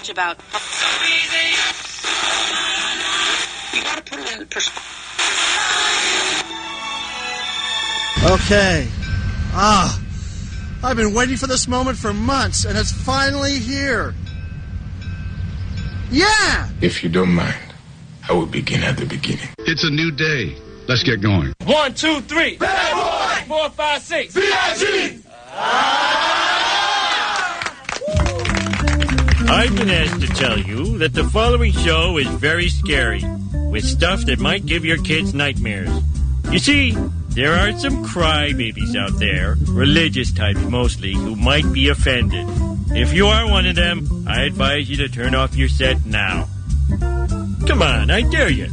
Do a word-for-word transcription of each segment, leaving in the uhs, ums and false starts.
much about. You gotta put it in perspective. Okay. Ah, I've been waiting for this moment for months, and it's finally here. Yeah! If you don't mind, I will begin at the beginning. It's a new day. Let's get going. One, two, three. Bad boy! Four, five, six. B I G! I've been asked to tell you that the following show is very scary, with stuff that might give your kids nightmares. You see, there are some crybabies out there, religious types mostly, who might be offended. If you are one of them, I advise you to turn off your set now. Come on, I dare you.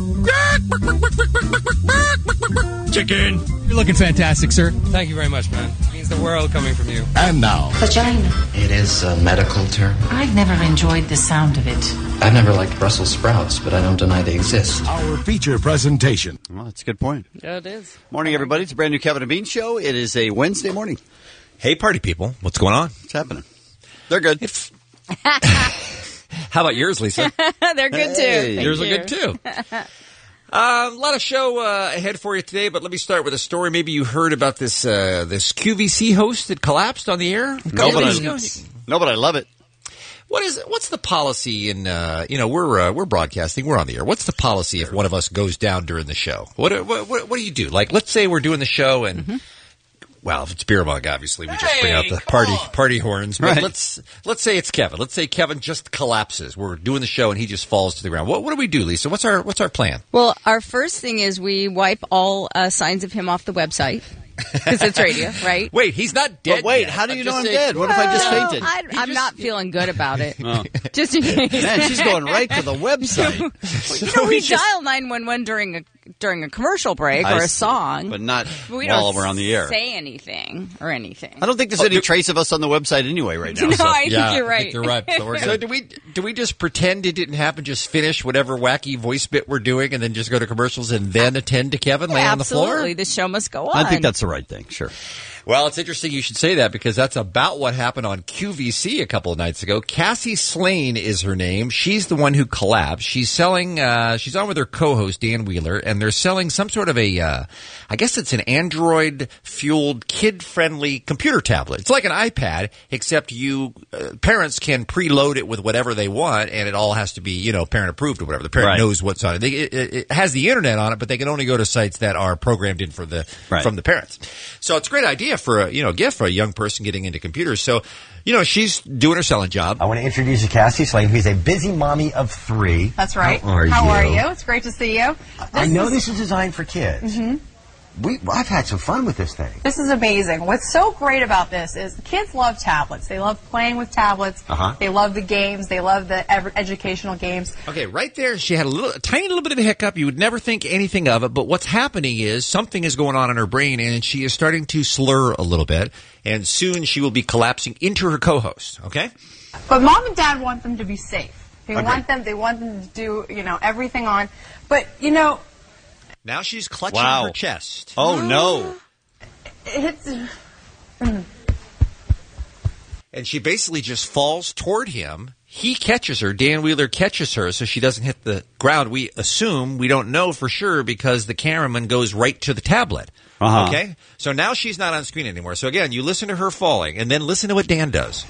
Chicken. You're looking fantastic, sir. Thank you very much, man. It means the world coming from you. And now. Vagina. It is a medical term. I've never enjoyed the sound of it. I've never liked Brussels sprouts, but I don't deny they exist. Our feature presentation. Well, that's a good point. Yeah, it is. Morning, everybody. It's a brand new Kevin and Bean show. It is a Wednesday morning. Hey, party people. What's going on? What's happening? They're good. It's... How about yours, Lisa? They're good, too. Hey. Thank yours you. are good, too. Uh, a lot of show uh, ahead for you today, but let me start with a story. Maybe you heard about this uh, this Q V C host that collapsed on the air. No, but I, no, but I love it. What is what's the policy in uh, you know we're uh, we're broadcasting, we're on the air. What's the policy if one of us goes down during the show? What what what, what do you do? Like, let's say we're doing the show and. Mm-hmm. Well, if it's beer mug, obviously we just Hey, bring out the come party on. party horns. But Right. let's let's say it's Kevin. Let's say Kevin just collapses. We're doing the show and he just falls to the ground. What what do we do, Lisa? What's our what's our plan? Well, our first thing is we wipe all uh, signs of him off the website because it's radio, right? Wait, he's not dead. But wait, yet. how do you I'm know just I'm saying- dead? What if I just Well, fainted? I, I'm just- not feeling good about it. Oh. Just in case. Man, she's going right to the website. You know, we dial nine one one during a during a commercial break I or a see. song, But not we while don't we're on the air. say anything or anything. I don't think there's any trace of us on the website anyway right now. No, so. I think Yeah, you're I right. think you're right. So, we're so do we do we just pretend it didn't happen? Just finish whatever wacky voice bit we're doing, and then just go to commercials, and then attend to Kevin laying Yeah, on the floor? absolutely. The show must go on. I think that's the right thing, sure. Well, it's interesting you should say that because that's about what happened on Q V C a couple of nights ago. Cassie Slane is her name. She's the one who collapsed. She's selling, uh, she's on with her co-host, Dan Wheeler, and they're selling some sort of a, uh, I guess it's an Android-fueled, kid-friendly computer tablet. It's like an iPad, except you, uh, parents can preload it with whatever they want, and it all has to be, you know, parent-approved or whatever. The parent Right. knows what's on it. They, it. It has the internet on it, but they can only go to sites that are programmed in for the, Right. from the parents. So it's a great idea for a, you know, gift for a young person getting into computers. So, you know, she's doing her selling job. I want to introduce you to Cassie Slane, who's a busy mommy of three. That's right. How are How you? are you? It's great to see you. I This know is- this is designed for kids. Mhm. We, I've had some fun with this thing. This is amazing. What's so great about this is the kids love tablets. They love playing with tablets. Uh-huh. They love the games. They love the ev- educational games. Okay, right there, she had a little, a tiny little bit of a hiccup. You would never think anything of it, but what's happening is something is going on in her brain, and she is starting to slur a little bit, and soon she will be collapsing into her co-host. Okay? But mom and dad want them to be safe. They Agreed. want them. They want them to do you know everything on. But you know, Now she's clutching Wow. her chest. Oh, no. it's. And she basically just falls toward him. He catches her. Dan Wheeler catches her so she doesn't hit the ground. We assume, we don't know for sure because the cameraman goes right to the tablet. Uh-huh. Okay? So now she's not on screen anymore. So again, you listen to her falling and then listen to what Dan does.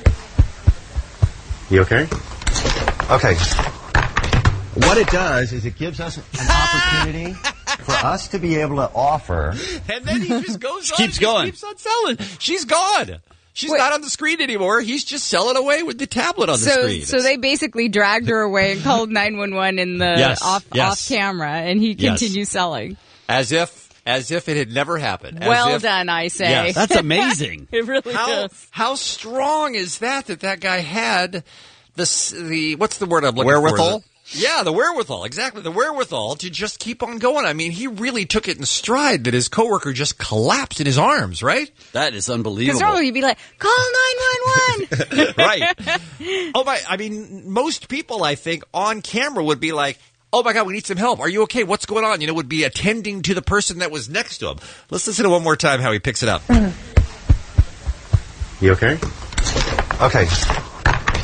You okay? Okay. What it does is it gives us an opportunity for us to be able to offer. And then he just goes She on. keeps just going. keeps on selling. She's gone. She's Wait. not on the screen anymore. He's just selling away with the tablet on the so, screen. so they basically dragged her away and called nine one one in the Yes, off yes. off camera, and he Yes. continues selling. As if, as if it had never happened. As Well if- done, I say. Yes. That's amazing. It really How is. how strong is that? That that guy had the s- the what's the word I'm looking Wherewithal? for? The- Yeah, the wherewithal, exactly. The wherewithal to just keep on going. I mean, he really took it in stride that his coworker just collapsed in his arms, right? That is Because unbelievable. normally you'd be like, call nine one one. Right. Oh my, I mean, most people, I think, on camera would be like, oh my God, we need some help. Are you okay? What's going on? You know, would be attending to the person that was next to him. Let's listen to one more time how he picks it up. You okay? Okay.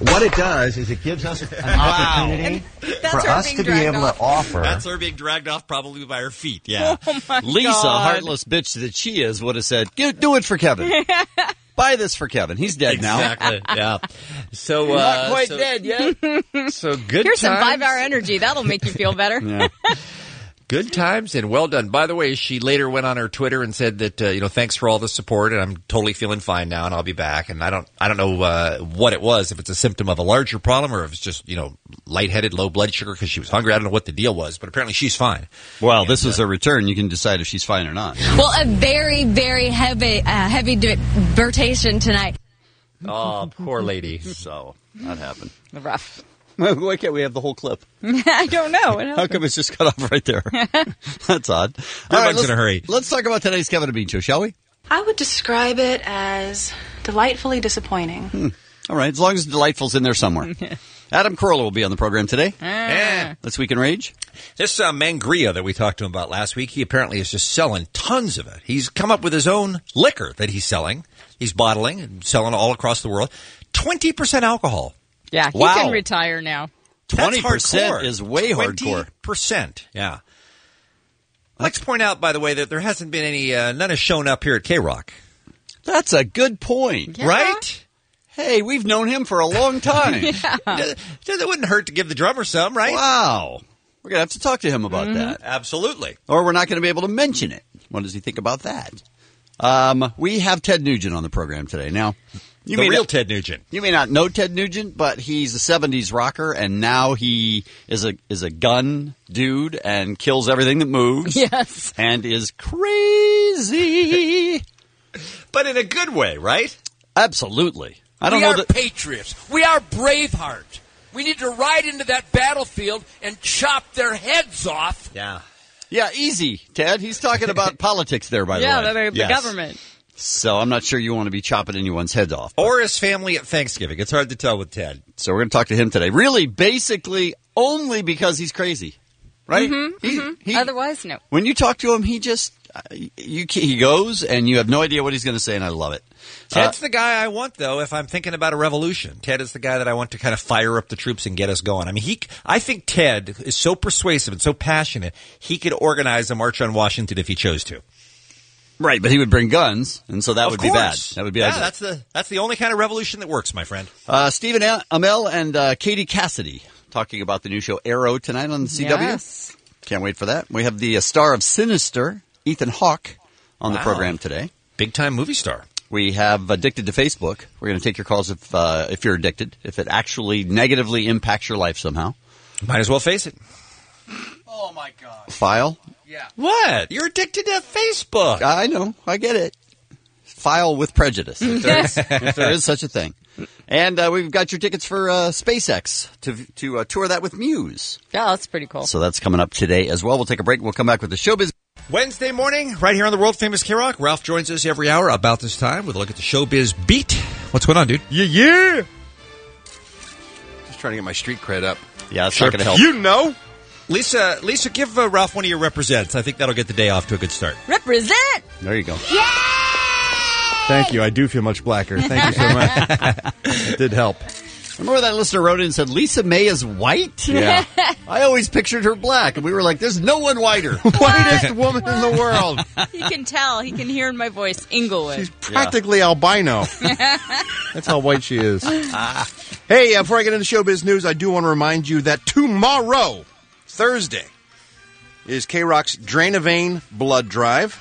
What it does is it gives us an opportunity That's for her us being to be dragged able off. to offer. That's her being dragged off probably by her feet. Yeah. Oh my Lisa, God. heartless bitch that she is, would have said, "Give- do it for Kevin. Buy this for Kevin. He's dead now." Exactly. Yeah. So uh, Not quite so, dead yet. So good Here's some times. five-hour energy. That'll make you feel better. Yeah. Good times and well done. By the way, she later went on her Twitter and said that uh, you know, thanks for all the support, and I'm totally feeling fine now, and I'll be back. And I don't, I don't know uh, what it was, if it's a symptom of a larger problem or if it's just, you know, lightheaded, low blood sugar because she was hungry. I don't know what the deal was, but apparently she's fine. Well, this was a return. You can decide if she's fine or not. Well, a very, very heavy, uh, heavy divertation tonight. Oh, poor lady. So that happened. Rough. Why can't we have the whole clip? I don't know. What How happened? come it's just cut off right there? That's odd. All Everyone's let's, in a hurry. Let's talk about today's Kevin and Bean Show, shall we? I would describe it as delightfully disappointing. Hmm. All right, as long as Delightful's in there somewhere. Adam Carolla will be on the program today. Yeah. This Week in Rage. This uh, Mangria that we talked to him about last week, he apparently is just selling tons of it. He's come up with his own liquor that he's selling. He's bottling and selling all across the world. twenty percent alcohol. Yeah, he Wow. can retire now. twenty That's percent hardcore. is way hardcore. twenty percent, yeah. Let's point out, by the way, that there hasn't been any, uh, none has shown up here at K-Rock. That's a good point. Yeah. Right? Hey, we've known him for a long time. Yeah. It it wouldn't hurt to give the drummer some, right? Wow. We're going to have to talk to him about Mm-hmm. that. Absolutely. Or we're not going to be able to mention it. What does he think about that? Um, we have Ted Nugent on the program today. Now, you the may real not, Ted Nugent. You may not know Ted Nugent, but he's a seventies rocker, and now he is a is a gun dude and kills everything that moves. Yes. And is crazy. But in a good way, right? Absolutely. I don't we know are that. patriots. We are Braveheart. We need to ride into that battlefield and chop their heads off. Yeah. Yeah, easy, Ted. He's talking about politics there, by Yeah, the way. the, the Yes. government. So I'm not sure you want to be chopping anyone's heads off. Or his family at Thanksgiving. It's hard to tell with Ted. So we're going to talk to him today. Really, basically, only because he's crazy, right? Mm-hmm, He- mm-hmm. he- Otherwise, no. When you talk to him, he just uh, you he goes and you have no idea what he's going to say, and I love it. Ted's Uh, the guy I want, though, if I'm thinking about a revolution. Ted is the guy that I want to kind of fire up the troops and get us going. I mean, he. I think Ted is so persuasive and so passionate, he could organize a march on Washington if he chose to. right, but he would bring guns, and so that Of would be bad. course. That would be yeah, ugly. that's the that's the only kind of revolution that works, my friend. Uh, Stephen A- Amell and uh, Katie Cassidy talking about the new show Arrow tonight on the C W. Yes. Can't wait for that. We have the uh, star of Sinister, Ethan Hawke, on the Wow. program today. Big time movie star. We have Addicted to Facebook. We're going to take your calls if uh, if you're addicted, if it actually negatively impacts your life somehow. Might as well face it. Oh, my God. File. Yeah. What? You're addicted to Facebook. I know. I get it. File with prejudice, if there is, if there is such a thing. And uh, we've got your tickets for uh, SpaceX to to uh, tour that with Muse. Yeah, that's pretty cool. So that's coming up today as well. We'll take a break. We'll come back with the showbiz. Wednesday morning, right here on the world famous K-Rock. Ralph joins us every hour about this time with a look at the showbiz beat. What's going on, dude? Yeah, yeah. Just trying to get my street cred up. Yeah, that's Sure. not going to help. You know. Lisa, Lisa, give uh, Ralph one of your represents. I think that'll get the day off to a good start. Represent! There you go. Thank you. I do feel much blacker. Thank you so much. It did help. Remember that listener wrote in and said, Lisa May is white? Yeah. I always pictured her black. And we were like, there's no one whiter. Whitest woman in the world. He can tell. He can hear in my voice, Inglewood. She's practically albino. That's how white she is. Hey, uh, before I get into showbiz news, I do want to remind you that tomorrow, Thursday, is K-Rock's Drain a Vein Blood Drive.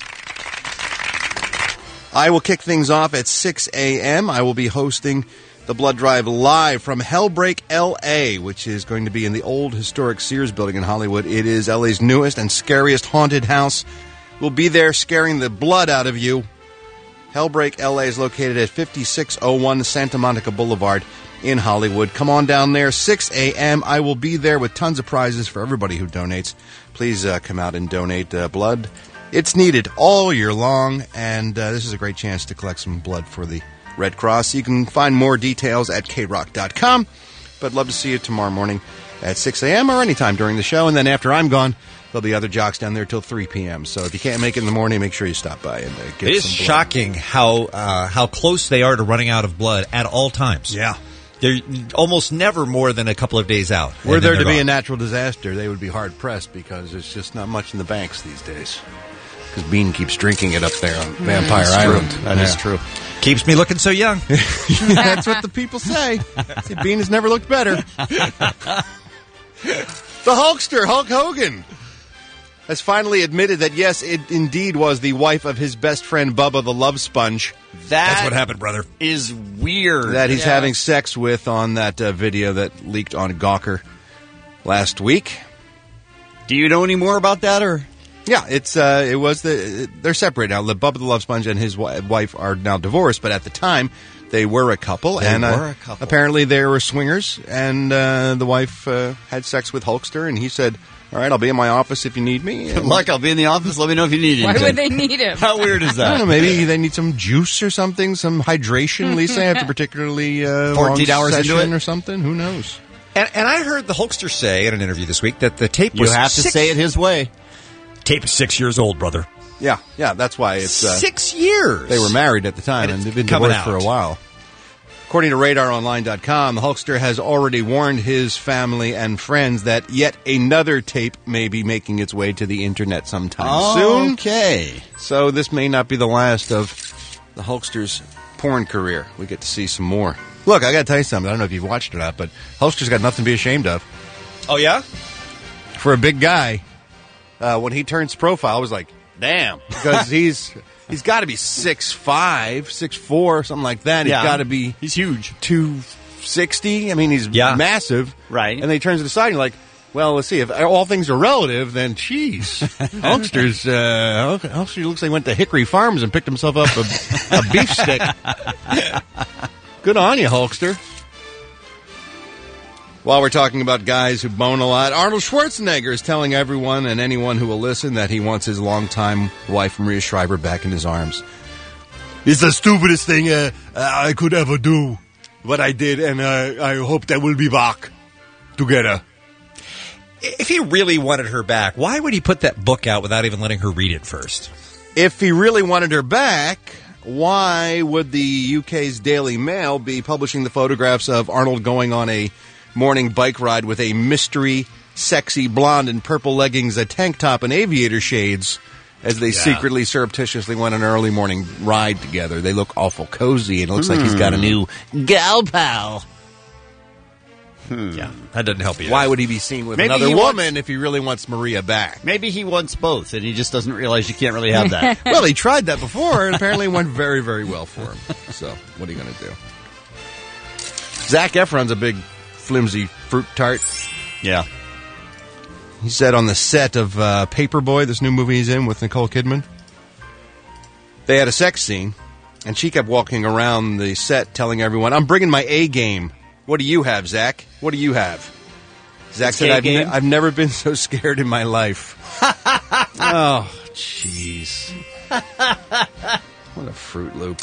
I will kick things off at six a.m. I will be hosting the Blood Drive live from Hellbreak L A, which is going to be in the old historic Sears building in Hollywood. It is L A's newest and scariest haunted house. We'll be there scaring the blood out of you. Hellbreak L A is located at fifty-six oh one Santa Monica Boulevard in Hollywood. Come on down there, six a.m. I will be there with tons of prizes for everybody who donates. Please uh, come out and donate uh, blood. It's needed all year long, and uh, this is a great chance to collect some blood for the Red Cross. You can find more details at k rock dot com, but love to see you tomorrow morning at six a.m. or anytime during the show, and then after I'm gone, there'll be other jocks down there till three p.m. So if you can't make it in the morning, make sure you stop by and uh, get It is some blood. shocking how uh, how close they are to running out of blood at all times. Yeah. They're almost never more than a couple of days out. Were and there then to they're be a gone. natural disaster, they would be hard-pressed because there's just not much in the banks these days. Because Bean keeps drinking it up there on Vampire That's Island. true. That is true. Keeps me looking so young. That's what the people say. See, Bean has never looked better. The Hulkster, Hulk Hogan, has finally admitted that, yes, it indeed was the wife of his best friend, Bubba the Love Sponge. That That's what happened, brother. is weird. That he's Yeah. having sex with on that uh, video that leaked on Gawker last week. Do you know any more about that, or? Yeah, it's uh, it was the they're separated now. The Bubba the Love Sponge and his wi- wife are now divorced, but at the time they were a couple, They and were uh, a couple. apparently they were swingers. And uh, the wife uh, had sex with Hulkster, and he said, "All right, I'll be in my office if you need me." Good And luck. I'll be in the office. Let me know if you need Why anything. would they need him? How weird is I don't know, that? maybe they need some juice or something, some hydration, Lisa, after particularly uh, fourteen long hours into session it? or something. Who knows? And, and I heard the Hulkster say in an interview this week that the tape You was have to six, say it his way. tape is six years old, brother. Yeah, yeah, that's why it's uh, Six years. They were married at the time, And and, it's they've been coming divorced for out. a while. According to Radar Online dot com, the Hulkster has already warned his family and friends that yet another tape may be making its way to the internet sometime soon. Okay. So this may not be the last of the Hulkster's porn career. We get to see some more. Look, I got to tell you something. I don't know if you've watched it or not, but Hulkster's got nothing to be ashamed of. Oh, yeah? For a big guy, uh, when he turns profile, I was like, damn. Because he's he's got to be six five, six four, something like that. He's Yeah. got to be He's huge. two sixty. I mean, he's Yeah. massive. Right. And then he turns to the side and you're like, well, let's see. If all things are relative, then geez. Hulkster's, uh, Hulkster looks like he went to Hickory Farms and picked himself up a, a beef stick. Good on you, Hulkster. While we're talking about guys who bone a lot, Arnold Schwarzenegger is telling everyone and anyone who will listen that he wants his longtime wife, Maria Shriver, back in his arms. It's the stupidest thing uh, I could ever do, what I did, and uh, I hope that we'll be back together. If he really wanted her back, why would he put that book out without even letting her read it first? If he really wanted her back, why would the U K's Daily Mail be publishing the photographs of Arnold going on a morning bike ride with a mystery, sexy blonde in purple leggings, a tank top, and aviator shades as they Yeah. secretly, surreptitiously went on an early morning ride together? They look awful cozy, and it looks like he's got a new gal pal. Yeah, that doesn't help you. Why would he be seen with Maybe another he woman wants- if he really wants Maria back? Maybe he wants both, and he just doesn't realize you can't really have that. Well, he tried that before, and apparently it went very, very well for him. So, what are you going to do? Zac Efron's a big, flimsy fruit tart. Yeah. He said on the set of uh, Paperboy, this new movie he's in with Nicole Kidman, they had a sex scene, and she kept walking around the set telling everyone, I'm bringing my A game. What do you have, Zach? What do you have? Zach It's said, gay I've, ne- game? I've never been so scared in my life. Oh, jeez. What a Fruit Loop.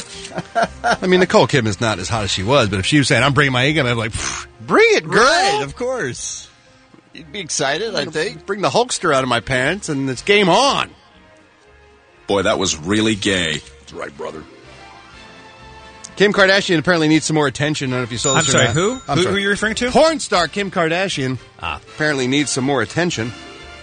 I mean, Nicole Kidman's not as hot as she was, but if she was saying, I'm bringing my A game, I'd be like, bring it, girl. Right, of course. You'd be excited, I think. Bring the Hulkster out of my pants, and it's game on. Boy, that was really gay. That's right, brother. Kim Kardashian apparently needs some more attention. I don't know if you saw this I'm or sorry, not. who? I'm Who- sorry. who are you referring to? Porn star Kim Kardashian Ah. apparently needs some more attention.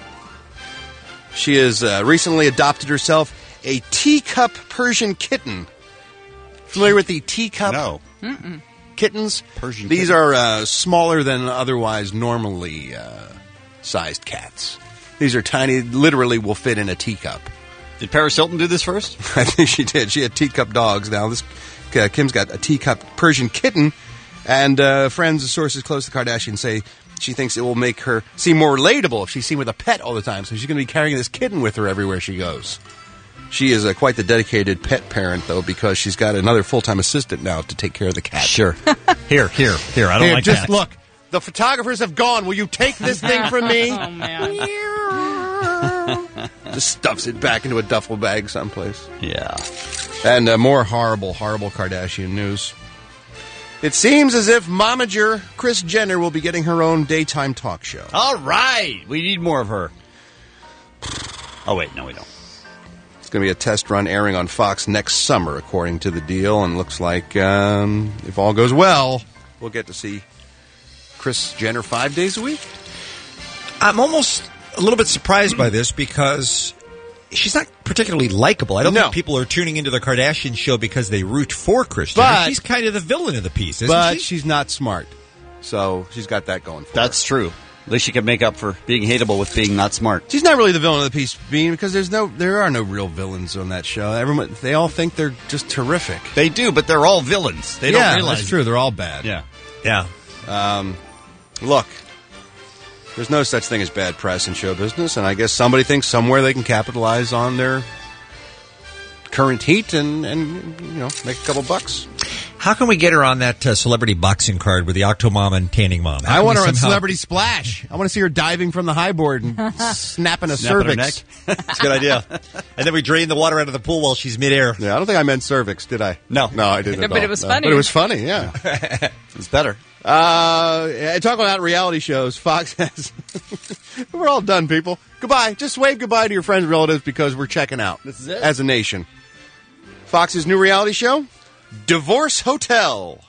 She has uh, recently adopted herself a teacup Persian kitten. Familiar with the teacup No. Mm-mm. kittens? Persian These kitten. are uh, smaller than otherwise normally uh, sized cats. These are tiny, literally will fit in a teacup. Did Paris Hilton do this first? I think she did. She had teacup dogs. Now this uh, Kim's got a teacup Persian kitten, and uh, friends and sources close to Kardashian say she thinks it will make her seem more relatable if she's seen with a pet all the time. So she's going to be carrying this kitten with her everywhere she goes. She is uh, quite the dedicated pet parent, though, because she's got another full-time assistant now to take care of the cat. Sure. Here, here, here. I don't Here, like just cats. look. The photographers have gone. Will you take this thing from me? Oh, man. Just stuffs it back into a duffel bag someplace. Yeah. And uh, more horrible, horrible Kardashian news. It seems as if momager Kris Jenner will be getting her own daytime talk show. All right. We need more of her. Oh, wait. No, we don't. It's going to be a test run airing on Fox next summer, according to the deal. And looks like, um, if all goes well, we'll get to see Kris Jenner five days a week. I'm almost a little bit surprised by this because she's not particularly likable. I don't No. think people are tuning into the Kardashian show because they root for Kris Jenner. But- she's kind of the villain of the piece, isn't But she? she's not smart. So she's got that going for her. That's true. At least she can make up for being hateable with being not smart. She's not really the villain of the piece, Bean, because there's no, there are no real villains on that show. Everyone, they all think they're just terrific. They do, but they're all villains. They yeah, don't realize that's true. They're all bad. Yeah. Yeah. Um, look, there's no such thing as bad press in show business, and I guess somebody thinks somewhere they can capitalize on their current heat and, and you know, make a couple bucks. How can we get her on that uh, celebrity boxing card with the Octomom and Tanning Mom? How I can want we her on somehow- Celebrity Splash. I want to see her diving from the high board and snapping a Snapping her cervix. neck. That's a good idea. And then we drain the water out of the pool while she's midair. Yeah, I don't think I meant cervix, did I? No. No, I didn't No, at but all. it was No. funny. But it was funny, yeah. It's better. Uh, yeah, talk about reality shows. Fox has... We're all done, people. Goodbye. Just wave goodbye to your friends and relatives because we're checking out. This is it. As a nation. Fox's new reality show, Divorce Hotel.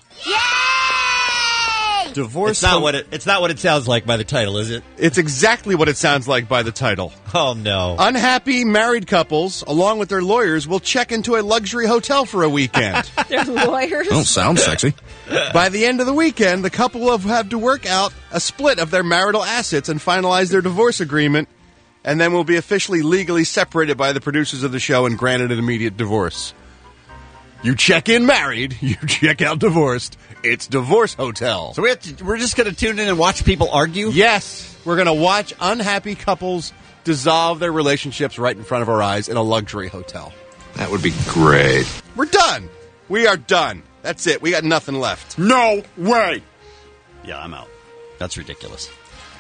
Divorce. It's not what it. It's not what it sounds like by the title, is it? It's exactly what it sounds like by the title. Oh no! Unhappy married couples, along with their lawyers, will check into a luxury hotel for a weekend. Their lawyers. Don't sound sexy. By the end of the weekend, the couple will have to work out a split of their marital assets and finalize their divorce agreement, and then will be officially legally separated by the producers of the show and granted an immediate divorce. You check in married, you check out divorced. It's Divorce Hotel. So we have to, we're just going to tune in and watch people argue? Yes, we're going to watch unhappy couples dissolve their relationships right in front of our eyes in a luxury hotel. That would be great. We're done. We are done. That's it. We got nothing left. No way. Yeah, I'm out. That's ridiculous.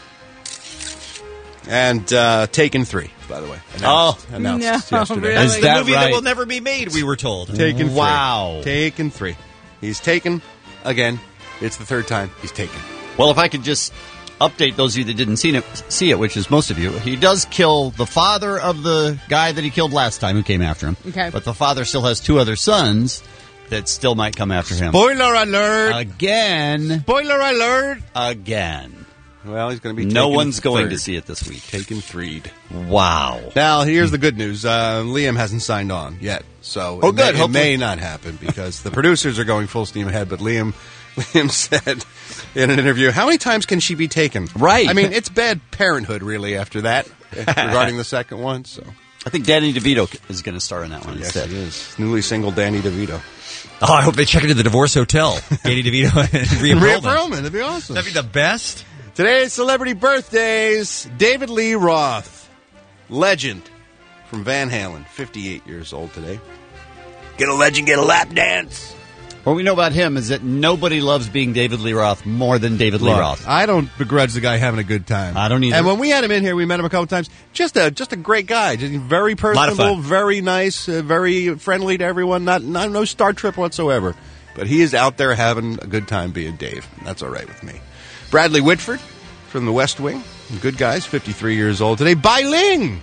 And uh, Taken three, by the way. Announced, Oh. announced No, yesterday. really? It's the that movie right? that will never be made. We were told. Taken Wow. three. Taken three. He's taken again. It's the third time he's taken. Well, if I could just update those of you that didn't see it, see it, which is most of you, he does kill the father of the guy that he killed last time who came after him. Okay. But the father still has two other sons that still might come after him. Spoiler alert! Again. Spoiler alert! Again. Well, he's going to be No taken one's going third. to see it this week. Taken threed. Wow. Now, here's the good news. Uh, Liam hasn't signed on yet, so Oh, it, good. May, it Hopefully- may not happen because the producers are going full steam ahead. But Liam, Liam said in an interview, "How many times can she be taken?" Right. I mean, it's bad parenthood, really. After that, regarding the second one, so I think Danny DeVito is going to star in that one yes, instead. it is newly single Danny DeVito. Oh, I hope they check into the Divorce Hotel. Danny DeVito and Rhea Rhea Perlman. Perlman, that'd be awesome. That'd be the best. Today's celebrity birthdays: David Lee Roth, legend from Van Halen, fifty-eight years old today. Get a legend, get a lap dance. What we know about him is that nobody loves being David Lee Roth more than David Lee Look, Roth. I don't begrudge the guy having a good time. I don't either. And when we had him in here, we met him a couple times. Just a just a great guy, just very Lot of personable, fun. very nice, uh, very friendly to everyone. Not, not no star trip whatsoever. But he is out there having a good time being Dave. That's all right with me. Bradley Whitford from The West Wing, good guys, fifty-three years old today. Bai Ling,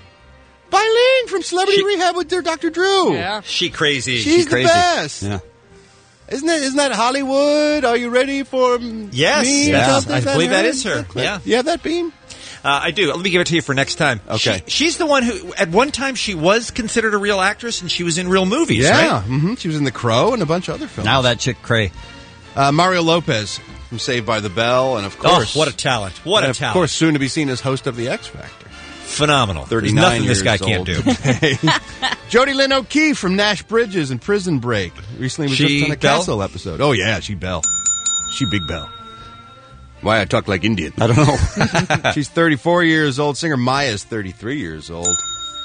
Bai Ling from Celebrity She- Rehab with their Doctor Drew. Yeah. She crazy. She's the crazy. best. Yeah. Isn't that isn't that Hollywood? Are you ready for Yes, me? or yes. something? I Is that believe that is her. That- Yeah. You have that beam? Uh, I do. Let me give it to you for next time. Okay. She, she's the one who, at one time, she was considered a real actress, and she was in real movies, Yeah. right? hmm She was in The Crow and a bunch of other films. Now that chick cray. Uh, Mario Lopez from Saved by the Bell, and of Oh, course, what a talent. What and a of talent. course, soon to be seen as host of the X Factor. Phenomenal. There's thirty-nine nothing years this guy can't old do. today. Jodie Lynn O'Keefe from Nash Bridges and Prison Break. Recently was She just on a Bell? Castle episode. Oh, yeah, she Bell. She Big Bell. Why I talk like Indian? I don't know. She's thirty-four years old. Singer Maya's thirty-three years old.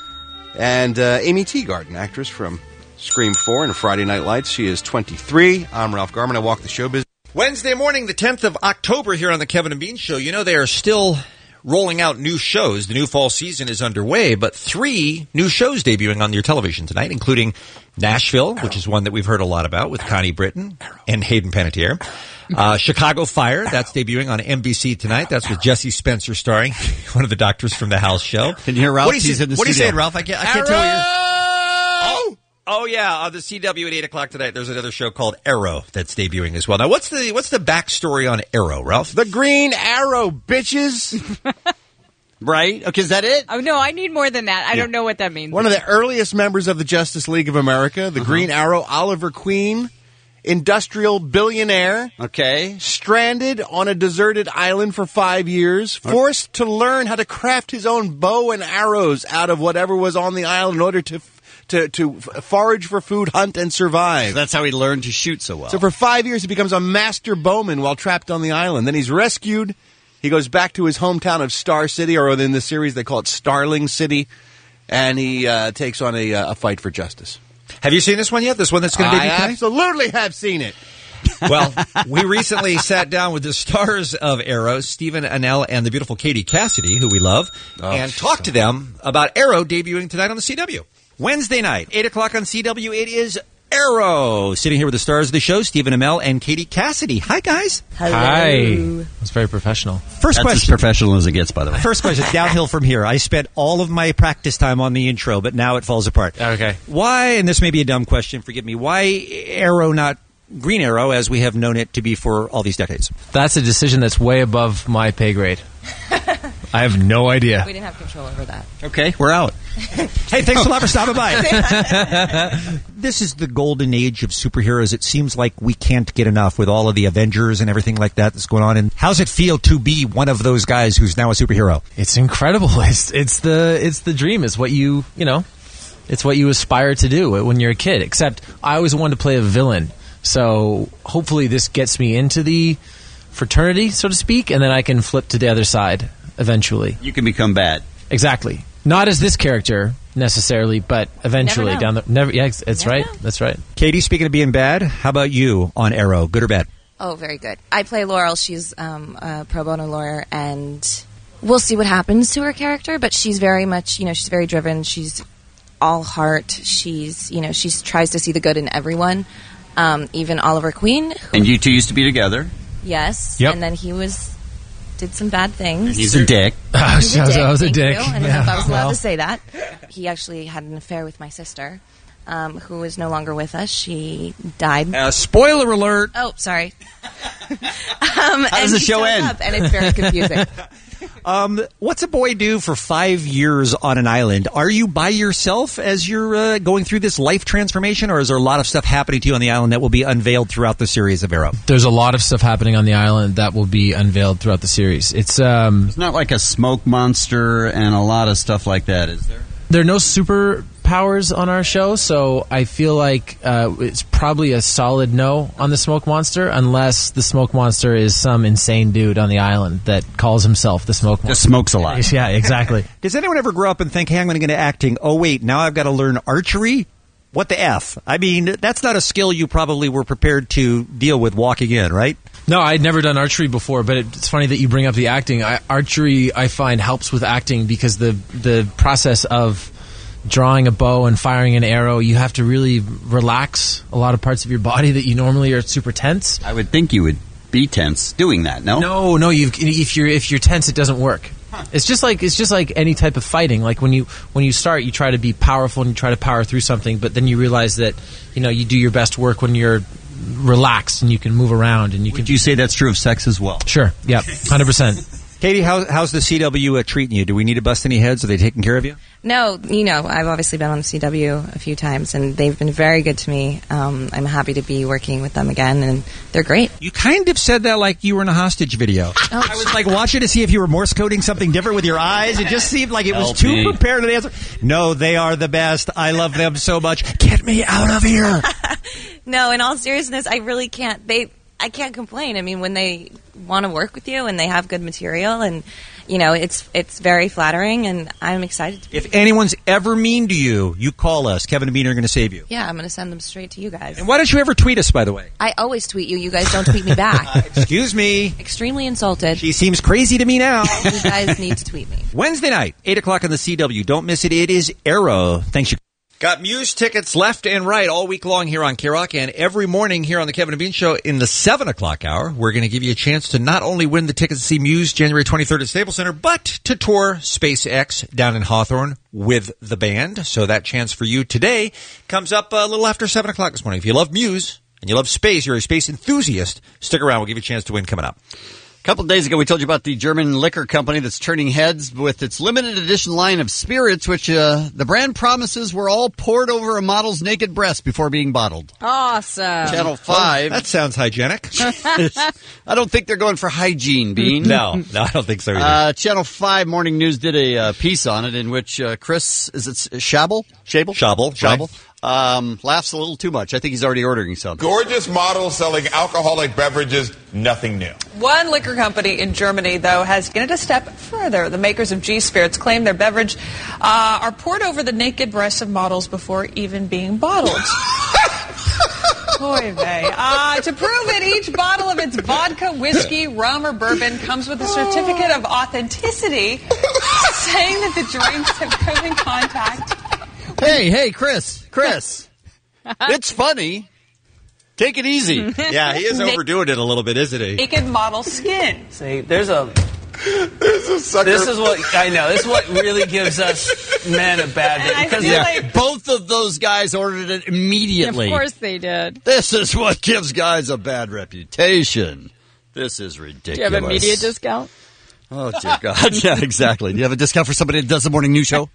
And uh, Amy Teagarden, actress from Scream four and Friday Night Lights. She is twenty-three. I'm Ralph Garman. I walk the show business. Wednesday morning, the tenth of October here on the Kevin and Bean Show. You know, they are still rolling out new shows. The new fall season is underway, but three new shows debuting on your television tonight, including Nashville, which is one that we've heard a lot about with Connie Britton and Hayden Panettiere. Uh, Chicago Fire, that's debuting on N B C tonight. That's with Jesse Spencer starring, one of the doctors from the House show. Can you hear Ralph? What do you, He's say, in the what do you studio. say, Ralph? I can't, I can't tell you. Oh yeah, on the C W at eight o'clock tonight. There's another show called Arrow that's debuting as well. Now, what's the what's the backstory on Arrow, Ralph? The Green Arrow, bitches. Right? Okay, is that it? Oh no, I need more than that. I Yeah. don't know what that means. One of the earliest members of the Justice League of America, the Uh-huh. Green Arrow, Oliver Queen, industrial billionaire, Okay. stranded on a deserted island for five years, forced to learn how to craft his own bow and arrows out of whatever was on the island in order to to to forage for food, hunt, and survive. That's how he learned to shoot so well. So for five years, he becomes a master bowman while trapped on the island. Then he's rescued. He goes back to his hometown of Star City, or in the series they call it Starling City, and he uh, takes on a, uh, a fight for justice. Have you seen this one yet? This one that's going to I debut tonight? absolutely have seen it. Well, we recently sat down with the stars of Arrow, Stephen Amell and the beautiful Katie Cassidy, who we love, Oh, and talked to them about Arrow debuting tonight on the C W. Wednesday night, eight o'clock on C W, it is Arrow. Sitting here with the stars of the show, Stephen Amell and Katie Cassidy. Hi, guys. Hi. It's very professional. First That's question. as professional as it gets, by the way. First question, downhill from here. I spent all of my practice time on the intro, but now it falls apart. Okay. Why, and this may be a dumb question, forgive me, why Arrow, not Green Arrow, as we have known it to be for all these decades? That's a decision that's way above my pay grade. I have no idea. We didn't have control over that. Okay, we're out. Hey, thanks a lot for stopping by. This is the golden age of superheroes. It seems like we can't get enough with all of the Avengers and everything like that that's going on. And how's it feel to be one of those guys who's now a superhero? It's incredible. It's it's the it's the dream. It's what you you know. It's what you aspire to do when you're a kid. Except I always wanted to play a villain. So hopefully this gets me into the fraternity, so to speak, and then I can flip to the other side eventually. You can become bad. Exactly. Not as this character necessarily, but eventually know. down the never. Yeah, it's, it's Never right. know. That's right. Katie, speaking of being bad, how about you on Arrow? Good or bad? Oh, very good. I play Laurel. She's um, a pro bono lawyer, and we'll see what happens to her character. But she's very much, you know, she's very driven. She's all heart. She's, you know, she tries to see the good in everyone. Um, even Oliver Queen. Who, And you two used to be together. yes. Yep. And then he was did some bad things. He's a dick. I was, He's a I was- dick, I was a thank dick. you. I don't know Yeah, if I was allowed well. to say that. He actually had an affair with my sister, um, who is no longer with us. She died. Uh, spoiler alert. Oh, sorry. um, How and does the he show shows end? up, and it's very confusing. Um, what's a boy do for five years on an island? Are you by yourself as you're uh, going through this life transformation, or is there a lot of stuff happening to you on the island that will be unveiled throughout the series of Arrow? There's a lot of stuff happening on the island that will be unveiled throughout the series. It's um, It's not like a smoke monster and a lot of stuff like that, is there? there are no superpowers on our show, so I feel like uh, it's probably a solid no on the smoke monster, unless the smoke monster is some insane dude on the island that calls himself the smoke monster. Just smokes a lot. Yeah, exactly. Does anyone ever grow up and think, hey, I'm going to get into acting. Oh, wait, now I've got to learn archery? What the F? I mean, that's not a skill you probably were prepared to deal with walking in, right? No, I'd never done archery before, but it's funny that you bring up the acting. I, archery, I find, helps with acting because the the process of drawing a bow and firing an arrow, you have to really relax a lot of parts of your body that you normally are super tense. I would think you would be tense doing that, no? No, no, you've, if you're if you're tense, it doesn't work. It's just like it's just like any type of fighting. Like when you when you start, you try to be powerful and you try to power through something, but then you realize that you know you do your best work when you're relaxed and you can move around and you can. Would you say that's true of sex as well? Sure. Yep. Hundred percent. Katie, how, how's the C W uh, treating you? Do we need to bust any heads? Are they taking care of you? No, you know, I've obviously been on the C W a few times, and they've been very good to me. Um, I'm happy to be working with them again, and they're great. You kind of said that like you were in a hostage video. Oh. I was like watching to see if you were Morse coding something different with your eyes. It just seemed like it was Help too me. prepared an answer. No, they are the best. I love them so much. Get me out of here. No, in all seriousness, I really can't. They, I can't complain. I mean, when they want to work with you and they have good material, and you know, it's it's very flattering, and I'm excited. To If anyone's ever mean to you, you call us. Kevin and Bean are going to save you. yeah, I'm going to send them straight to you guys. And why don't you ever tweet us, by the way? I always tweet you. You guys don't tweet me back. Excuse me. Extremely insulted. She seems crazy to me now. You guys need to tweet me. Wednesday night, eight o'clock on the C W. Don't miss it. It is Arrow. Thanks, you. Got Muse tickets left and right all week long here on K-Rock, and every morning here on the Kevin and Bean Show in the seven o'clock hour, we're going to give you a chance to not only win the tickets to see Muse January twenty-third at Staples Center, but to tour SpaceX down in Hawthorne with the band. So that chance for you today comes up a little after seven o'clock this morning. If you love Muse and you love space, you're a space enthusiast, stick around. We'll give you a chance to win coming up. A couple of days ago, we told you about the German liquor company that's turning heads with its limited edition line of spirits, which uh, the brand promises were all poured over a model's naked breast before being bottled. Awesome. Channel five. That sounds hygienic. I don't think they're going for hygiene, Bean. No, no, I don't think so either. Uh, Channel five Morning News did a uh, piece on it in which uh, Chris, is it Schabel? Schabel? Schabel. Schabel. Um, laughs a little too much. I think he's already ordering something. Gorgeous models selling alcoholic beverages, nothing new. One liquor company in Germany, though, has taken it a step further. The makers of G-Spirits claim their beverage uh, are poured over the naked breasts of models before even being bottled. Oy vey. Uh, to prove it, each bottle of its vodka, whiskey, rum, or bourbon comes with a certificate of authenticity saying that the drinks have come in contact. Hey, hey, Chris, Chris, it's funny. Take it easy. Yeah, he is overdoing it a little bit, isn't he? Naked model skin. See, there's a... There's a sucker. This is what, I know, this is what really gives us men a bad... And I Because feel Yeah, like- both of those guys ordered it immediately. Of course they did. This is what gives guys a bad reputation. This is ridiculous. Do you have a media discount? Oh, dear God. Yeah, exactly. Do you have a discount for somebody that does the morning news show?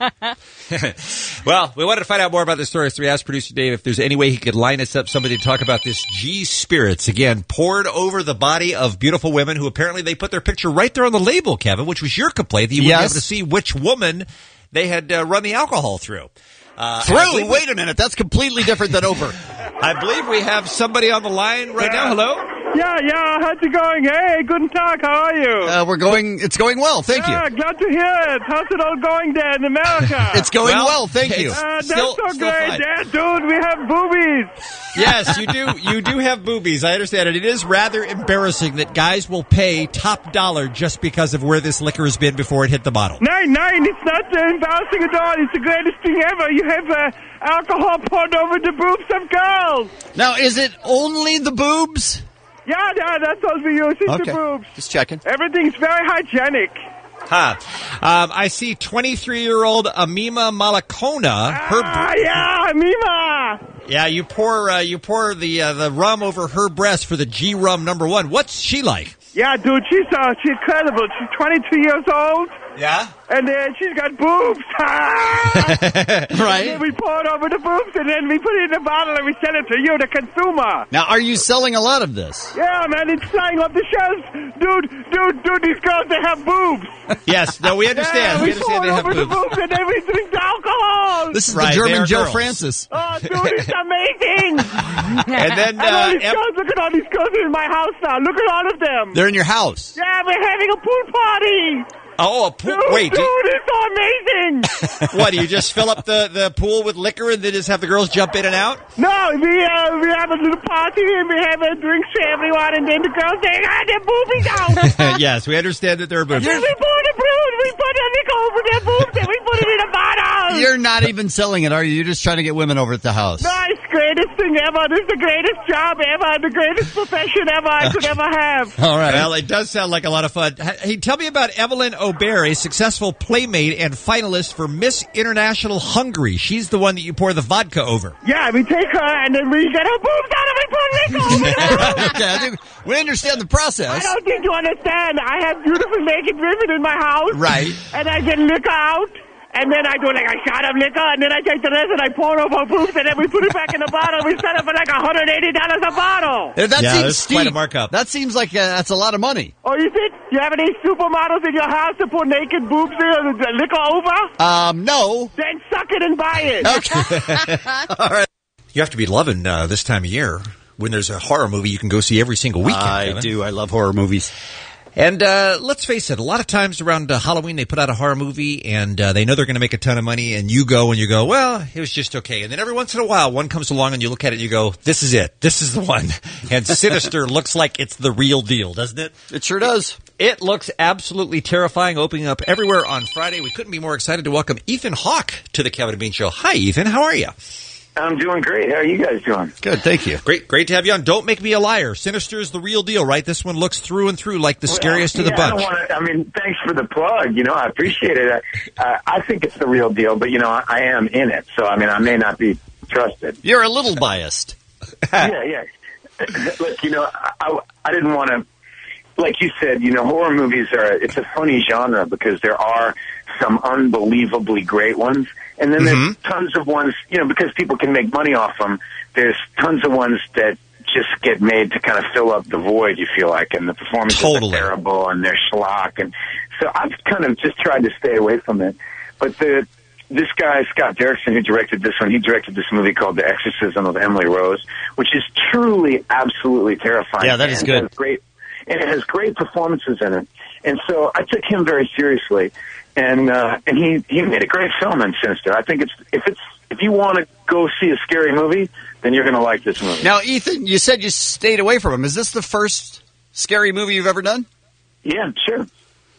Well, we wanted to find out more about this story, so we asked producer Dave if there's any way he could line us up somebody to talk about this G-Spirits. Again, poured over the body of beautiful women who apparently they put their picture right there on the label, Kevin, which was your complaint that you wouldn't Yes. be able to see which woman they had uh, run the alcohol through. Uh, and I Through? believe- Wait a minute. That's completely different than over. I believe we have somebody on the line right now. Hello? Yeah, yeah, how's it going? Hey, guten Tag, how are you? Uh, we're going, it's going well. Thank yeah, you. glad to hear it. How's it all going there in America? It's going well, Well, thank you. Uh, that's Still- so still great. fine. Yeah, dude, we have boobies. Yes, you do. You do have boobies. I understand it. It is rather embarrassing that guys will pay top dollar just because of where this liquor has been before it hit the bottle. Nine, nine, it's not uh, embarrassing at all. It's the greatest thing ever. You have uh, alcohol poured over the boobs of girls. Now, is it only the boobs? Yeah, yeah, that's all we use. It's Okay. the boobs. Just checking. Everything's very hygienic. Huh. Um, I see twenty-three-year-old Amima Malakona. Her, Ah, yeah, Mima. yeah, you pour uh, you pour the uh, the rum over her breast for the G Rum number one. What's she like? Yeah, dude, she's uh, she's incredible. She's twenty-two years old. Yeah. And then she's got boobs. Right. And then we pour it over the boobs, and then we put it in a bottle, and we sell it to you, the consumer. Now, are you selling a lot of this? Yeah, man, it's flying off the shelves. Dude, dude, dude, these girls, they have boobs. Yes. No, we understand. Yeah, we we pour understand it they have over the boobs. boobs, and then we drink the alcohol. This is Right, the they German are Joe girls. Francis. Oh, dude, it's amazing. And then And all uh, these Em- girls, look at all these girls in my house now. Look at all of them. They're in your house. Yeah, we're having a pool party. oh, a pool. Dude, Wait. dude, do- it's so amazing. what do you just fill up the, the pool with liquor and then just have the girls jump in and out? No, we uh, we have a little party and we have a drinks for everyone, and then the girls say, ah, their boobies out. Yes, we understand that there are boobs. Then we pour the brood, we put the liquor over their boobs, and we put it in a bottle. You're not even selling it, are you? You're just trying to get women over at the house. Nice, greatest thing ever. This is the greatest job ever, the greatest profession ever I could ever have. All right. Well, it does sound like a lot of fun. Hey, tell me about Evelyn Aubert, a successful playmate and finalist for Miss International Hungary. She's the one that you pour the vodka over. Yeah, we take her and then we get her boobs out and we put liquor over them. Okay, I think we understand the process. I don't think you understand. I have beautiful naked women in my house. Right. And I get liquor out. And then I do like a shot of liquor, and then I take the rest and I pour it over her boobs, and then we put it back in the bottle. We sell it for like one hundred eighty dollars a bottle. Uh, That Yeah, seems that's steep. quite a markup. That seems like uh, that's a lot of money. Oh, is it? Do you have any supermodels in your house to put naked boobs in and the liquor over? Um, no. Then suck it and buy it. Okay. All right. You have to be loving uh, this time of year when there's a horror movie you can go see every single weekend. I Kevin. do. I love horror movies. And uh, let's face it, a lot of times around uh, Halloween they put out a horror movie and uh, they know they're going to make a ton of money, and you go and you go, well, it was just okay. And then every once in a while one comes along and you look at it and you go, this is it. This is the one. And Sinister looks like it's the real deal, doesn't it? It sure does. It looks absolutely terrifying, opening up everywhere on Friday. We couldn't be more excited to welcome Ethan Hawke to the Kevin and Bean Show. Hi, Ethan. How are you? I'm doing great. How are you guys doing? Good, thank you. Great, great to have you on. Don't make me a liar. Sinister is the real deal, right? This one looks through and through like the Well, scariest yeah, of the bunch. I, don't wanna, I mean, thanks for the plug. You know, I appreciate it. Uh, I think it's the real deal, but, you know, I, I am in it. So, I mean, I may not be trusted. You're a little biased. yeah, yeah. Look, you know, I, I, I didn't want to, like you said, you know, horror movies are, it's a funny genre because there are some unbelievably great ones. And then Mm-hmm. there's tons of ones, you know, because people can make money off them, there's tons of ones that just get made to kind of fill up the void, you feel like, and the performances Totally. are terrible and they're schlock. And so I've kind of just tried to stay away from it. But the this guy, Scott Derrickson, who directed this one, he directed this movie called The Exorcism of Emily Rose, which is truly, absolutely terrifying. Yeah, that is And good. it has great, and it has great performances in it. And so I took him very seriously. And uh, and he, he made a great film in Sinister. I think it's if it's if you want to go see a scary movie, then you're going to like this movie. Now, Ethan, you said you stayed away from him. Is this the first scary movie you've ever done? Yeah, sure.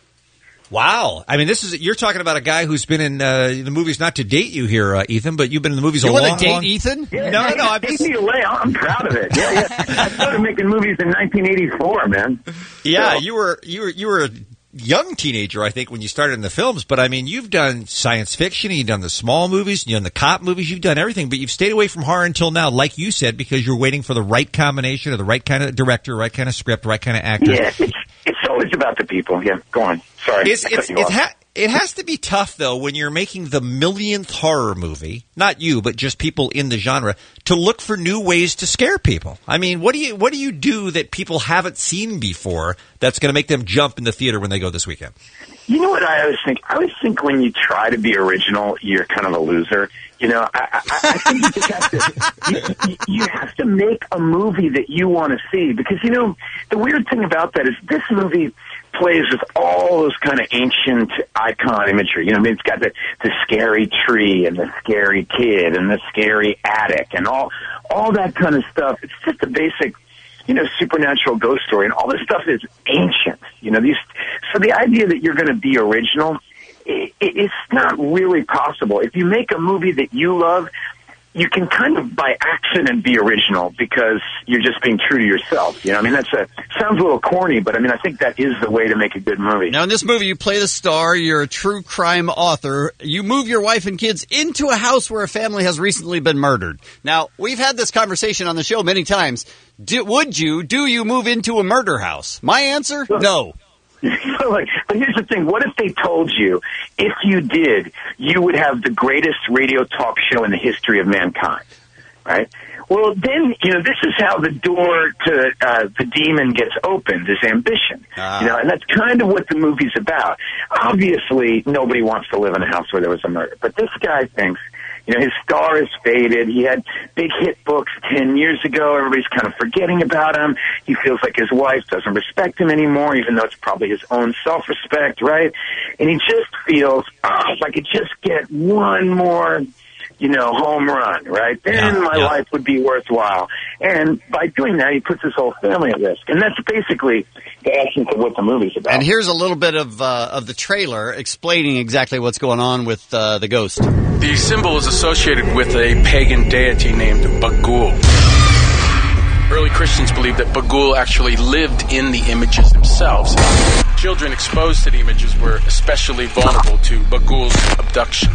Wow. I mean, this is, you're talking about a guy who's been in uh, the movies, not to date you here, uh, Ethan, but you've been in the movies You a want long, to date long... Ethan? Yeah, No, no, no. I'm take just... me away. I'm proud of it. Yeah, yeah. I started making movies in nineteen eighty-four, man. Yeah, So- you were you were you were a young teenager, I think, when you started in the films. But I mean, you've done science fiction, you've done the small movies, you've done the cop movies, you've done everything. But you've stayed away from horror until now, like you said, because you're waiting for the right combination of the right kind of director, right kind of script, right kind of actor. Yeah, it's, it's always about the people. Yeah, go on. Sorry. It's, I cut it's, you it, off. ha- it has to be tough, though, when you're making the millionth horror movie, not you, but just people in the genre, to look for new ways to scare people. I mean, what do you what do you do that people haven't seen before that's going to make them jump in the theater when they go this weekend? You know what I always think? I always think when you try to be original, you're kind of a loser. You know, I, I, I think you just have to, you, you have to make a movie that you want to see. Because, you know, the weird thing about that is this movie plays with all those kind of ancient icon imagery. You know, I mean, it's got the, the scary tree and the scary kid and the scary attic and all, all that kind of stuff. It's just a basic, you know, supernatural ghost story, and all this stuff is ancient. You know, these. So the idea that you're going to be original, it, it's not really possible. If you make a movie that you love, you can kind of by accident be original because you're just being true to yourself. You know, I mean, that's a sounds a little corny, but I mean, I think that is the way to make a good movie. Now, in this movie, you play the star. You're a true crime author. You move your wife and kids into a house where a family has recently been murdered. Now, we've had this conversation on the show many times. Do, would you, do you move into a murder house? My answer, no. Like, but here's the thing. What if they told you, if you did, you would have the greatest radio talk show in the history of mankind, right? Well, then, you know, this is how the door to uh, the demon gets opened, is ambition. Ah. You know, and that's kind of what the movie's about. Obviously, nobody wants to live in a house where there was a murder. But this guy thinks, you know, his star is faded. He had big hit books ten years ago. Everybody's kind of forgetting about him. He feels like his wife doesn't respect him anymore, even though it's probably his own self-respect, right? And he just feels, oh, if I could just get one more, you know, home run, right? Then Yeah, my yeah. life would be worthwhile. And by doing that, he puts his whole family at risk. And that's basically the essence of what the movie's about. And here's a little bit of uh, of the trailer explaining exactly what's going on with uh, the ghost. The symbol is associated with a pagan deity named Bagul. Early Christians believed that Bagul actually lived in the images themselves. Children exposed to the images were especially vulnerable to Bagul's abduction.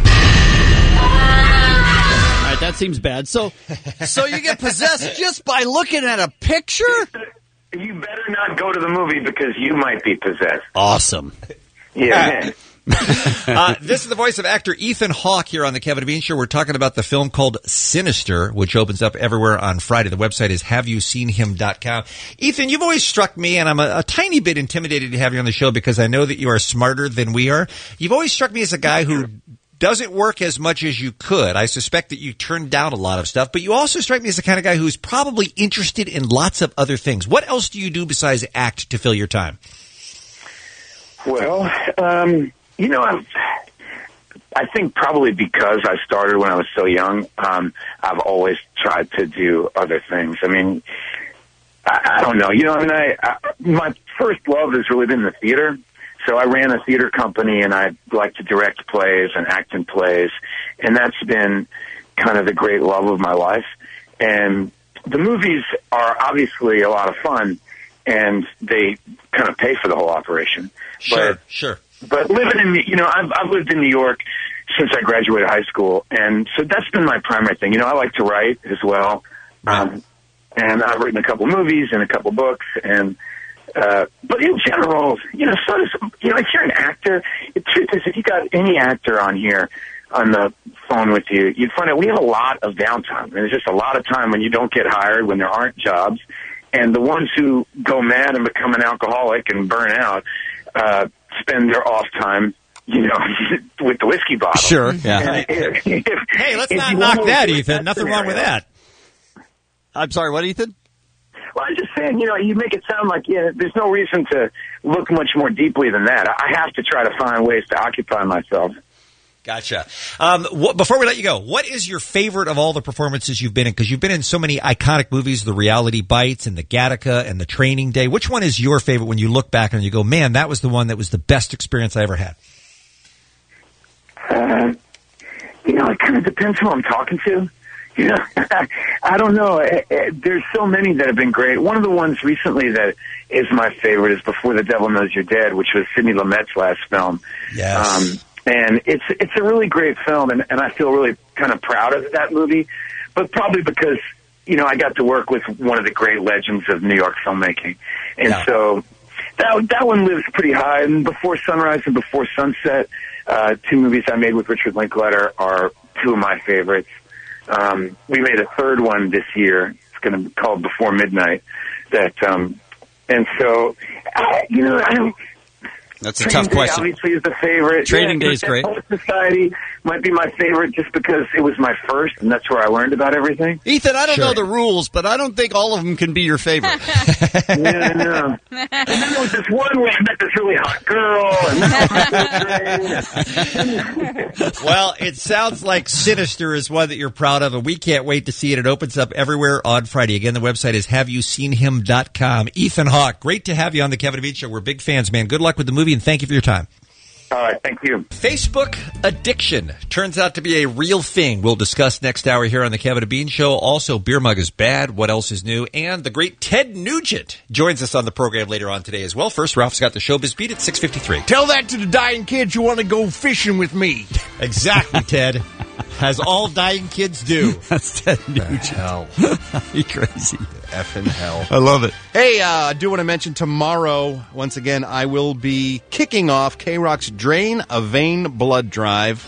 All right, that seems bad. So, so you get possessed just by looking at a picture? You better not go to the movie because you might be possessed. Awesome. Yeah, man. uh, this is the voice of actor Ethan Hawke here on the Kevin and Bean Show. We're talking about the film called Sinister, which opens up everywhere on Friday. The website is have you seen him dot com. Ethan, you've always struck me, and I'm a, a tiny bit intimidated to have you on the show because I know that you are smarter than we are. You've always struck me as a guy who doesn't work as much as you could. I suspect that you turn down a lot of stuff, but you also strike me as the kind of guy who's probably interested in lots of other things. What else do you do besides act to fill your time? Well, um, you know, I'm, I think probably because I started when I was so young, um, I've always tried to do other things. I mean, I, I don't know. You know, I mean, I, I my first love has really been the theater. So I ran a theater company, and I like to direct plays and act in plays, and that's been kind of the great love of my life. And the movies are obviously a lot of fun, and they kind of pay for the whole operation. Sure, but, sure. But living in, you know, I've, I've lived in New York since I graduated high school, and so that's been my primary thing. You know, I like to write as well, um, and I've written a couple movies and a couple books, and uh, but in general, you know, so does, you know, if you're an actor, the truth is, if you got any actor on here on the phone with you, you'd find out we have a lot of downtime. And there's just a lot of time when you don't get hired, when there aren't jobs, and the ones who go mad and become an alcoholic and burn out uh, spend their off time, you know, with the whiskey bottle. Sure, yeah. If, if, Hey, let's if not you knock want that, to Ethan. that Nothing wrong with scenario. that. I'm sorry, what, Ethan? Well, I'm just saying, you know, you make it sound like, yeah, there's no reason to look much more deeply than that. I have to try to find ways to occupy myself. Gotcha. Um, wh- before we let you go, what is your favorite of all the performances you've been in? Because you've been in so many iconic movies, The Reality Bites and The Gattaca and The Training Day. Which one is your favorite when you look back and you go, man, that was the one that was the best experience I ever had? Uh, you know, it kind of depends who I'm talking to. You know, I don't know. Eh, eh, There's so many that have been great. One of the ones recently that is my favorite is Before the Devil Knows You're Dead, which was Sidney Lumet's last film. Yes. Um, and it's it's a really great film, and, and I feel really kind of proud of that movie, but probably because, you know, I got to work with one of the great legends of New York filmmaking. And Yeah. so that that one lives pretty high. And Before Sunrise and Before Sunset, uh, two movies I made with Richard Linklater, are two of my favorites. Um, we made a third one this year. It's going to be called Before Midnight. That, um, and so, I, you know, I don't. That's a Training tough Day question. obviously is the favorite. Training yeah, Day is great. Poet Society might be my favorite just because it was my first, and that's where I learned about everything. Ethan, I don't Sure. know the rules, but I don't think all of them can be your favorite. Yeah, I know. And then there was this one where I met this really hot girl, and that Well, it sounds like Sinister is one that you're proud of, and we can't wait to see it. It opens up everywhere on Friday. Again, the website is have you seen him dot com. Ethan Hawke, great to have you on the Kevin and Bean Show. We're big fans, man. Good luck with the movie, and thank you for your time. All right, thank you. Facebook addiction turns out to be a real thing. We'll discuss next hour here on the Kevin and Bean Show. Also, beer mug is bad. What else is new? And the great Ted Nugent joins us on the program later on today as well. First, Ralph's got the showbiz beat at six fifty-three. Tell that to the dying kids who want to go fishing with me. Exactly, Ted. As all dying kids do. That's Ted Nugent. Hell. You crazy. Effing hell. I love it. Hey, uh, I do want to mention tomorrow, once again, I will be kicking off K-Rock's Drain a Vein Blood Drive.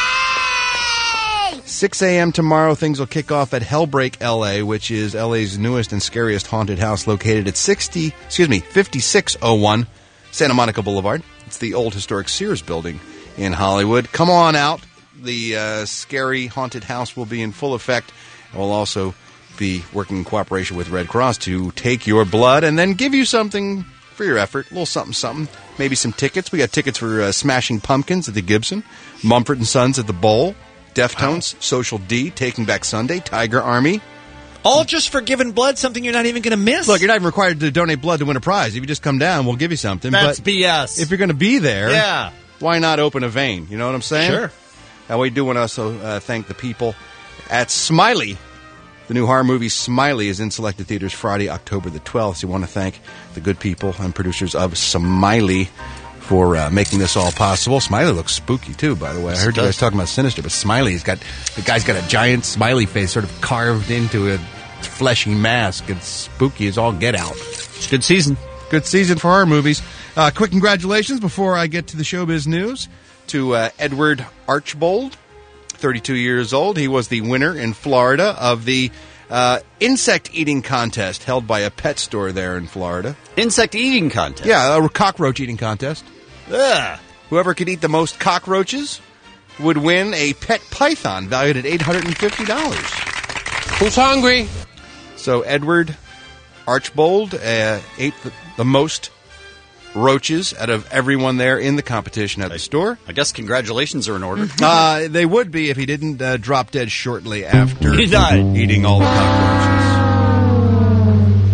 Yay! six a.m. tomorrow, things will kick off at Hellbreak L A, which is L A's newest and scariest haunted house located at sixty, excuse me, fifty-six oh one Santa Monica Boulevard. It's the old historic Sears building in Hollywood. Come on out. The uh, scary haunted house will be in full effect. We'll also be working in cooperation with Red Cross to take your blood and then give you something for your effort. A little something, something. Maybe some tickets. We got tickets for uh, Smashing Pumpkins at the Gibson, Mumford and Sons at the Bowl, Deftones, wow. Social D, Taking Back Sunday, Tiger Army. All just for giving blood, something you're not even going to miss. Look, you're not even required to donate blood to win a prize. If you just come down, we'll give you something. That's but B S. If you're going to be there, yeah. why not open a vein? You know what I'm saying? Sure. Now, we do want to also uh, thank the people at Smiley. The new horror movie Smiley is in selected theaters Friday, October the twelfth. So we want to thank the good people and producers of Smiley for uh, making this all possible. Smiley looks spooky, too, by the way. I heard you guys talking about Sinister, but Smiley's got, the guy's got a giant smiley face sort of carved into a fleshy mask. It's spooky as all get out. It's a good season. Good season for horror movies. Uh, quick congratulations before I get to the showbiz news to uh, Edward Archbold, thirty-two years old. He was the winner in Florida of the uh, insect eating contest held by a pet store there in Florida. Insect eating contest? Yeah, a cockroach eating contest. Ugh. Whoever could eat the most cockroaches would win a pet python valued at eight hundred fifty dollars. Who's hungry? So Edward Archbold uh, ate the, the most roaches out of everyone there in the competition at the store. I guess congratulations are in order. uh, they would be if he didn't uh, drop dead shortly after he died. eating all the cockroaches.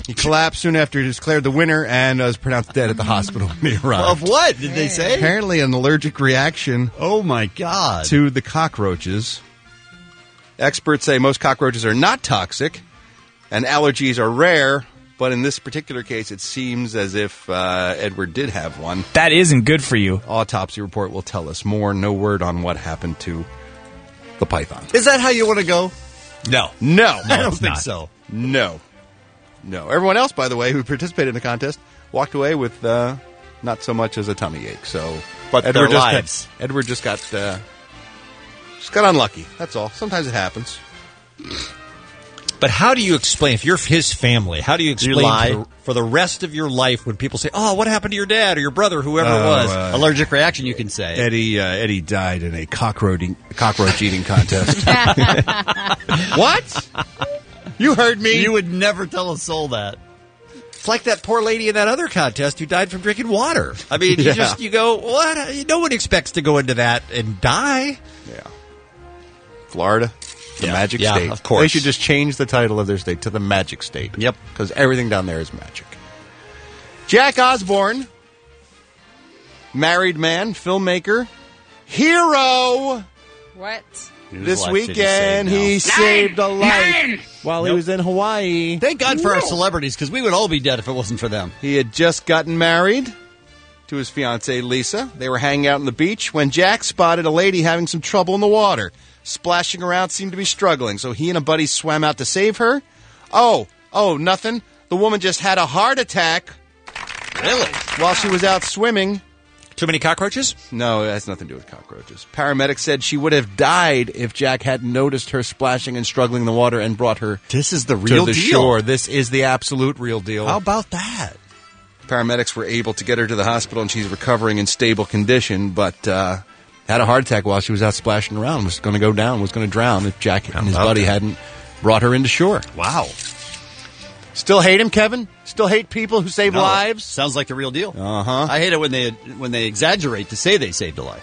He collapsed soon after he declared the winner and was pronounced dead at the hospital when he arrived. Of what did they say? Apparently an allergic reaction. Oh, my God. To the cockroaches. Experts say most cockroaches are not toxic, and allergies are rare, but in this particular case, it seems as if uh, Edward did have one. That isn't good for you. Autopsy report will tell us more. No word on what happened to the python. Is that how you want to go? No. No. I don't think so. No. No. Everyone else, by the way, who participated in the contest, walked away with uh, not so much as a tummy ache. So, But Edward their just lives. Got, Edward just got uh, just got unlucky. That's all. Sometimes it happens. But how do you explain, if you're his family, how do you Do you explain lie? for, the, for the rest of your life when people say, oh, what happened to your dad or your brother, whoever Oh, it was? uh, Allergic reaction, you can say. Eddie uh, Eddie died in a cockroach eating, cockroach eating contest. What? You heard me. You would never tell a soul that. It's like that poor lady in that other contest who died from drinking water. I mean, you Yeah. just, you go, what? No one expects to go into that and die. Yeah. Florida, the Yeah. Magic Yeah, State. of course. They should just change the title of their state to the Magic State. Yep. Because everything down there is magic. Jack Osborne, married man, filmmaker, hero. What? This life did he weekend, save now? he saved a life Nine! while he Nope. was in Hawaii. Thank God for our No. celebrities, because we would all be dead if it wasn't for them. He had just gotten married to his fiancée, Lisa. They were hanging out on the beach when Jack spotted a lady having some trouble in the water. Splashing around, seemed to be struggling, so he and a buddy swam out to save her. Oh, oh, nothing. The woman just had a heart attack. Really? While she was out swimming. Too many cockroaches? No, it has nothing to do with cockroaches. Paramedics said she would have died if Jack hadn't noticed her splashing and struggling in the water and brought her This is the to real the deal. shore. This is the absolute real deal. How about that? Paramedics were able to get her to the hospital, and she's recovering in stable condition, but uh, had a heart attack while she was out splashing around. Was going to go down, was going to drown if Jack and his about buddy that? hadn't brought her into shore. Wow. Still hate him, Kevin? Still hate people who save No. lives? Sounds like the real deal. Uh-huh. I hate it when they when they exaggerate to say they saved a life.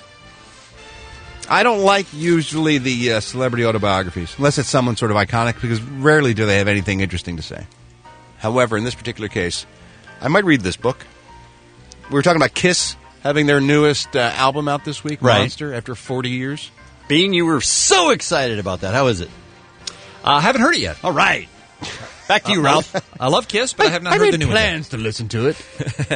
I don't like usually the uh, celebrity autobiographies, unless it's someone sort of iconic, because rarely do they have anything interesting to say. However, in this particular case, I might read this book. We were talking about Kiss having their newest uh, album out this week, Right. Monster, after forty years. Bean, you were so excited about that. How is it? I uh, haven't heard it yet. All right. Back to you, Ralph. I love Kiss, but I, have not I heard made the new plans to listen to it.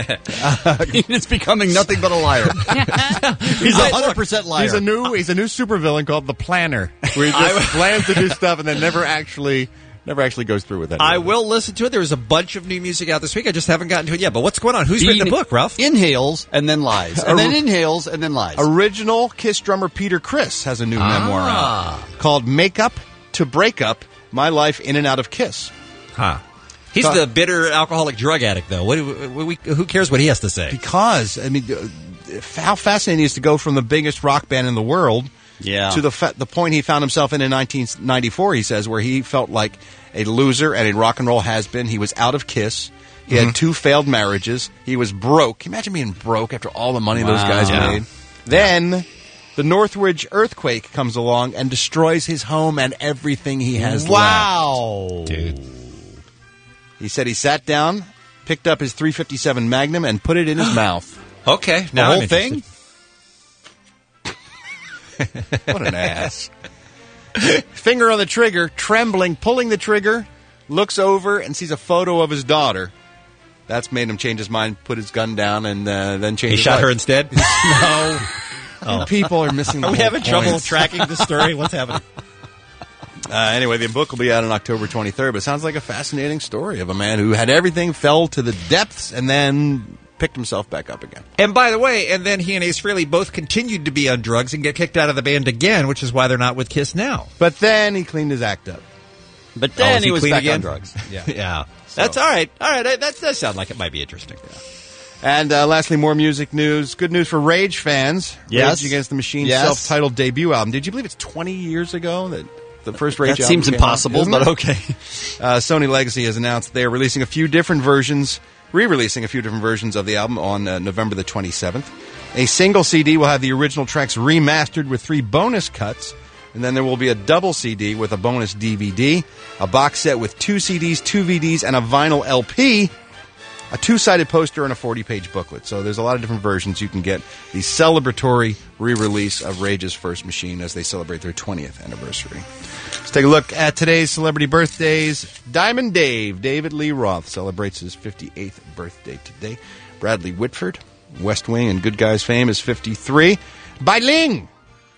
It's becoming nothing but a liar. He's a hundred percent liar. He's a new he's a new supervillain called the Planner, where he just plans to do stuff and then never actually never actually goes through with it. I will listen to it. There was a bunch of new music out this week. I just haven't gotten to it yet. But what's going on? Who's written the book, Ralph? Inhales and then lies. And then inhales and then lies. Original Kiss drummer Peter Criss has a new Ah. memoir out called Makeup to Breakup: My Life in and Out of Kiss. Huh. He's So- the bitter alcoholic drug addict, though. What, do we, we, who cares what he has to say? Because, I mean, uh, how fascinating it is to go from the biggest rock band in the world Yeah. to the fa- the point he found himself in in nineteen ninety-four, he says, where he felt like a loser and a rock and roll has-been. He was out of Kiss. He Mm-hmm. had two failed marriages. He was broke. Can you imagine being broke after all the money those Wow. guys Yeah. made? Then the Northridge earthquake comes along and destroys his home and everything he has left. Wow. Dude. He said he sat down, picked up his three fifty-seven Magnum, and put it in his mouth. Okay. The Now whole I'm thing? What an ass. Finger on the trigger, trembling, pulling the trigger, looks over and sees a photo of his daughter. That's made him change his mind, put his gun down, and uh, then change He his shot life. her instead? No. You people are missing the Are we whole having trouble point. tracking the story? What's happening? Uh, anyway, the book will be out on October twenty-third, but it sounds like a fascinating story of a man who had everything, fell to the depths, and then picked himself back up again. And by the way, and then he and Ace Frehley both continued to be on drugs and get kicked out of the band again, which is why they're not with Kiss now. But then he cleaned his act up. But Oh, then is he was clean back again? on drugs. Yeah. Yeah. That's all right. All right. That does sound like it might be interesting. And uh, lastly, more music news. Good news for Rage fans. Yes. Rage Against the Machine's Yes. self-titled debut album. Did you believe it's twenty years ago that the first Rage That album seems came impossible, out? Isn't but it? okay. Uh, Sony Legacy has announced they are releasing a few different versions, re-releasing a few different versions of the album on uh, November the twenty-seventh. A single C D will have the original tracks remastered with three bonus cuts, And then there will be a double C D with a bonus D V D, a box set with two C Ds, two V Ds, and a vinyl L P, a two-sided poster, and a forty-page booklet. So there's a lot of different versions. You can get the celebratory re-release of Rage's First Machine as they celebrate their twentieth anniversary. Let's take a look at today's celebrity birthdays. Diamond Dave, David Lee Roth, celebrates his fifty-eighth birthday today. Bradley Whitford, West Wing and Good Guys fame, is fifty-three. Bai Ling!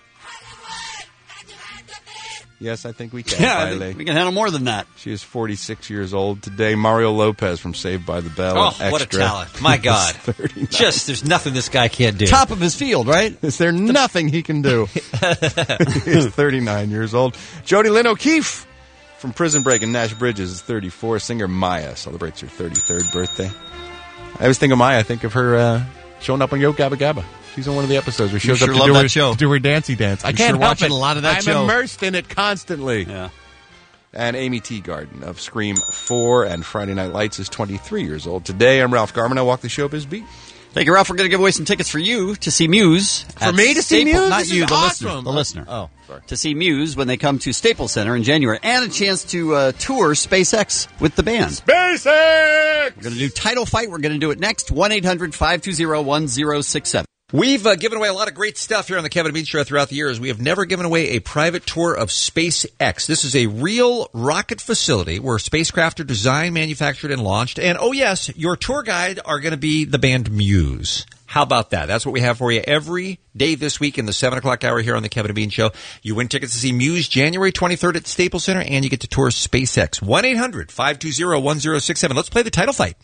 Yes, I think we can. Yeah, I Bai think Ling. we can handle more than that. She is forty-six years old today. Mario Lopez from Saved by the Bell. Oh, Extra, what a talent. My God. thirty-nine. Just, there's nothing this guy can't do. Top of his field, right? Is there nothing he can do? He's thirty-nine years old. Jody Lynn O'Keefe from Prison Break and Nash Bridges is thirty-four. Singer Maya celebrates her thirty-third birthday. I always think of Maya. I think of her uh, showing up on Yo Gabba Gabba. She's on one of the episodes where she You shows sure up to love do that her, show. do her dancey dance. I You're can't sure help watching it. a lot of that I'm show. immersed in it constantly. Yeah. And Amy Teagarden of Scream four and Friday Night Lights is twenty-three years old. Today, I'm Ralph Garman. I walk the showbiz beat. Thank you, Ralph. We're going to give away some tickets for you to see Muse. For at me to see Staple- Muse? Not This you, is the awesome. listener. The listener. Oh, sorry. To see Muse when they come to Staples Center in January. And a chance to uh, tour SpaceX with the band. SpaceX! We're going to do Title Fight. We're going to do it next. one eight hundred five two zero one zero six seven. We've uh, given away a lot of great stuff here on the Kevin and Bean Show throughout the years. We have never given away a private tour of SpaceX. This is a real rocket facility where spacecraft are designed, manufactured, and launched. And, oh, yes, your tour guide are going to be the band Muse. How about that? That's what we have for you every day this week in the seven o'clock hour here on the Kevin and Bean Show. You win tickets to see Muse January twenty-third at Staples Center, and you get to tour SpaceX. one eight hundred five two zero one zero six seven. Let's play the title fight.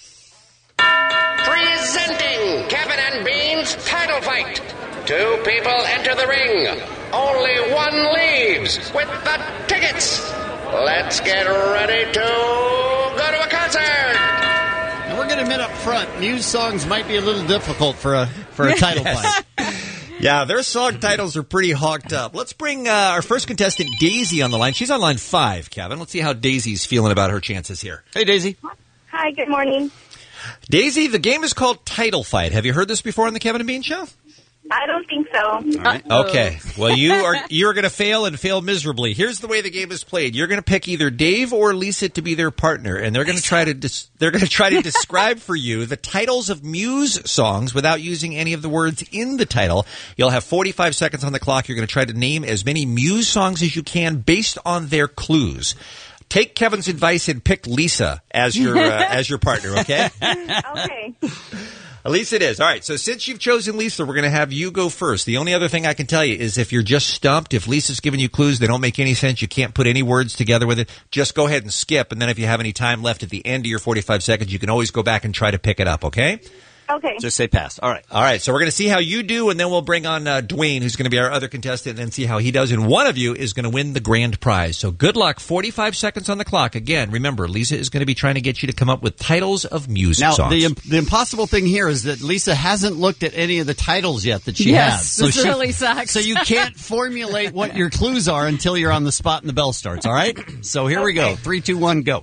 Presenting Kevin and Bean's Title Fight. Two people enter the ring. Only one leaves with the tickets. Let's get ready to go to a concert. Now, we're going to admit up front, Muse songs might be a little difficult for a for a title Yes. fight. Yeah, their song titles are pretty hawked up. Let's bring uh, our first contestant, Daisy, on the line. She's on line five, Kevin. Let's see how Daisy's feeling about her chances here. Hey, Daisy. Hi, good morning. Daisy, the game is called Title Fight. Have you heard this before on the Kevin and Bean Show? I don't think so. All right. Okay. Well, you are you're going to fail and fail miserably. Here's the way the game is played. You're going to pick either Dave or Lisa to be their partner, and they're going to try to dis- they're going to try to describe for you the titles of Muse songs without using any of the words in the title. You'll have forty-five seconds on the clock. You're going to try to name as many Muse songs as you can based on their clues. Take Kevin's advice and pick Lisa as your uh, as your partner, okay? Okay. Lisa it is. All right, so since you've chosen Lisa, we're going to have you go first. The only other thing I can tell you is if you're just stumped, if Lisa's giving you clues, they don't make any sense, you can't put any words together with it, just go ahead and skip, and then if you have any time left at the end of your forty-five seconds, you can always go back and try to pick it up, okay? Okay. Just say pass. All right. All right, so we're going to see how you do, and then we'll bring on uh, Dwayne, who's going to be our other contestant, and then see how he does. And one of you is going to win the grand prize. So good luck. forty-five seconds on the clock. Again, remember, Lisa is going to be trying to get you to come up with titles of music Now, songs. the the impossible thing here is that Lisa hasn't looked at any of the titles yet that she Yes, has. So this she, really sucks. So you can't formulate what your clues are until you're on the spot and the bell starts, all right? So here we go. Three, two, one, go.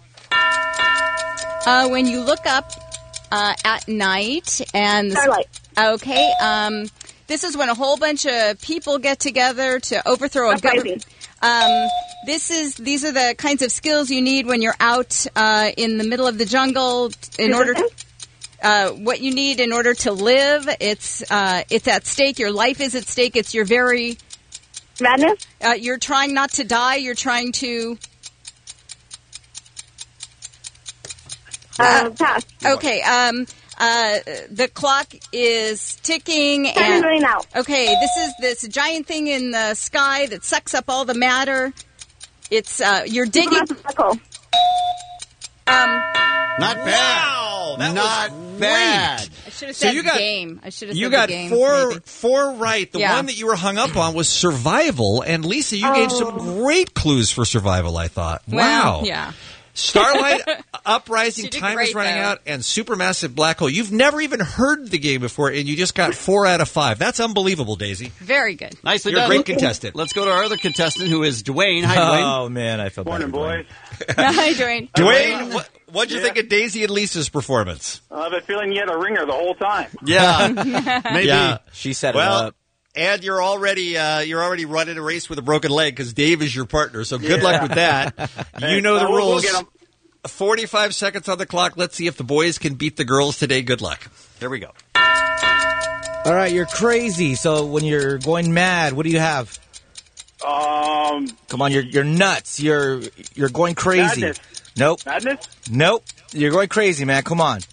Uh, when you look up uh, at night and the, Starlight. Okay, um, this is when a whole bunch of people get together to overthrow a government. Um, this is these are the kinds of skills you need when you're out uh, in the middle of the jungle in order to. Uh, what you need in order to live. It's uh, it's at stake. Your life is at stake. It's your very madness. Uh, you're trying not to die. You're trying to. Uh, pass. Okay. Um, uh, the clock is ticking. Time and running out. Okay, this is this giant thing in the sky that sucks up all the matter. It's uh, you're digging. Um, Not bad. Wow, that Not was bad. great. I should have So said you got- game. I should have You said got the game. four maybe. four right. The Yeah. one that you were hung up on was survival. And Lisa, you gave some great clues for survival, I thought. Wow. Well, yeah. Starlight, Uprising, She did Time is great, Running though. Out, and Supermassive Black Hole. You've never even heard the game before, and you just got four out of five. That's unbelievable, Daisy. Very good. Nicely You're a done. great contestant. Let's go to our other contestant, who is Dwayne. Hi, Dwayne. Oh man, I feel Morning, boys. Hi, Dwayne. Dwayne, what, what'd you Yeah. think of Daisy and Lisa's performance? I've been feeling you had a ringer the whole time. Yeah. Maybe. Yeah, she set Well, it up. And you're already uh, you're already running a race with a broken leg because Dave is your partner. So good Yeah. luck with that. You know the Uh, we'll- we'll rules. get 'em. forty-five seconds on the clock. Let's see if the boys can beat the girls today. Good luck. Here we go. All right, you're crazy. So when you're going mad, what do you have? Um, Come on, you're you're nuts. You're you're going crazy. Madness. Nope. Madness? Nope. You're going crazy, man. Come on.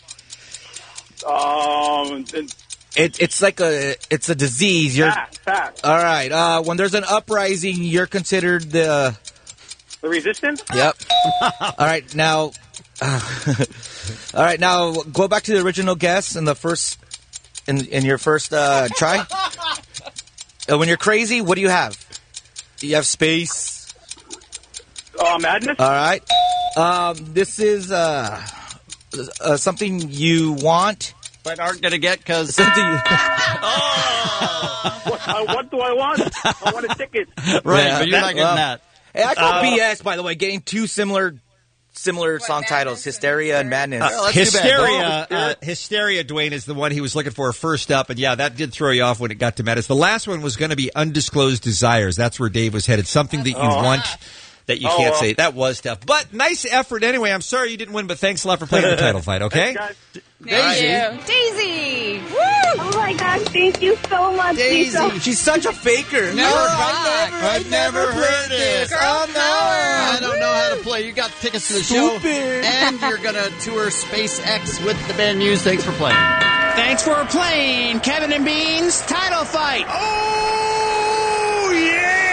Um, It, it's like a it's a disease. You're fat, fat. all right. Uh, when there's an uprising, you're considered the. The resistance? Yep. All right, now. all right, now go back to the original guess in the first, in in your first uh, try. Uh, when you're crazy, what do you have? You have space. Uh, madness? All right. Um, this is uh, uh, something you want, but aren't going to get because something. You... what, uh, what do I want? I want a ticket. Right, Yeah, but you're not getting well, that. Hey, I call Uh, B S, by the way, getting two similar similar song titles, Hysteria and Madness. Uh, hysteria, uh, hysteria. Dwayne is the one he was looking for first up, and yeah, that did throw you off when it got to Madness. The last one was going to be Undisclosed Desires. That's where Dave was headed. Something that you Oh. want that you Oh, can't well. say. That was tough, but nice effort anyway. I'm sorry you didn't win, but thanks a lot for playing the title fight. Okay. Thank you. Daisy! Woo! Oh my gosh, thank you so much, Daisy, Lisa. she's such a faker. Never Look, rock. I've never heard this. Girl Oh, no. power. I don't know how to play. You got tickets to the Stupid. show, and you're going to tour SpaceX with the band Muse. Thanks for playing. Thanks for playing Kevin and Bean's title fight. Oh, yeah!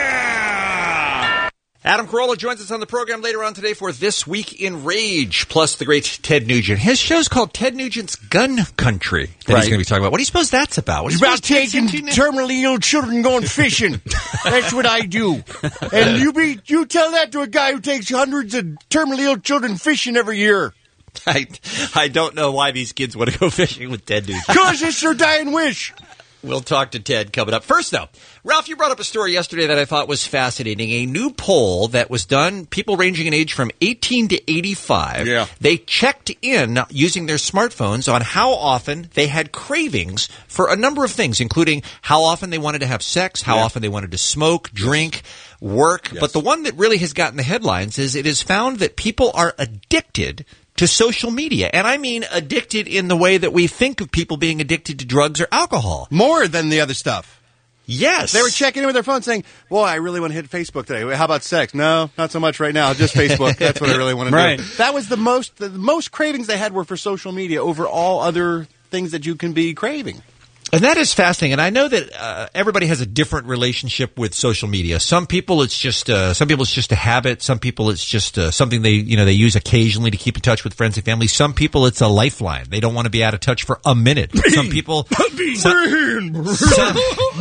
Adam Carolla joins us on the program later on today for This Week in Rage, plus the great Ted Nugent. His show's called Ted Nugent's Gun Country that Right. he's going to be talking about. What do you suppose that's about? What do It's you about suppose Ted's taking into now? terminally ill children going fishing. That's what I do. And you be you tell that to a guy who takes hundreds of terminally ill children fishing every year. I, I don't know why these kids want to go fishing with Ted Nugent. Because it's their dying wish. We'll talk to Ted coming up. First, though, Ralph, you brought up a story yesterday that I thought was fascinating. A new poll that was done, people ranging in age from eighteen to eighty-five. Yeah. They checked in using their smartphones on how often they had cravings for a number of things, including how often they wanted to have sex, how Yeah. often they wanted to smoke, drink, work. Yes. But the one that really has gotten the headlines is it is found that people are addicted to social media. And I mean addicted in the way that we think of people being addicted to drugs or alcohol. More than the other stuff. Yes. They were checking in with their phone saying, boy, I really want to hit Facebook today. How about sex? No, not so much right now. Just Facebook. That's what I really want to Right. do. That was the most, the most cravings they had were for social media over all other things that you can be craving. And that is fascinating. And I know that uh, everybody has a different relationship with social media. Some people, it's just uh, some people it's just a habit. Some people, it's just uh, something they you know they use occasionally to keep in touch with friends and family. Some people, it's a lifeline. They don't want to be out of touch for a minute. Some people, some, some,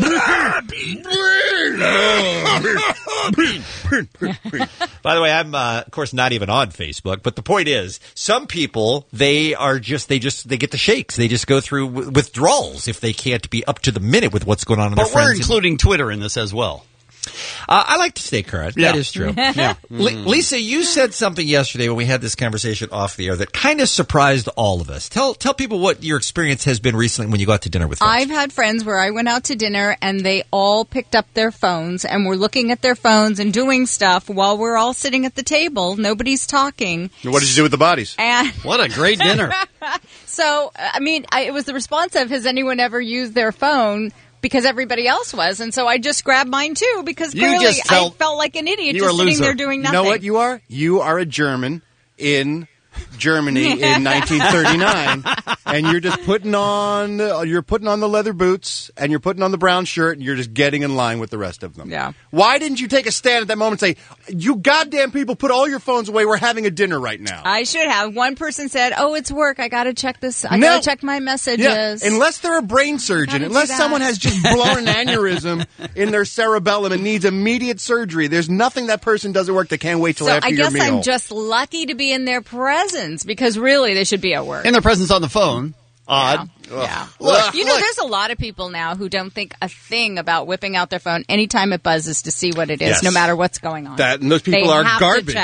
By the way, I'm uh, of course not even on Facebook, but the point is, some people they are just they just they get the shakes. They just go through w- withdrawals if they can't be up to the minute with what's going on in But their we're friends. including Twitter in this as well. Uh, I like to stay current. Yeah. That is true. Yeah. Li- Lisa, you said something yesterday when we had this conversation off the air that kind of surprised all of us. Tell tell people what your experience has been recently when you go out to dinner with friends. I've had friends where I went out to dinner and they all picked up their phones and were looking at their phones and doing stuff while we're all sitting at the table. Nobody's talking. What did you do with the bodies? And What a great dinner. so, I mean, I, it was the response of, has anyone ever used their phone? Because everybody else was. And so I just grabbed mine too because You clearly just felt- I felt like an idiot You were just a sitting loser. there doing You nothing. know what you are? You are a German in Germany in nineteen thirty-nine, and you're just putting on you're putting on the leather boots and you're putting on the brown shirt and you're just getting in line with the rest of them. Yeah. Why didn't you take a stand at that moment and say, "You goddamn people, put all your phones away. We're having a dinner right now." I should have. One person said, "Oh, it's work. I got to check this. I No. got to check my messages." Yeah, unless they're a brain surgeon, Gotta do unless that. someone has just blown an aneurysm in their cerebellum and needs immediate surgery, there's nothing that person does at work that can't wait till So after I your guess meal. I'm just lucky to be in their presence because really they should be at work. In their presence on the phone. Odd. Yeah. Look, You know, look. there's a lot of people now who don't think a thing about whipping out their phone anytime it buzzes to see what it is, Yes. no matter what's going on. That and those people They are have to garbage. check.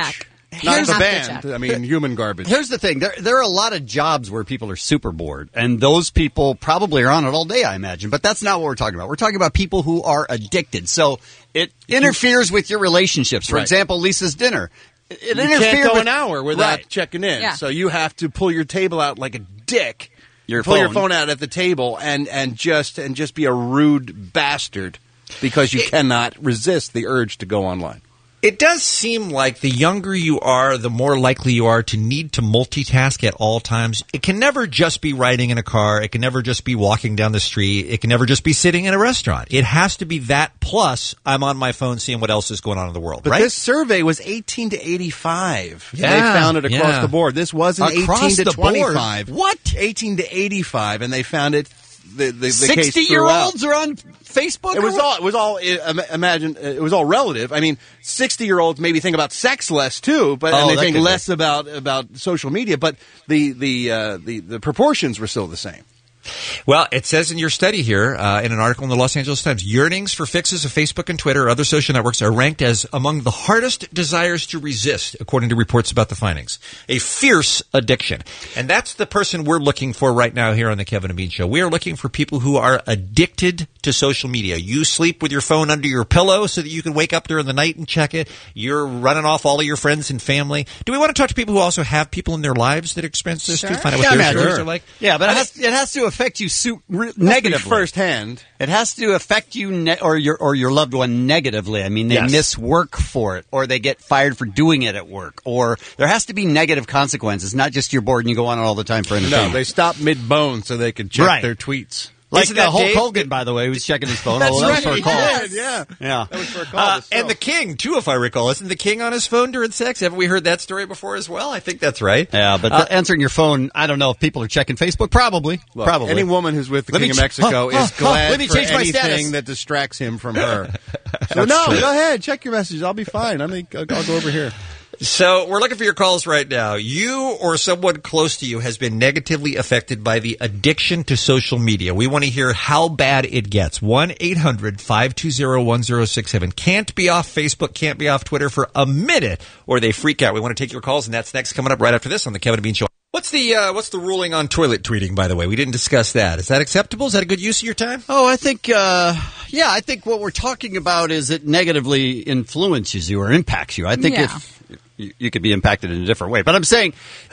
Not Here's the the- band. I mean, human garbage. Here's the thing. There, there are a lot of jobs where people are super bored, and those people probably are on it all day, I imagine. But that's not what we're talking about. We're talking about people who are addicted. So it interferes with your relationships. For Right. example, Lisa's dinner. It you interfered can't go with, an hour without Right. checking in. Yeah. So you have to pull your table out like a dick. Your pull your phone. phone out at the table and, and just and just be a rude bastard because you cannot resist the urge to go online. It does seem like the younger you are, the more likely you are to need to multitask at all times. It can never just be riding in a car. It can never just be walking down the street. It can never just be sitting in a restaurant. It has to be that plus I'm on my phone seeing what else is going on in the world, But right? this survey was eighteen to eighty-five. Yeah, They found it across yeah. the board. This wasn't Across eighteen to the board? twenty-five. What? eighteen to eighty-five, and they found it. The, the, the case sixty-year-olds throughout. are on Facebook? It was or- all. It was all. uh, Imagine uh, it was all relative. I mean, sixty-year-olds maybe think about sex less too, but Oh, and they that think could be. less about about social media. But the the uh, the the proportions were still the same. Well, it says in your study here, uh, in an article in the Los Angeles Times, yearnings for fixes of Facebook and Twitter or other social networks are ranked as among the hardest desires to resist, according to reports about the findings. A fierce addiction. And that's the person we're looking for right now here on the Kevin and Bean Show. We are looking for people who are addicted to social media. You sleep with your phone under your pillow so that you can wake up during the night and check it. You're running off all of your friends and family. Do we want to talk to people who also have people in their lives that experience this too? Find out what Yeah, their man, stories sure. are like? Yeah, but I it has, it has to affect you su- re- negatively firsthand. It has to affect you ne- or your or your loved one negatively. I mean, they Yes. miss work for it, or they get fired for doing it at work, or there has to be negative consequences. Not just you're bored and you go on it all the time for No, entertainment. they stopped mid bone so they could check Right. their tweets. Like Isn't uh, that Hulk Dave? Hogan, by the way, was checking his phone. That's oh, that was right, for a call. He did, yeah. Yeah. That was for a call. Uh, to sell. and the king, too, if I recall. Isn't the king on his phone during sex? Haven't we heard that story before as well? I think that's right. Yeah, but Uh, answering your phone, I don't know if people are checking Facebook. Probably. Look, Probably. any woman who's with the Let me King of ch- Mexico huh, is huh, huh, glad let me for change my anything status. that distracts him from her. So That's no, true. go ahead, check your messages. I'll be fine. I mean, I'll, I'll go over here. So we're looking for your calls right now. You or someone close to you has been negatively affected by the addiction to social media. We want to hear how bad it gets. one eight hundred five two zero one zero six seven. Can't be off Facebook, can't be off Twitter for a minute, or they freak out. We want to take your calls, and that's next coming up right after this on the Kevin and Bean Show. What's the uh, what's the ruling on toilet tweeting, by the way? We didn't discuss that. Is that acceptable? Is that a good use of your time? Oh, I think, uh, yeah, I think what we're talking about is it negatively influences you or impacts you. I think Yeah. if you, you could be impacted in a different way, but I'm saying,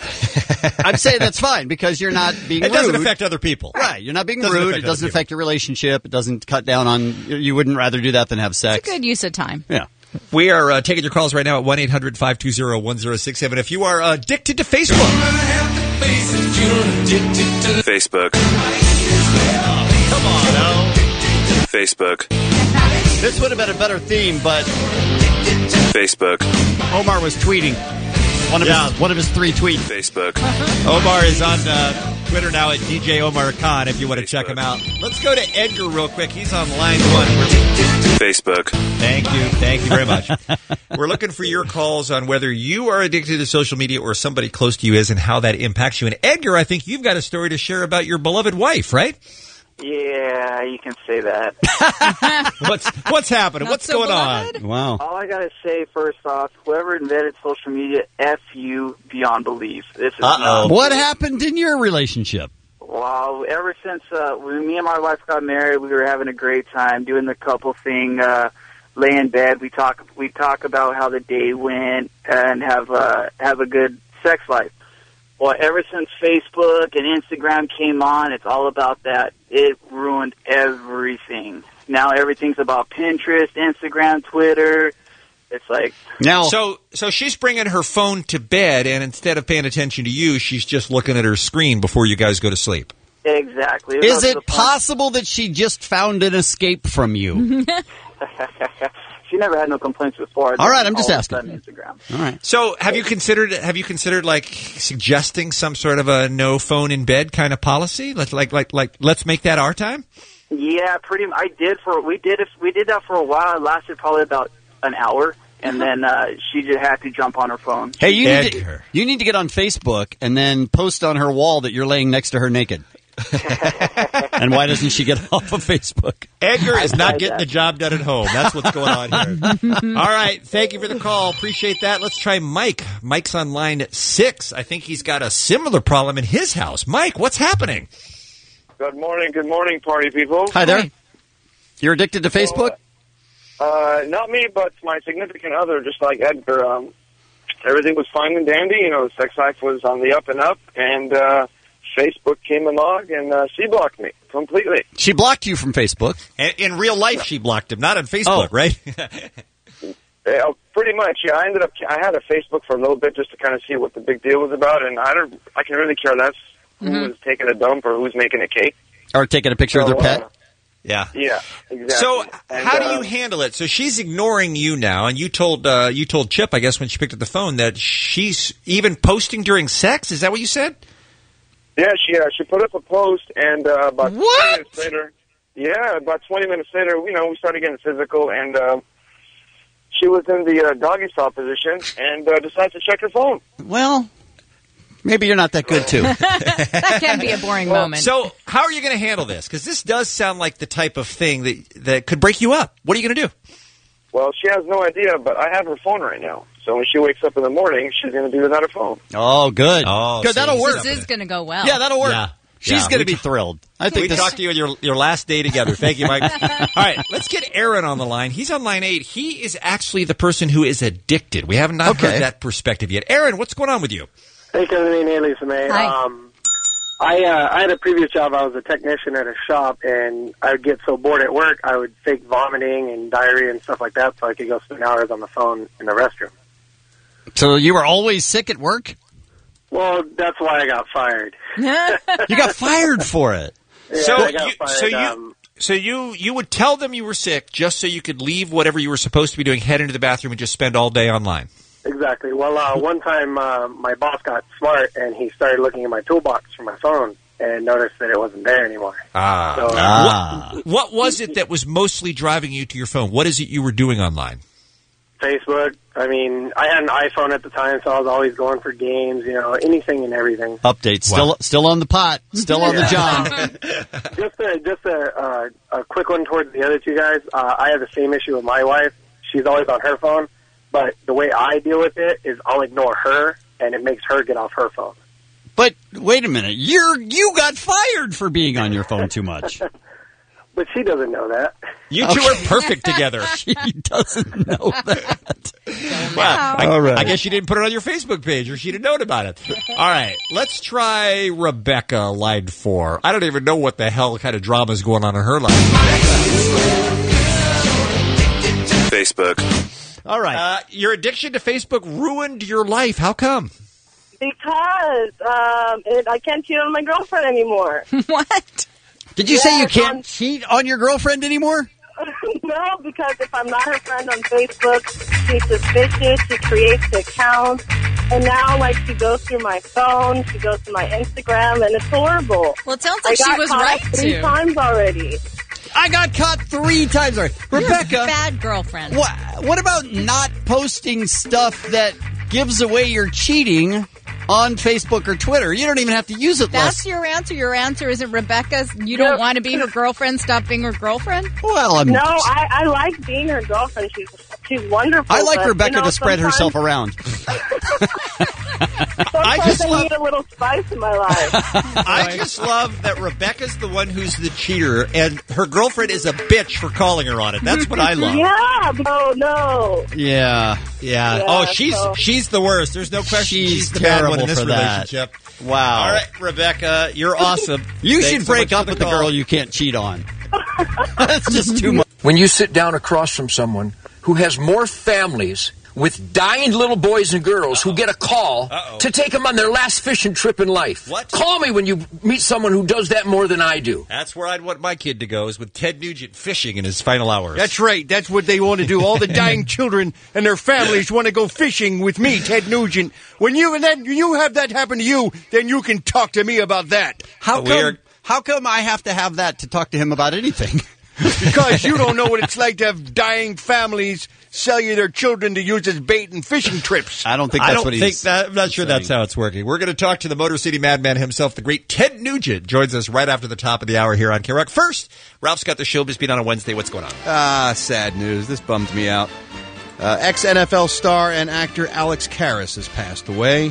I'm saying that's fine because you're not being It rude. doesn't affect other people. Right. You're not being Doesn't rude. affect It doesn't other people. affect your relationship. It doesn't cut down on, you wouldn't rather do that than have sex. Good use of time. Yeah. We are uh, taking your calls right now at one eight hundred five two zero one zero six seven. If you are addicted to Facebook, Facebook. Come on, no. Facebook. This would have been a better theme, but Facebook. Omar was tweeting. One of Yeah. his one of his three tweets. Facebook. Omar is on uh, Twitter now at D J Omar Khan if you want to check him out. Let's go to Edgar real quick. He's on line one. Facebook. Thank you. Thank you very much. We're looking for your calls on whether you are addicted to social media or somebody close to you is and how that impacts you. And Edgar, I think you've got a story to share about your beloved wife, right? Yeah, you can say that. What's what's happening? Not What's so going beloved? on? Wow. All I gotta say first off, whoever invented social media, F you beyond belief. This is not What happened in your relationship? Wow, ever since uh, when me and my wife got married, we were having a great time doing the couple thing, uh, lay in bed. We talk we talk about how the day went and have uh, have a good sex life. Well, ever since Facebook and Instagram came on, it's all about that. It ruined everything. Now everything's about Pinterest, Instagram, Twitter. It's like now. So so she's bringing her phone to bed, and instead of paying attention to you, she's just looking at her screen before you guys go to sleep. Exactly. Is That's it the point. possible that she just found an escape from you? She never had no complaints before. All right, I'm just All of a asking. sudden, Instagram. All right. So have you considered have you considered like suggesting some sort of a no phone in bed kind of policy? Let's like like like let's make that our time. Yeah, pretty. I did for we did it. We did that for a while. It lasted probably about an hour, and then uh, she just had to jump on her phone. Hey, you need, to, you need to get on Facebook and then post on her wall that you're laying next to her naked. And why doesn't she get off of Facebook? Edgar is I not tried getting that. the job done at home. That's what's going on here. All right. Thank you for the call. Appreciate that. Let's try Mike. Mike's on line six. I think he's got a similar problem in his house. Mike, what's happening? Good morning, good morning, party people. Hi there. You're addicted to Facebook? Uh, not me, but my significant other, just like Edgar. Um, everything was fine and dandy. You know, the sex life was on the up and up, and uh, Facebook came along and uh, she blocked me completely. She blocked you from Facebook. And in real life, she blocked him, not on Facebook, Oh. right? Yeah, pretty much. Yeah, I ended up. I had a Facebook for a little bit just to kind of see what the big deal was about, and I don't. I can really care less who Mm-hmm. was taking a dump or who's making a cake. Or taking a picture of their So, pet? uh, Yeah. Yeah, exactly. So, And, how do uh, you handle it? So she's ignoring you now, and you told uh, you told Chip, I guess, when she picked up the phone, that she's even posting during sex. Is that what you said? Yeah, she uh, she put up a post, and uh, about What? twenty minutes later, yeah, about twenty minutes later, you know, we started getting physical, and uh, she was in the uh, doggy style position, and uh, decided to check her phone. Well, maybe you're not that good, too. That can be a boring moment. So, how are you going to handle this? Because this does sound like the type of thing that that could break you up. What are you going to do? Well, she has no idea, but I have her phone right now. So when she wakes up in the morning, she's going to be without her phone. Oh, good. Oh, good. That'll work. This is going to go well. Yeah, that'll work. Yeah. She's Yeah. going to We be t- thrilled. I think we this. talked to you on your your last day together. Thank you, Mike. All right, let's get Aaron on the line. He's on line eight. He is actually the person who is addicted. We have not Okay. heard that perspective yet. Aaron, what's going on with you? Hey, Kevin, hey, Lisa May. Hi. Um, I uh, I had a previous job. I was a technician at a shop, and I would get so bored at work, I would fake vomiting and diarrhea and stuff like that, so I could go spend hours on the phone in the restroom. So you were always sick at work? Well, that's why I got fired. You got fired for it. Yeah, so, I got you, fired, so you, um, so you, you would tell them you were sick just so you could leave whatever you were supposed to be doing, head into the bathroom, and just spend all day online. Exactly. Well, uh, one time uh, my boss got smart, and he started looking in my toolbox for my phone and noticed that it wasn't there anymore. Ah. So, Ah. What, what was it that was mostly driving you to your phone? What is it you were doing online? Facebook. I mean, I had an iPhone at the time, so I was always going for games, you know, anything and everything. Update. Still, Wow. still on the pot. Still on the job. Just a just a, uh, a quick one towards the other two guys. Uh, I have the same issue with my wife. She's always on her phone, but the way I deal with it is I'll ignore her, and it makes her get off her phone. But wait a minute. You're you got fired for being on your phone too much. But she doesn't know that. You two are perfect together. She doesn't know that. Wow. I, All right. I guess you didn't put it on your Facebook page, or she'd have known about it. All right, let's try Rebecca, line four. I don't even know what the hell kind of drama is going on in her life. Facebook. All right. Uh, your addiction to Facebook ruined your life. How come? Because um, it, I can't cheat on my girlfriend anymore. What? Did you say you Yes, can't on- cheat on your girlfriend anymore? No, because if I'm not her friend on Facebook, she's suspicious. She creates accounts. And now, like, she goes through my phone, she goes through my Instagram, and it's horrible. Well, it sounds I like she got was caught right three to. times already. I got caught three times already. You're a Rebecca, bad girlfriend. what, what about not posting stuff that gives away your cheating on Facebook or Twitter? You don't even have to use it. That's less. your answer. Your answer isn't Rebecca's. You don't No. want to be her girlfriend. Stop being her girlfriend. Well, I'm. No, I, I like being her girlfriend. She's she's wonderful. I like but, Rebecca you know, to spread sometimes- herself around. Sometimes I I, just love- need a little spice in my life. I just love that Rebecca's the one who's the cheater, and her girlfriend is a bitch for calling her on it. That's what I love. Yeah. Oh no. Yeah. Yeah. Yeah, oh, she's so- she's the worst. There's no question. She's She's, the bad one in terrible this for that. relationship. Wow. All right, Rebecca, you're awesome. You Thanks should so break much up for with the call. girl you can't cheat on. That's just too much. When you sit down across from someone who has more families with dying little boys and girls who get a call Uh-oh. to take them on their last fishing trip in life. What? Call me when you meet someone who does that more than I do. That's where I'd want my kid to go, is with Ted Nugent fishing in his final hours. That's right. That's what they want to do. All the dying children and their families want to go fishing with me, Ted Nugent. When you and then you have that happen to you, then you can talk to me about that. How We come? are- How come I have to have that to talk to him about anything? Because you don't know what it's like to have dying families sell you their children to use as bait in fishing trips. I don't think I that's don't what think he's that. I'm not sure saying. that's how it's working. We're going to talk to the Motor City Madman himself, the great Ted Nugent, joins us right after the top of the hour here on K-Rock. First, Ralph's got the showbiz beat on a Wednesday. What's going on? Ah, sad news. This bummed me out. Uh, ex-N F L star and actor Alex Karras has passed away.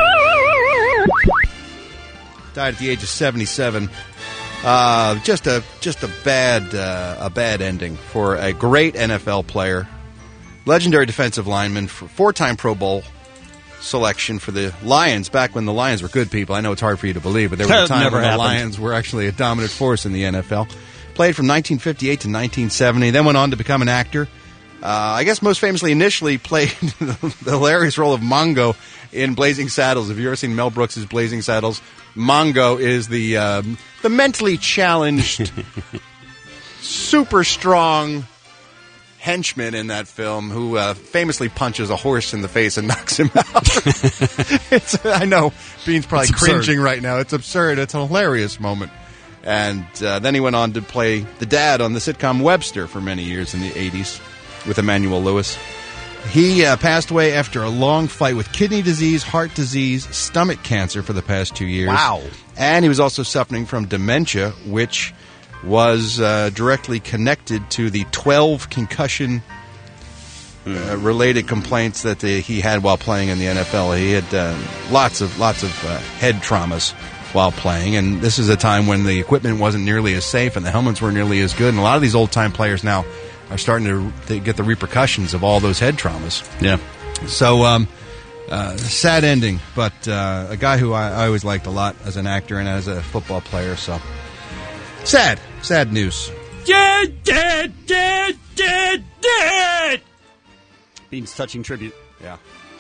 Died at the age of seventy-seven. Uh, just a just a bad uh, a bad ending for a great N F L player, legendary defensive lineman, for four-time Pro Bowl selection for the Lions back when the Lions were good people. I know it's hard for you to believe, but there was a time Never when the happened. Lions were actually a dominant force in the N F L. Played from nineteen fifty-eight to nineteen seventy, then went on to become an actor. Uh, I guess most famously initially played the hilarious role of Mongo in Blazing Saddles. Have you ever seen Mel Brooks' Blazing Saddles? Mongo is the um, the mentally challenged, super strong henchman in that film who uh, famously punches a horse in the face and knocks him out. it's, I know Bean's probably It's absurd. cringing right now. It's absurd. It's a hilarious moment. And uh, then he went on to play the dad on the sitcom Webster for many years in the eighties with Emmanuel Lewis. He uh, passed away after a long fight with kidney disease, heart disease, stomach cancer for the past two years. Wow. And he was also suffering from dementia, which was uh, directly connected to the twelve concussion uh, related complaints that the, he had while playing in the N F L. He had uh, lots of lots of uh, head traumas while playing, and this is a time when the equipment wasn't nearly as safe and the helmets weren't nearly as good, and a lot of these old-time players now are starting to, to get the repercussions of all those head traumas. Yeah. So, um, uh, sad ending, but uh, a guy who I, I always liked a lot as an actor and as a football player, so sad, sad news. Dead, dead, dead, dead, dead. Bean's touching tribute. Yeah.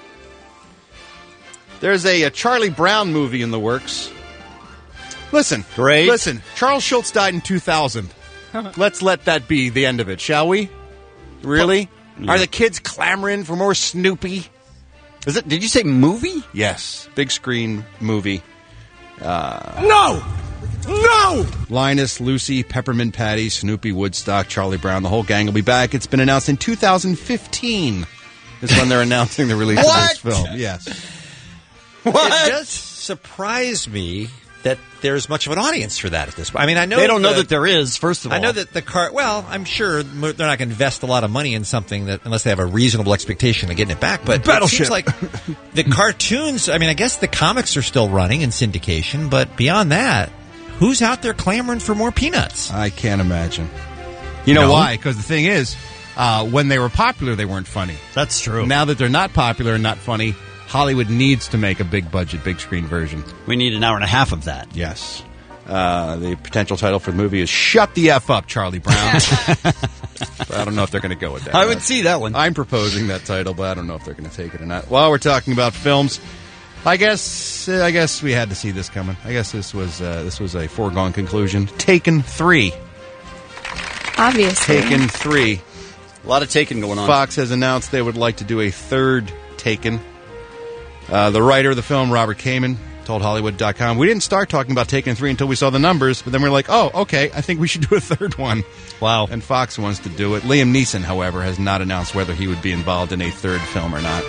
There's a, a Charlie Brown movie in the works. Listen. Great. Listen. Charles Schultz died in two thousand. Let's let that be the end of it, shall we? Really? Yeah. Are the kids clamoring for more Snoopy? Is it? Did you say movie? Yes. Big screen movie. Uh, No! No! Linus, Lucy, Peppermint Patty, Snoopy, Woodstock, Charlie Brown, the whole gang will be back. It's been announced in two thousand fifteen is when they're announcing the release of this film. Yes. What? It does surprise me that there's much of an audience for that at this point. I mean, I know They don't know the- that there is, first of all. I know that the car. Well, I'm sure they're not going to invest a lot of money in something that unless they have a reasonable expectation of getting it back. But Battleship. it seems like the cartoons. I mean, I guess the comics are still running in syndication, but beyond that, who's out there clamoring for more Peanuts? I can't imagine. You know No? why? Because the thing is, uh, when they were popular, they weren't funny. That's true. Now that they're not popular and not funny, Hollywood needs to make a big budget, big screen version. We need an hour and a half of that. Yes. Uh, the potential title for the movie is Shut the F Up, Charlie Brown. But I don't know if they're going to go with that. I would see that one. I'm proposing that title, but I don't know if they're going to take it or not. While we're talking about films, I guess uh, I guess we had to see this coming. I guess this was uh, this was a foregone conclusion. Taken three. Obviously. Taken three. A lot of Taken going on. Fox has announced they would like to do a third Taken. Uh, the writer of the film, Robert Kamen, told Hollywood dot com, we didn't start talking about Taken three until we saw the numbers, but then we were like, oh, okay, I think we should do a third one. Wow. And Fox wants to do it. Liam Neeson, however, has not announced whether he would be involved in a third film or not.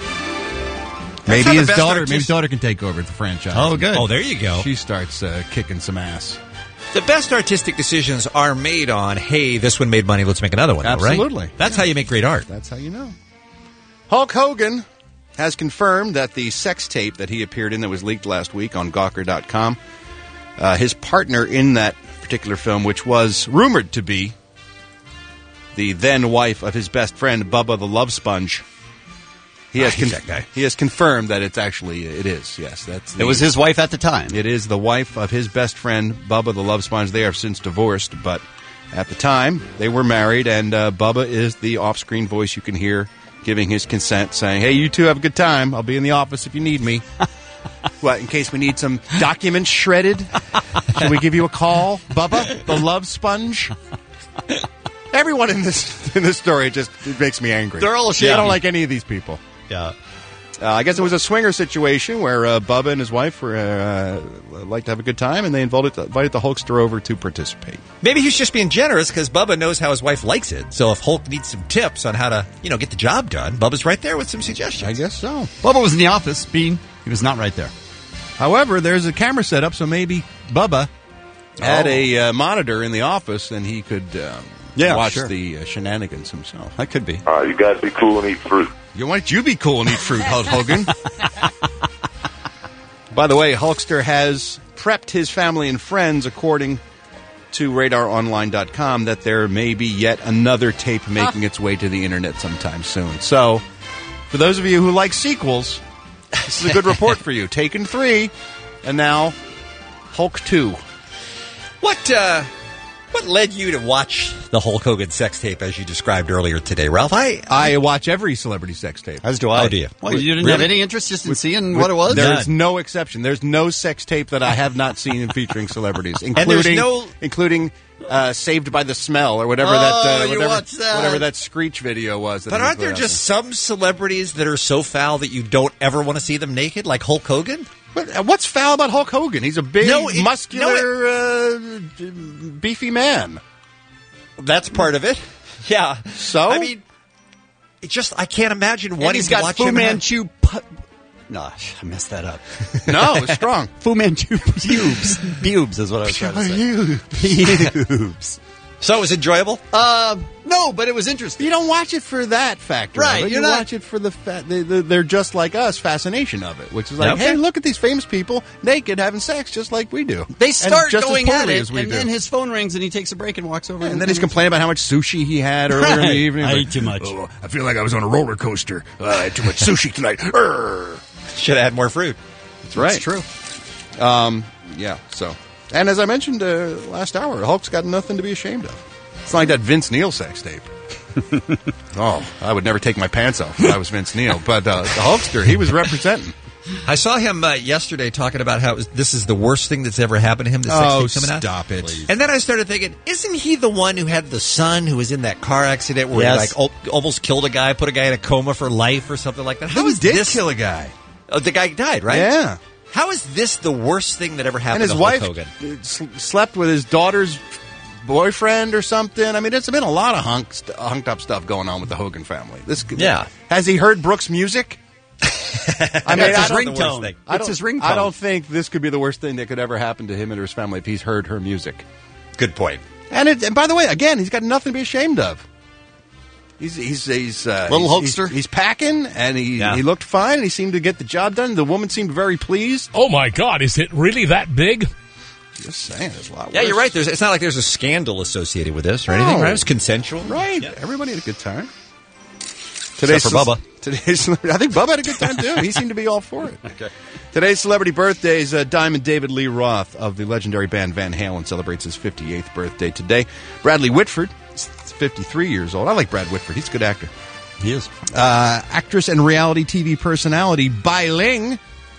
Maybe how the his best daughter, artist- maybe his daughter can take over the franchise. Oh, good. Oh, there you go. She starts uh, kicking some ass. The best artistic decisions are made on, hey, this one made money, let's make another one. Right? Absolutely. That's how you make great art. That's how you know. Hulk Hogan has confirmed that the sex tape that he appeared in that was leaked last week on Gawker dot com, uh, his partner in that particular film, which was rumored to be the then wife of his best friend, Bubba the Love Sponge, he has Ah, he's con- that guy. he has confirmed that it's actually it is yes that's the, It was his wife at the time. It is the wife of his best friend, Bubba the Love Sponge. They have since divorced, but at the time they were married, and uh, Bubba is the off-screen voice you can hear giving his consent, saying, hey, you two have a good time. I'll be in the office if you need me. What, in case we need some documents shredded? Can we give you a call, Bubba, the Love Sponge? Everyone in this in this story just it makes me angry. They're all I shady. don't like any of these people. Yeah. Uh, I guess it was a swinger situation where uh, Bubba and his wife were uh, like to have a good time, and they invited, invited the Hulkster over to participate. Maybe he's just being generous because Bubba knows how his wife likes it. So if Hulk needs some tips on how to, you know, get the job done, Bubba's right there with some suggestions. I guess so. Bubba was in the office. Bean, he was not right there. However, there's a camera set up, so maybe Bubba had Oh. a uh, monitor in the office, and he could um, Yeah, watch sure. the uh, shenanigans himself. That could be. All right, you got to be cool and eat fruit. You why don't you be cool and eat fruit, Hulk Hogan? By the way, Hulkster has prepped his family and friends, according to radar online dot com, that there may be yet another tape making its way to the internet sometime soon. So, for those of you who like sequels, this is a good report for you. Taken three, and now Hulk two. What uh, what led you to watch the Hulk Hogan sex tape as you described earlier today, Ralph? I I watch every celebrity sex tape. As do I. Oh, do you? What, you didn't have any interest just in seeing what it was? There's no exception. There's no sex tape that I have not seen featuring celebrities, there's including no- including uh, Saved by the Smell or whatever Oh, that uh, you whatever, watched that. whatever that Screech video was. That But he aren't put there out just some celebrities that are so foul that you don't ever want to see them naked, like Hulk Hogan? But uh, what's foul about Hulk Hogan? He's a big, No, it- muscular, uh, beefy man. That's part of it. Yeah. So I mean, it just I can't imagine And wanting he's to got watch Fu him have- Manchu. Pu- no, I messed that up. No, it's strong. Fu Manchu pubes. Pubes is what I was trying to say. Pubes. So it was enjoyable? Uh, no, but it was interesting. You don't watch it for that factor, Right, of it. you're You not- watch it for the fa- they, they, they're just like us fascination of it, which is like, Okay. hey, look at these famous people naked having sex just like we do. They And start just as going at poorly it, as we and do. then his phone rings, and he takes a break and walks over. And then he's complaining about how much sushi he had earlier in the Right. evening. I Like, ate too much. "Oh, I feel like I was on a roller coaster. Uh, I had too much sushi tonight. Urgh." Should have had more fruit. That's right. It's true. Um, yeah. So, and as I mentioned uh, last hour, Hulk's got nothing to be ashamed of. It's not like that Vince Neil sex tape. Oh, I would never take my pants off if I was Vince Neil. But uh, the Hulkster, he was representing. I saw him uh, yesterday talking about how it was, this is the worst thing that's ever happened to him. This Oh, sex tape coming out. stop it. And then I started thinking, isn't he the one who had the son who was in that car accident where Yes. he like al- almost killed a guy, put a guy in a coma for life or something like that? How He is did this? kill a guy. Oh, the guy died, right? Yeah. How is this the worst thing that ever And happened his to wife Hulk Hogan? uh, s- slept with his daughter's boyfriend or something. I mean, it's been a lot of hunk, st- hunked up stuff going on with the Hogan family. This, Yeah. Has he heard Brooks' music? I mean, It's I his don't- ringtone. thing. I It's don't- his ringtone. I don't think this could be the worst thing that could ever happen to him and his family if he's heard her music. Good point. And, it, and by the way, again, he's got nothing to be ashamed of. He's he's he's uh, Little he's, Hulkster. He's, he's packing, and he Yeah. he looked fine, and he seemed to get the job done. The woman seemed very pleased. Oh my God, is it really that big? Just saying, there's a lot. Yeah, worse. you're right. There's, it's not like there's a scandal associated with this or anything, No. right? It was consensual. Right. Everybody had a good time. Except for Bubba. Today's, I think Bubba had a good time too. He seemed to be all for it. Okay. Today's celebrity birthdays, uh, Diamond David Lee Roth of the legendary band Van Halen celebrates his fifty-eighth birthday today. Bradley Whitford is fifty-three years old. I like Brad Whitford. He's a good actor. He is. Uh, actress and reality T V personality Bai Ling.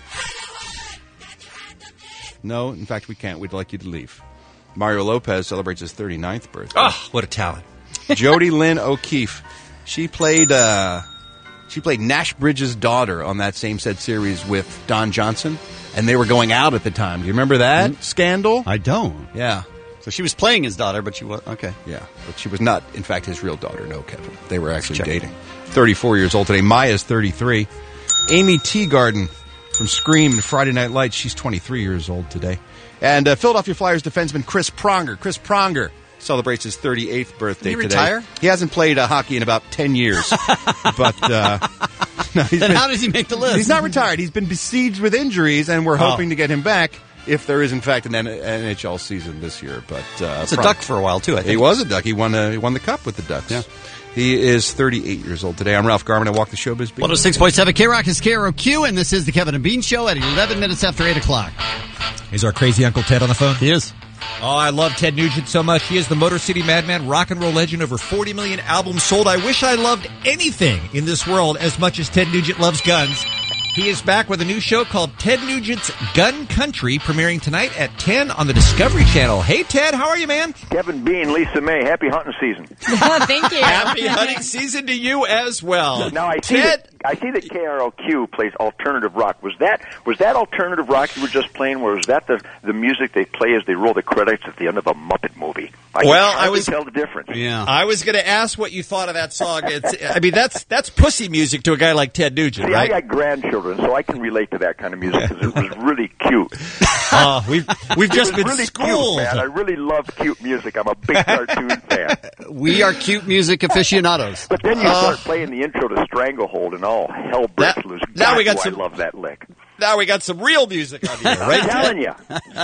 No, in fact, we can't. We'd like you to leave. Mario Lopez celebrates his thirty-ninth birthday. Oh, what a talent. Jodie Lynn O'Keefe. She played uh, she played Nash Bridges' daughter on that same said series with Don Johnson, and they were going out at the time. Do you remember that Mm-hmm. scandal? I don't. Yeah. So she was playing his daughter, but she was okay. Yeah, but she was not, in fact, his real daughter. No, Kevin. They were actually Check. dating. thirty-four years old today. Maya's thirty-three. Amy Teagarden from Scream and Friday Night Lights. She's twenty-three years old today. And uh, Philadelphia Flyers defenseman Chris Pronger. Chris Pronger celebrates his thirty-eighth birthday Did he today. retire? He hasn't played uh, hockey in about ten years. but uh, no, he's Then been- how does he make the list? He's not retired. He's been besieged with injuries, and we're Oh. hoping to get him back if there is, in fact, an N H L season this year. But uh, It's a Prong- duck for a while too. I think he was a Duck. He won. Uh, he won the cup with the Ducks. Yeah. He is thirty-eight years old today. I'm Ralph Garman. I walk the showbiz beat. one oh six point seven K Rock is K R O Q, and this is the Kevin and Bean Show at eleven minutes after eight o'clock. Is our crazy Uncle Ted on the phone? He is. Oh, I love Ted Nugent so much. He is the Motor City Madman, rock and roll legend, over forty million albums sold. I wish I loved anything in this world as much as Ted Nugent loves guns. He is back with a new show called Ted Nugent's Gun Country, premiering tonight at ten on the Discovery Channel. Hey, Ted, how are you, man? Kevin Bean, Lisa May, happy hunting season. Thank you. Happy hunting season to you as well. Now, I see, Ted, that, I see that K R L Q plays alternative rock. Was that was that alternative rock you were just playing, or was that the, the music they play as they roll the credits at the end of a Muppet movie? I well, can I was tell the difference. Yeah, I was going to ask what you thought of that song. It's, I mean, that's that's pussy music to a guy like Ted Nugent, See, right? I got grandchildren, so I can relate to that kind of music because it was really cute. Uh, we've we've It just was been really schooled. cute, man. I really love cute music. I'm a big cartoon fan. We are cute music aficionados. But then you Uh, start playing the intro to Stranglehold, and all hell breaks That- loose. now we God, got do some- I love that lick. Now we got some real music on here, right? I'm telling you.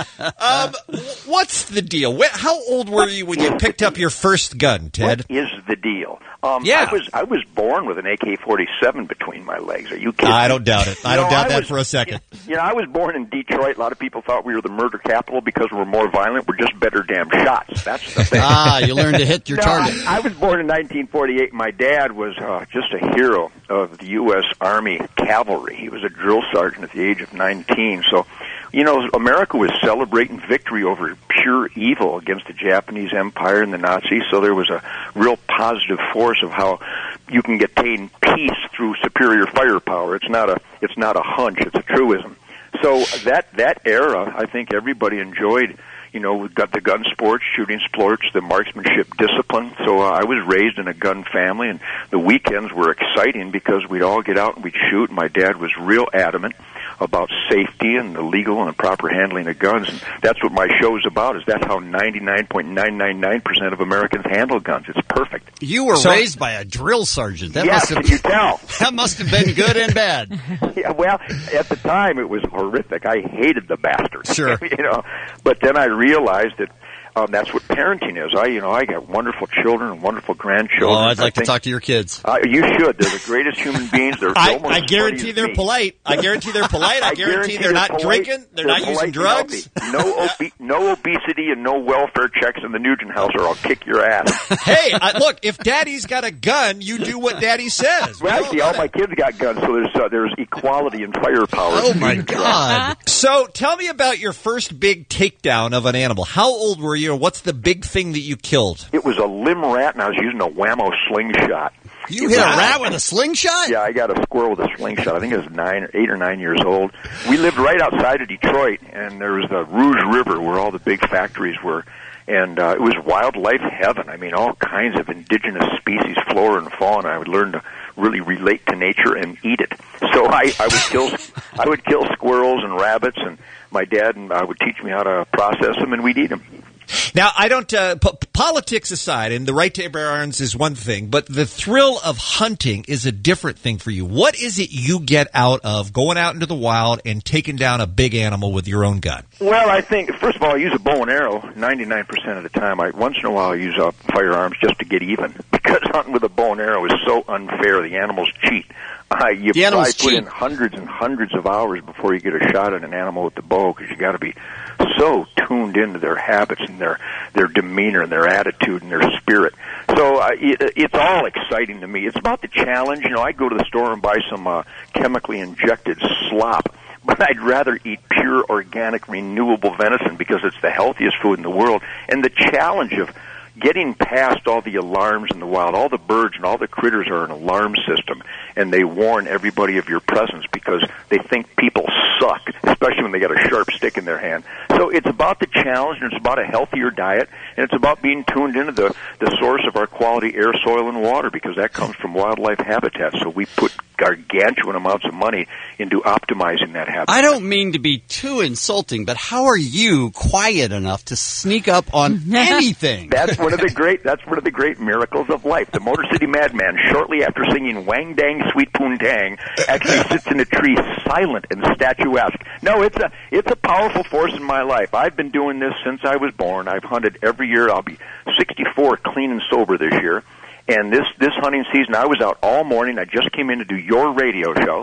Um, what's the deal? Wh- How old were you when you picked up your first gun, Ted? What is the deal? Um, Yeah. I was I was born with an A K forty-seven between my legs. Are you kidding? I don't doubt it. I You don't know, doubt I that was- for a second. You know, I was born in Detroit. A lot of people thought we were the murder capital because we're more violent. We're just better damn shots. That's the thing. Ah, you learned to hit your No, target. I, I was born in nineteen forty-eight. My dad was uh, just a hero of the U S Army Cavalry. He was a drill sergeant at the age of nineteen. So, you know, America was celebrating victory over pure evil against the Japanese Empire and the Nazis. So there was a real positive force of how you can attain peace through superior firepower. It's not a it's not a hunch. It's a truism. So that that era, I think everybody enjoyed. You know, we've got the gun sports, shooting sports, the marksmanship discipline. So uh, I was raised in a gun family, and the weekends were exciting because we'd all get out and we'd shoot. My dad was real adamant about safety and the legal and the proper handling of guns. And that's what my show's about, is that's how ninety-nine point nine nine nine percent of Americans handle guns. It's perfect. You were So- raised by a drill sergeant. That Yes, must have, can you tell? That must have been good and bad. Yeah, well, at the time it was horrific. I hated the bastard. Sure. you know, but then I realized that um, that's what parenting is. I, you know, I got wonderful children and wonderful grandchildren. Oh, I'd like I to think- talk to your kids. Uh, you should. They're the greatest human beings. They're I, almost I as guarantee funny as they're me. polite. I guarantee they're polite. I, I guarantee, they're, not polite. drinking. They're, not polite using and drugs. healthy. No, obe- no obesity and no welfare checks in the Nugent house, or I'll kick your ass. Hey, I, look, if Daddy's got a gun, you do what Daddy says. Well, actually, all my kids got guns, so there's uh, there's equality in firepower. Oh, my God. So tell me about your first big takedown of an animal. How old were you, or what's the big thing that you killed? It was a limb rat, and I was using a whammo slingshot. You hit a rat with a slingshot? Yeah, I got a squirrel with a slingshot. I think it was nine, or eight or nine years old. We lived right outside of Detroit, and there was the Rouge River where all the big factories were. And uh, it was wildlife heaven. I mean, all kinds of indigenous species, flora and fauna. I would learn to really relate to nature and eat it. So I, I would kill, I would kill squirrels and rabbits, and my dad and uh, would teach me how to process them, and we'd eat them. Now, I don't, uh, p- politics aside, and the right to bear arms is one thing, but the thrill of hunting is a different thing for you. What is it you get out of going out into the wild and taking down a big animal with your own gun? Well, I think, first of all, I use a bow and arrow ninety-nine percent of the time. I Once in a while I use uh, firearms just to get even, because hunting with a bow and arrow is so unfair. The animals cheat. Uh, you The probably animals put cheat. in hundreds and hundreds of hours before you get a shot at an animal with the bow, because you got to be so tuned into their habits and their their demeanor and their attitude and their spirit. So uh, it, it's all exciting to me. It's about the challenge. You know, I go to the store and buy some uh, chemically injected slop, but I'd rather eat pure, organic, renewable venison because it's the healthiest food in the world. And the challenge of getting past all the alarms in the wild, all the birds and all the critters are an alarm system, and they warn everybody of your presence because they think people suck, especially when they got a sharp stick in their hand. So it's about the challenge, and it's about a healthier diet, and it's about being tuned into the, the source of our quality air, soil, and water, because that comes from wildlife habitat. So we put gargantuan amounts of money into optimizing that habitat. I don't mean to be too insulting, but how are you quiet enough to sneak up on anything? That's one of the great. That's one of the great miracles of life. The Motor City Madman, shortly after singing "Wang Dang Sweet Poontang," actually sits in a tree, silent and statuesque. No, it's a it's a powerful force in my life. I've been doing this since I was born. I've hunted every year. I'll be sixty-four, clean and sober this year. And this this hunting season, I was out all morning. I just came in to do your radio show.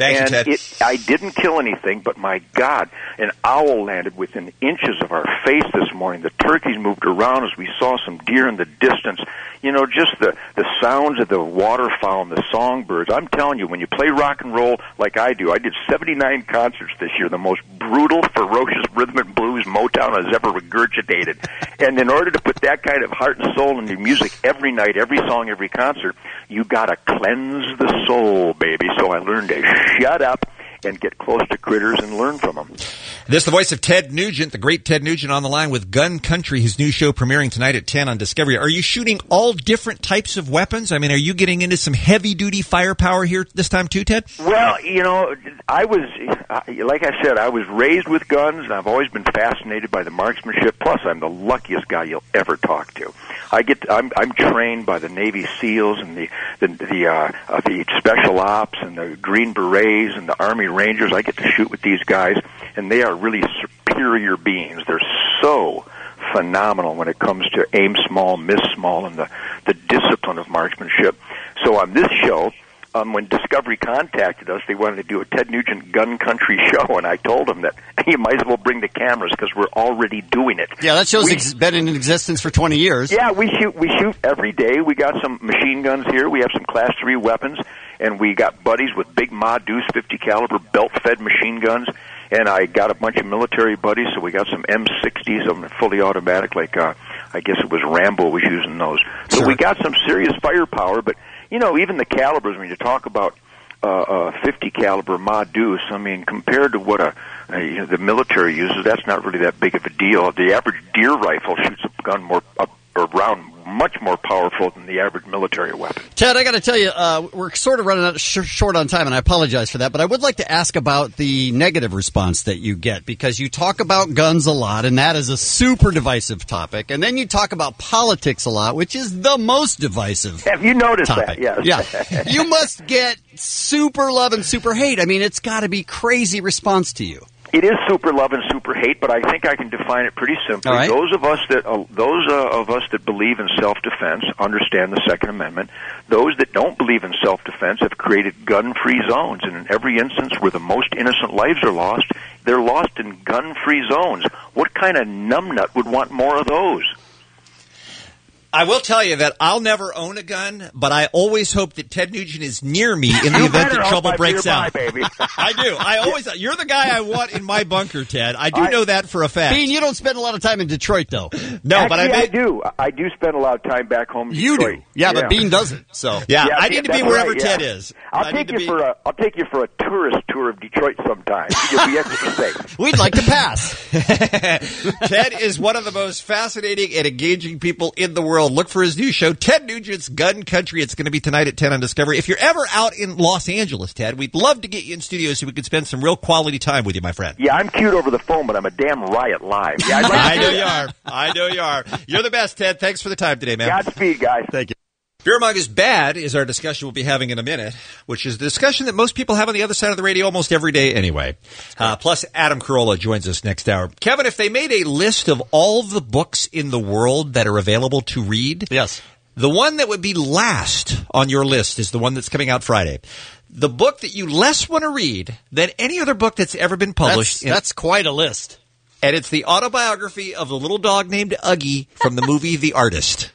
Thank you, and Ted. It, I didn't kill anything, but my God, an owl landed within inches of our face this morning. The turkeys moved around as we saw some deer in the distance. You know, just the, the sounds of the waterfowl and the songbirds. I'm telling you, when you play rock and roll like I do, I did seventy-nine concerts this year, the most brutal, ferocious rhythm and blues Motown has ever regurgitated. And in order to put that kind of heart and soul into music every night, every song, every concert, you gotta cleanse the soul, baby. So I learned to shut up and get close to critters and learn from them. This is the voice of Ted Nugent, the great Ted Nugent, on the line with Gun Country, his new show premiering tonight at ten on Discovery. Are you shooting all different types of weapons? I mean, are you getting into some heavy-duty firepower here this time too, Ted? Well, you know, I was, like I said, I was raised with guns, and I've always been fascinated by the marksmanship. Plus, I'm the luckiest guy you'll ever talk to. I get, I'm, I'm trained by the Navy SEALs and the the the, uh, uh, the Special Ops and the Green Berets and the Army Rangers. I get to shoot with these guys, and they are really superior beings. They're so phenomenal when it comes to aim small, miss small, and the the discipline of marksmanship. So on this show, um, when Discovery contacted us, they wanted to do a Ted Nugent Gun Country show, and I told them that you might as well bring the cameras because we're already doing it. Yeah, that show's We- ex- been in existence for twenty years. Yeah, we shoot we shoot every day. We got some machine guns here. We have some Class three weapons, and we got buddies with big Ma Deuce fifty caliber belt-fed machine guns. And I got a bunch of military buddies, so we got some M sixties, um, fully automatic, like uh, I guess it was Rambo was using those. So Sure. we got some serious firepower. But you know, even the calibers, when you talk about uh, uh, fifty caliber Ma Deuce, I mean, compared to what a uh, you know, the military uses, that's not really that big of a deal. The average deer rifle shoots a gun more a, a round much more powerful than the average military weapon. Ted, I got to tell you, uh, we're sort of running out sh- short on time, and I apologize for that, but I would like to ask about the negative response that you get, because you talk about guns a lot, and that is a super divisive topic, and then you talk about politics a lot, which is the most divisive Have you noticed topic. that? Yes. Yeah. You must get super love and super hate. I mean, it's got to be crazy response to you. It is super love and super hate, but I think I can define it pretty simply. All right. Those of us that uh, those uh, of us that believe in self-defense understand the Second Amendment. Those that don't believe in self-defense have created gun-free zones, and in every instance where the most innocent lives are lost, they're lost in gun-free zones. What kind of numbnut would want more of those? I will tell you that I'll never own a gun, but I always hope that Ted Nugent is near me in the You event better that hope trouble I'm breaks nearby, out. baby. I do. I always. You're the guy I want in my bunker, Ted. I do I- know that for a fact. Bean, you don't spend a lot of time in Detroit, though. No, Actually, but I, I may, do. I do spend a lot of time back home in You Detroit. do. Yeah, but Bean doesn't. So Yeah, Yeah, I need to be that's wherever right, Ted yeah. is. I'll I take need to you be- for a I'll take you for a tourist tour of Detroit sometime. You'll be extra safe. we'd like to pass. Ted is one of the most fascinating and engaging people in the world. Look for his new show, Ted Nugent's Gun Country. It's going to be tonight at ten on Discovery. If you're ever out in Los Angeles, Ted, we'd love to get you in studio so we could spend some real quality time with you, my friend. Yeah, I'm cute over the phone, but I'm a damn riot live. Yeah, I'd like I to know do you that. are. I know you are. You're the best, Ted. Thanks for the time today, man. Godspeed, guys. Thank you. Beer Mug is Bad is our discussion we'll be having in a minute, which is the discussion that most people have on the other side of the radio almost every day anyway. Uh, plus, Adam Carolla joins us next hour. Kevin, if they made a list of all the books in the world that are available to read, Yes. the one that would be last on your list is the one that's coming out Friday. The book that you less want to read than any other book that's ever been published. That's, in- that's quite a list. and it's the autobiography of the little dog named Uggy from the movie The Artist.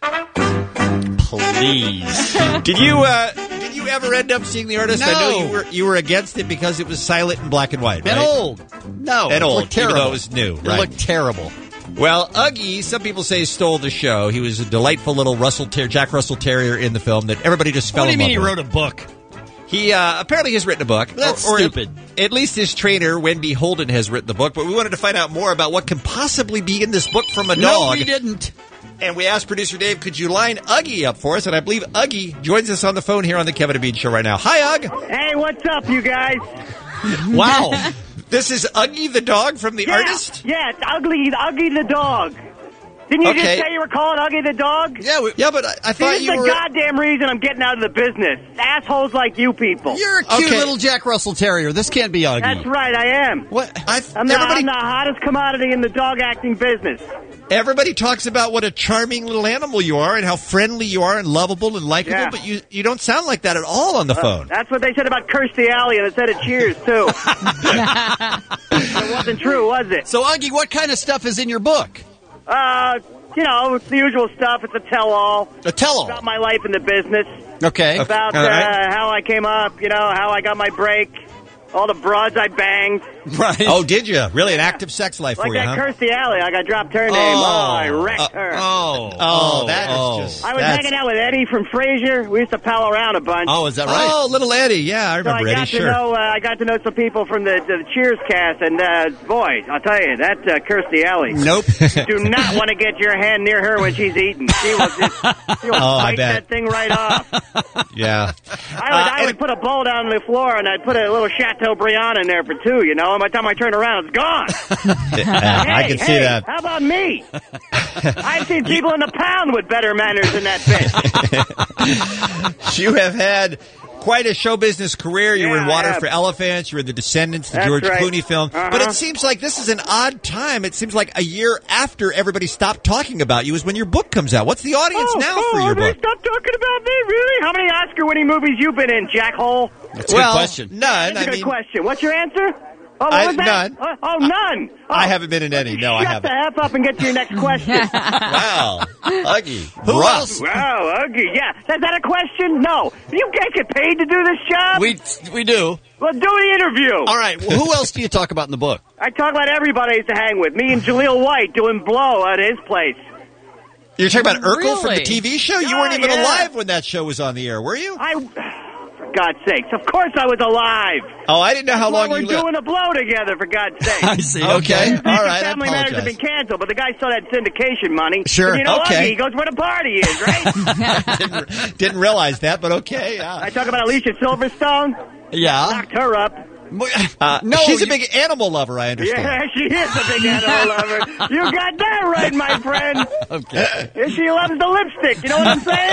Please. Did you uh, did you ever end up seeing The Artist? I know No. you were you were against it because it was silent and black and white, And right? old. No. And it old, looked terrible. even though it was new, It right? looked terrible. Well, Uggy, some people say stole the show. He was a delightful little Russell Ter- Jack Russell Terrier in the film that everybody just fell What do you in mean love he with. wrote a book? He uh, apparently has written a book. That's or, or stupid. At, at least his trainer, Wendy Holden, has written the book. But we wanted to find out more about what can possibly be in this book from a No, dog. we didn't. And we asked producer Dave, could you line Uggy up for us? And I believe Uggy joins us on the phone here on the Kevin and Bean Show right now. Hi, Ugg. Hey, what's up, you guys? Wow. This is Uggy the dog from The Yeah, Artist? yeah, it's Ugly, Ugly the dog. Didn't you Okay. just say you were calling Ugly the dog? Yeah, we, Yeah, but I, I See, thought this is you the were... goddamn reason I'm getting out of the business. Assholes like you people. you're a cute Okay. little Jack Russell Terrier. This can't be ugly. That's right, I am. What? I, I'm the, everybody... I'm the hottest commodity in the dog acting business. Everybody talks about what a charming little animal you are and how friendly you are and lovable and likable, Yeah. but you, you don't sound like that at all on the Uh, phone. That's what they said about Kirstie Alley, and it said it Cheers, too. It wasn't true, was it? So, Augie, what kind of stuff is in your book? Uh, you know, it's the usual stuff. It's a tell-all. A tell-all? About my life in the business. Okay. About All right. uh, how I came up, you know, how I got my break, all the broads I banged. Right. Oh, did you? Really an active sex life Like for you, that huh? Kirstie Alley, I got dropped her name. Oh, I wrecked her. Oh, oh, that is oh. just... I was that's- hanging out with Eddie from Frasier. We used to pal around a bunch. Oh, is that right? Oh, little Eddie. Yeah, I So I remember got Eddie, to sure. know uh, I got to know some people from the, the Cheers cast, and uh, boy, I'll tell you that uh, Kirstie Alley. Nope. Do not want to get your hand near her when she's eating. She will just she will Oh, I bite bet. that thing right off. Yeah. I would, I would put a bowl down on the floor, and I'd put a little Chateaubriand in there for two. You know, and by the time I turn around, it's gone. I Hey, can see hey, that. How about me? I've seen people in the pound with better manners than that bitch. You have had quite a show business career. You were in Yeah, I Water have. for Elephants. You were in The Descendants, the That's George right. Clooney film. Uh-huh. But it seems like this is an odd time. It seems like a year after everybody stopped talking about you is when your book comes out. What's the audience oh, now oh, for your they book? Stop talking about me, really? How many Oscar-winning movies you been in, jackhole? That's a good question. None. That's a I good mean, question. What's your answer? Oh, what I- was that? none. Oh, oh, none. Oh, I haven't been in any. No, I shut haven't. the F up and get to your next question. Wow. Huggy. Who Rough. else? Wow, okay, yeah. Is that a question? No. You guys get paid to do this job? We we do. Well, do the interview. All right. Well, who else do you talk about in the book? I talk about everybody I used to hang with. Me and Jaleel White doing blow at his place. You're talking about Urkel from the Really? T V show? You Oh, weren't even yeah. alive when that show was on the air, were you? I, for God's sakes, of course I was alive. Oh, I didn't know how That's why long we're you lived. doing a blow together, for God's sake. I see. Okay. Business All and right. I Family Matters have apologize. been canceled, but the guy still had syndication money. Sure, And you know okay. what? He goes where the party is, right? didn't, didn't realize that, but okay. Yeah. I talk about Alicia Silverstone. Yeah. Knocked her up. Uh, No, she's a you- big animal lover, I understand. Yeah, she is a big animal lover. You got that right, my friend. Okay. And she loves the lipstick. You know what I'm saying?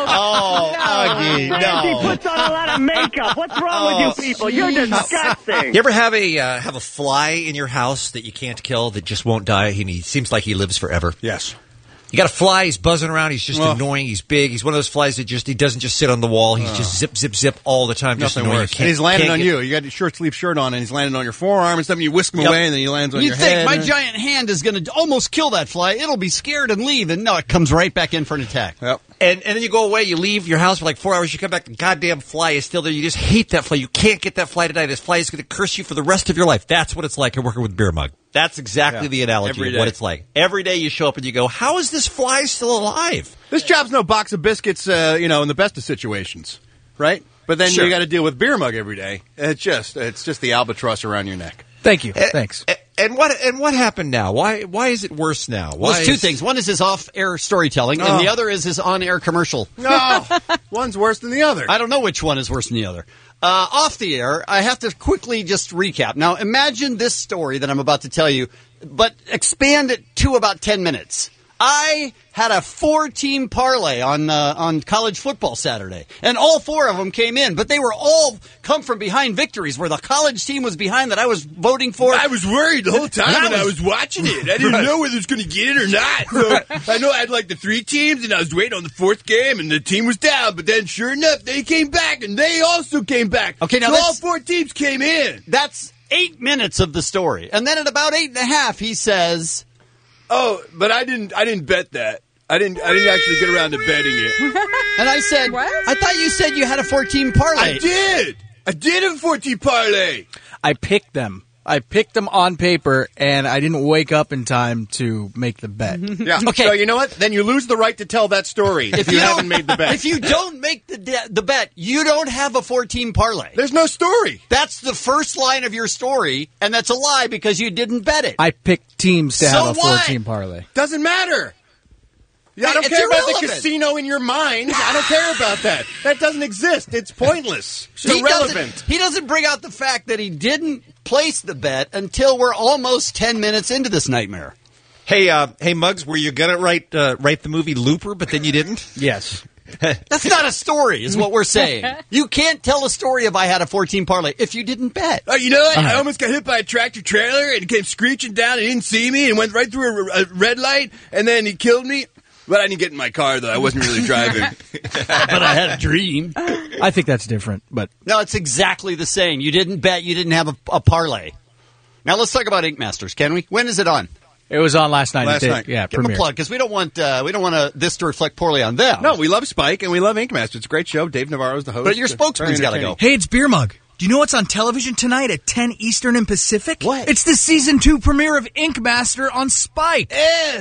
Oh, Augie, Man, no. She puts on a lot of makeup. What's wrong Oh, with you people? You're disgusting. You ever have a uh, have a fly in your house that you can't kill that just won't die and he seems like he lives forever? Yes. You got a fly, he's buzzing around, he's just Well- annoying, he's big, he's one of those flies that just he doesn't just sit on the wall, he's just zip, zip, zip all the time. Just Nothing annoying. worse. You can't- And he's landing can't on get- you. You got your short sleeve shirt on, and he's landing on your forearm and stuff. And you whisk him Yep. away, and then he lands on You your think head. my giant hand is going to almost kill that fly? It'll be scared and leave, and no, it comes right back in for an attack. Yep. And, and then you go away, you leave your house for like four hours, you come back, the goddamn fly is still there. You just hate that fly. You can't get that fly to die. This fly is going to curse you for the rest of your life. That's what it's like working with Beer Mug. That's exactly Yeah. the analogy Every of day. what it's like. Every day you show up and you go, how is this fly still alive? This job's no box of biscuits, uh, you know, in the best of situations, right? But then Sure. you got to deal with Beer Mug every day. It's just, it's just the albatross around your neck. Thank you. Thanks. And, and what and what happened now? Why why is it worse now? Why Well, it's two is- things. One is his off-air storytelling, Oh. and the other is his on-air commercial. No, one's worse than the other. I don't know which one is worse than the other. Uh, off the air, I have to quickly just recap. Now, imagine this story that I'm about to tell you, but expand it to about ten minutes. I had a four-team parlay on uh, on college football Saturday, and all four of them came in, but they were all come from behind victories, where the college team was behind that I was voting for. I was worried the whole time And when I was watching it. I didn't Right. know whether it was going to get it or not. So I know I had like the three teams, and I was waiting on the fourth game, and the team was down. But then, sure enough, they came back, and they also came back. Okay, now so that's- all four teams came in. That's eight minutes of the story, and then at about eight and a half, he says, "Oh, but I didn't. I didn't bet that. I didn't. I didn't actually get around to betting it." and I said, I thought you said you had a four-team parlay. I did. I did have a four-team parlay. I picked them. I picked them on paper, and I didn't wake up in time to make the bet. Yeah. Okay. So you know what? Then you lose the right to tell that story if, you, don't- haven't made the bet. If you don't make the de- the bet, you don't have a four-team parlay. There's no story. That's the first line of your story, and that's a lie because you didn't bet it. I picked teams to So have a what? four-team parlay. Doesn't matter. Yeah, I don't It's care about the irrelevant. casino in your mind. I don't care about that. That doesn't exist. It's pointless. It's He irrelevant. doesn't, he doesn't bring out the fact that he didn't place the bet until we're almost ten minutes into this nightmare. Hey, uh, hey, Muggs, were you gonna write uh, write the movie Looper, but then you didn't? Yes. That's not a story, is what we're saying. You can't tell a story of I had a fourteen parlay if you didn't bet. Oh, you know what? Uh-huh. I almost got hit by a tractor trailer and it came screeching down and didn't see me and went right through a, a red light and then he killed me. But I didn't get in my car, though. I wasn't really driving. But I had a dream. I think that's different. But No, it's exactly the same. You didn't bet. You didn't have a, a parlay. Now let's talk about Ink Masters, can we? When is it on? It was on last night. Last It did, night. Yeah, Give them a premiere. plug because we don't want uh, we don't want uh, this to reflect poorly on them. No, we love Spike and we love Ink Master. It's a great show. Dave Navarro's the host. But your Very spokesman's got to entertaining. go. Hey, it's Beer Mug. Do you know what's on television tonight at ten Eastern and Pacific? What? It's the season two premiere of Ink Master on Spike.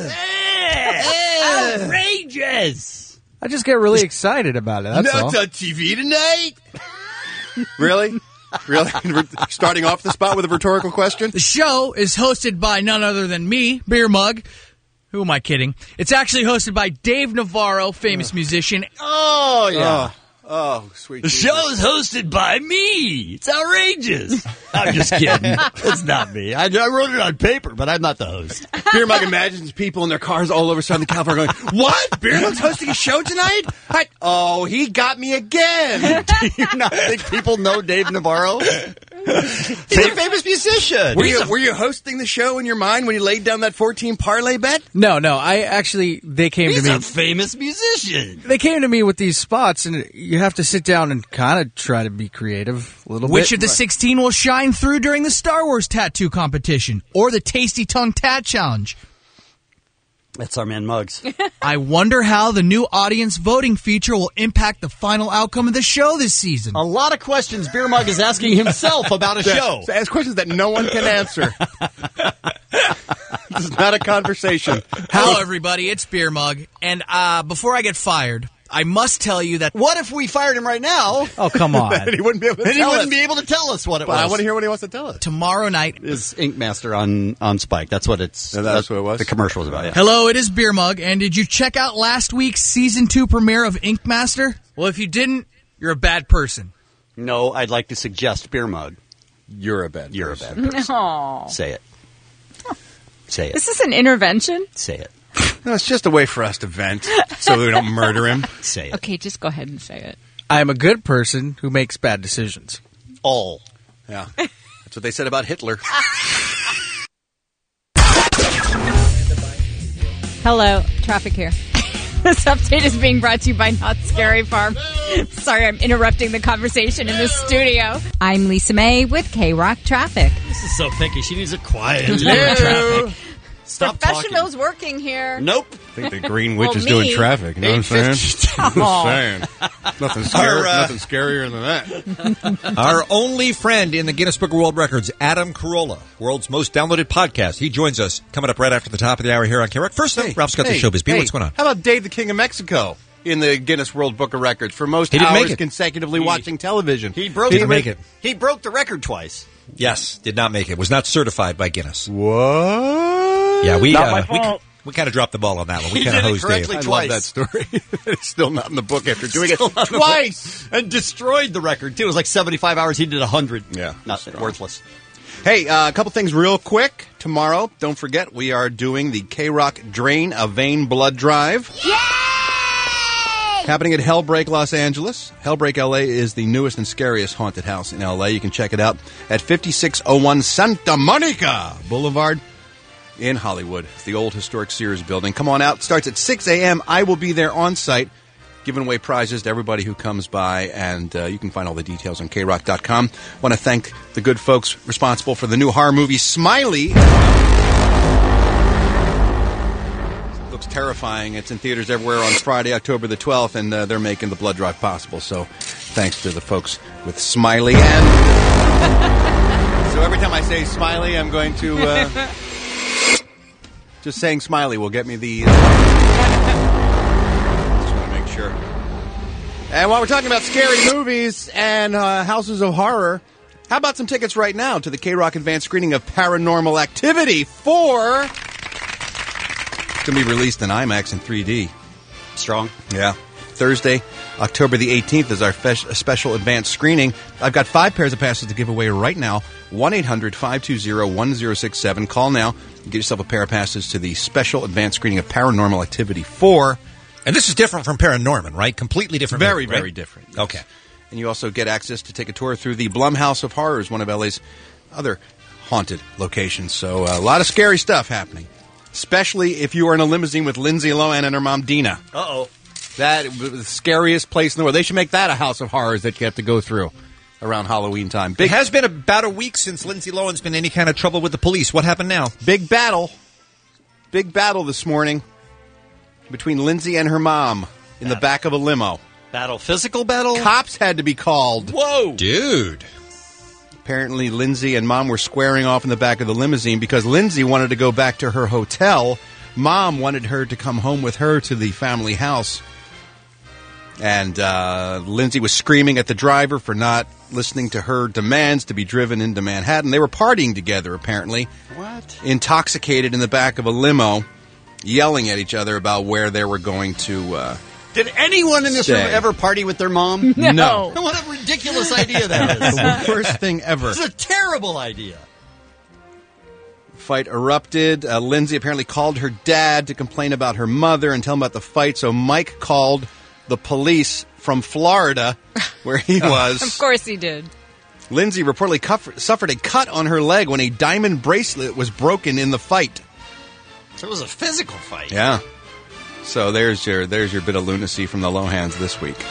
Outrageous! I just get really excited about it. That's no, all. it's on T V tonight. Really? Really? Starting off the spot with a rhetorical question? The show is hosted by none other than me, Beer Mug. Who am I kidding? It's actually hosted by Dave Navarro, famous musician. Oh, yeah. Oh, sweet. The show's hosted by me. It's outrageous. I'm just kidding. It's not me. I, I wrote it on paper, but I'm not the host. Beer Mug imagines people in their cars all over Southern California going, what? Beer Mug's hosting a show tonight? I, oh, he got me again. Do you not think people know Dave Navarro? He's a famous musician. Were you, were you hosting the show in your mind when you laid down that fourteen parlay bet? No, no. I actually, they came He's to me. a famous musician. They came to me with these spots, and you have to sit down and kind of try to be creative a little Which bit. of the sixteen will shine through during the Star Wars tattoo competition or the Tasty Tongue Tat Challenge? That's our man Muggs. I wonder how the new audience voting feature will impact the final outcome of the show this season. A lot of questions Beer Mug is asking himself about a show. So ask questions that no one can answer. This is not a conversation. Hello, everybody. It's Beer Mug. And uh, before I get fired, I must tell you that... What if we fired him right now? Oh, come on. And he wouldn't be able to Then he tell wouldn't us. be able to tell us what it But was. I want to hear what he wants to tell us. Tomorrow night... Is Ink Master on, on Spike. That's what it's... Yeah, that's what it was? The commercial was about, yeah. Hello, it is Beer Mug. And did you check out last week's season two premiere of Ink Master? Well, if you didn't, you're a bad person. No, I'd like to suggest Beer Mug. You're a bad You're person. a bad person. Aw. Say it. Say it. Is this an intervention? Say it. No, it's just a way for us to vent so we don't murder him. Say it. Okay, just go ahead and say it. I am a good person who makes bad decisions. All. Yeah. That's what they said about Hitler. Hello, traffic here. This update is being brought to you by Not Scary Farm. Sorry, I'm interrupting the conversation in the studio. I'm Lisa May with K-Rock Traffic. This is so picky. She needs a quiet Hello. traffic. Stop Professionals working here. Nope. I think the Green Witch Well, is doing me. traffic. You know what I'm saying? I'm Aw. saying. Nothing, scary, Our, uh, nothing scarier than that. Our only friend in the Guinness Book of World Records, Adam Carolla, world's most downloaded podcast. He joins us coming up right after the top of the hour here on K-Rock. First, though, Ralph's got the showbiz. B, hey, what's going on? How about Dave the King of Mexico in the Guinness World Book of Records for most He didn't hours make it. consecutively He- watching television? He broke Didn't the make it. He broke the record twice. Yes, did not make it. Was not certified by Guinness. What? Yeah, we Not uh, my we, fault. we kind of dropped the ball on that one. We He kind of did it hosed correctly Dave. I twice. love that story. It's still not in the book after doing it Still not in the twice. And destroyed the record, too. It was like seventy-five hours. He did one hundred. Yeah. Not worthless. Hey, uh, a couple things real quick. Tomorrow, don't forget, we are doing the K-Rock Drain a Vein Blood Drive. Yay! Happening at Hellbreak, Los Angeles. Hellbreak, L A is the newest and scariest haunted house in L A. You can check it out at fifty-six oh one Santa Monica Boulevard in Hollywood. It's the old historic Sears building. Come on out. It starts at six a.m. I will be there on site, giving away prizes to everybody who comes by, and uh, you can find all the details on K rock dot com. Want to thank the good folks responsible for the new horror movie Smiley. Looks terrifying. It's in theaters everywhere on Friday, October the twelfth, and uh, they're making the blood drive possible. So thanks to the folks with Smiley. And so every time I say Smiley, I'm going to... Uh, just saying Smiley will get me the... Uh, just want to make sure. And while we're talking about scary movies and uh, houses of horror, how about some tickets right now to the K-Rock Advanced screening of Paranormal Activity four? It's going to be released in IMAX in three D. Strong. Yeah. Thursday, October the eighteenth is our fe- special advanced screening. I've got five pairs of passes to give away right now. one eight hundred five two zero one zero six seven. Call now. Get yourself a pair of passes to the special advanced screening of Paranormal Activity four. And this is different from Paranorman, right? Completely different. Very, movie, right? very different. Yes. Okay. And you also get access to take a tour through the Blumhouse of Horrors, one of L A's other haunted locations. So uh, a lot of scary stuff happening, especially if you are in a limousine with Lindsay Lohan and her mom, Dina. Uh-oh. That was the scariest place in the world. They should make that a house of horrors that you have to go through around Halloween time. Big, it has been about a week since Lindsay Lohan's been in any kind of trouble with the police. What happened now? Big battle. Big battle this morning between Lindsay and her mom in the back of a limo. Battle, physical battle? Cops had to be called. Whoa. Dude. Apparently, Lindsay and Mom were squaring off in the back of the limousine because Lindsay wanted to go back to her hotel. Mom wanted her to come home with her to the family house. And uh, Lindsay was screaming at the driver for not listening to her demands to be driven into Manhattan. They were partying together, apparently. What? Intoxicated in the back of a limo, yelling at each other about where they were going to uh Did anyone in this Stay. room ever party with their mom? No. No. What a ridiculous idea that is. The worst thing ever. It's a terrible idea. Fight erupted. Uh, Lindsay apparently called her dad to complain about her mother and tell him about the fight. So Mike called the police from Florida, where he was. Of course he did. Lindsay reportedly cuff- suffered a cut on her leg when a diamond bracelet was broken in the fight. So it was a physical fight. Yeah. So there's your there's your bit of lunacy from the Lohans this week.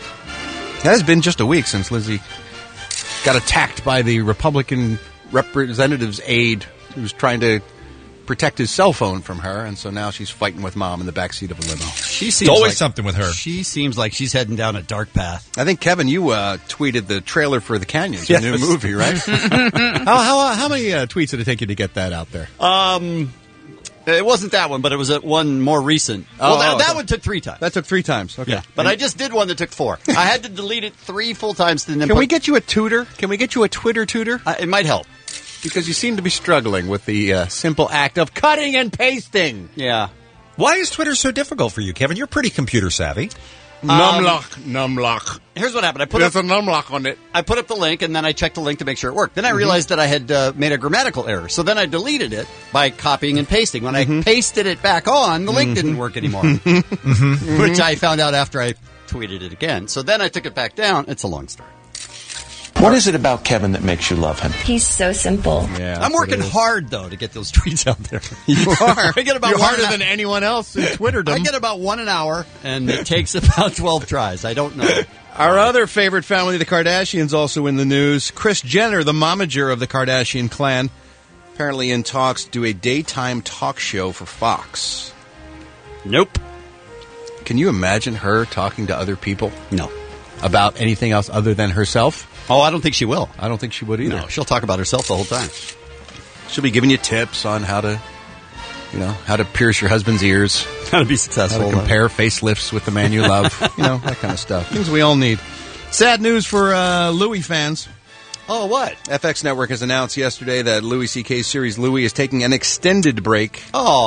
It has been just a week since Lizzie got attacked by the Republican representative's aide who was trying to protect his cell phone from her, and so now she's fighting with Mom in the backseat of a limo. She It's seems always like, something with her. She seems like she's heading down a dark path. I think, Kevin, you uh, tweeted the trailer for The Canyons, Yes. your new movie, right? how, how, how many uh, tweets did it take you to get that out there? Um... It wasn't that one, but it was a, one more recent. Well, Oh, that, oh, that so- one took three times. That took three times. Okay. Yeah, but I just did one that took four. I had to delete it three full times. And then Can put, we get you a tutor? Can we get you a Twitter tutor? Uh, it might help. Because you seem to be struggling with the uh, simple act of cutting and pasting. Yeah. Why is Twitter so difficult for you, Kevin? You're pretty computer savvy. Numlock, numlock. Here's what happened. I put There's up, a numlock on it. I put up the link, and then I checked the link to make sure it worked. Then I Mhm. realized that I had uh, made a grammatical error. So then I deleted it by copying and pasting. When I pasted it back on, the link didn't work anymore, which I found out after I tweeted it again. So then I took it back down. It's a long story. What is it about Kevin that makes you love him? He's so simple. Yeah, I'm working hard, though, to get those tweets out there. You are. I get about You're one harder an- than anyone else in Twitterdom. I get about one an hour, and it takes about twelve tries. I don't know. Our other favorite family, the Kardashians, also in the news. Kris Jenner, the momager of the Kardashian clan, apparently in talks to do a daytime talk show for Fox. Nope. Can you imagine her talking to other people? No. About anything else other than herself? Oh, I don't think she will. I don't think she would either. No, she'll talk about herself the whole time. She'll be giving you tips on how to, you know, how to pierce your husband's ears. How to be successful. How to compare facelifts with the man you love. You know, that kind of stuff. Things we all need. Sad news for uh, Louis fans. Oh, what? F X Network has announced yesterday that Louis C K's series Louis is taking an extended break.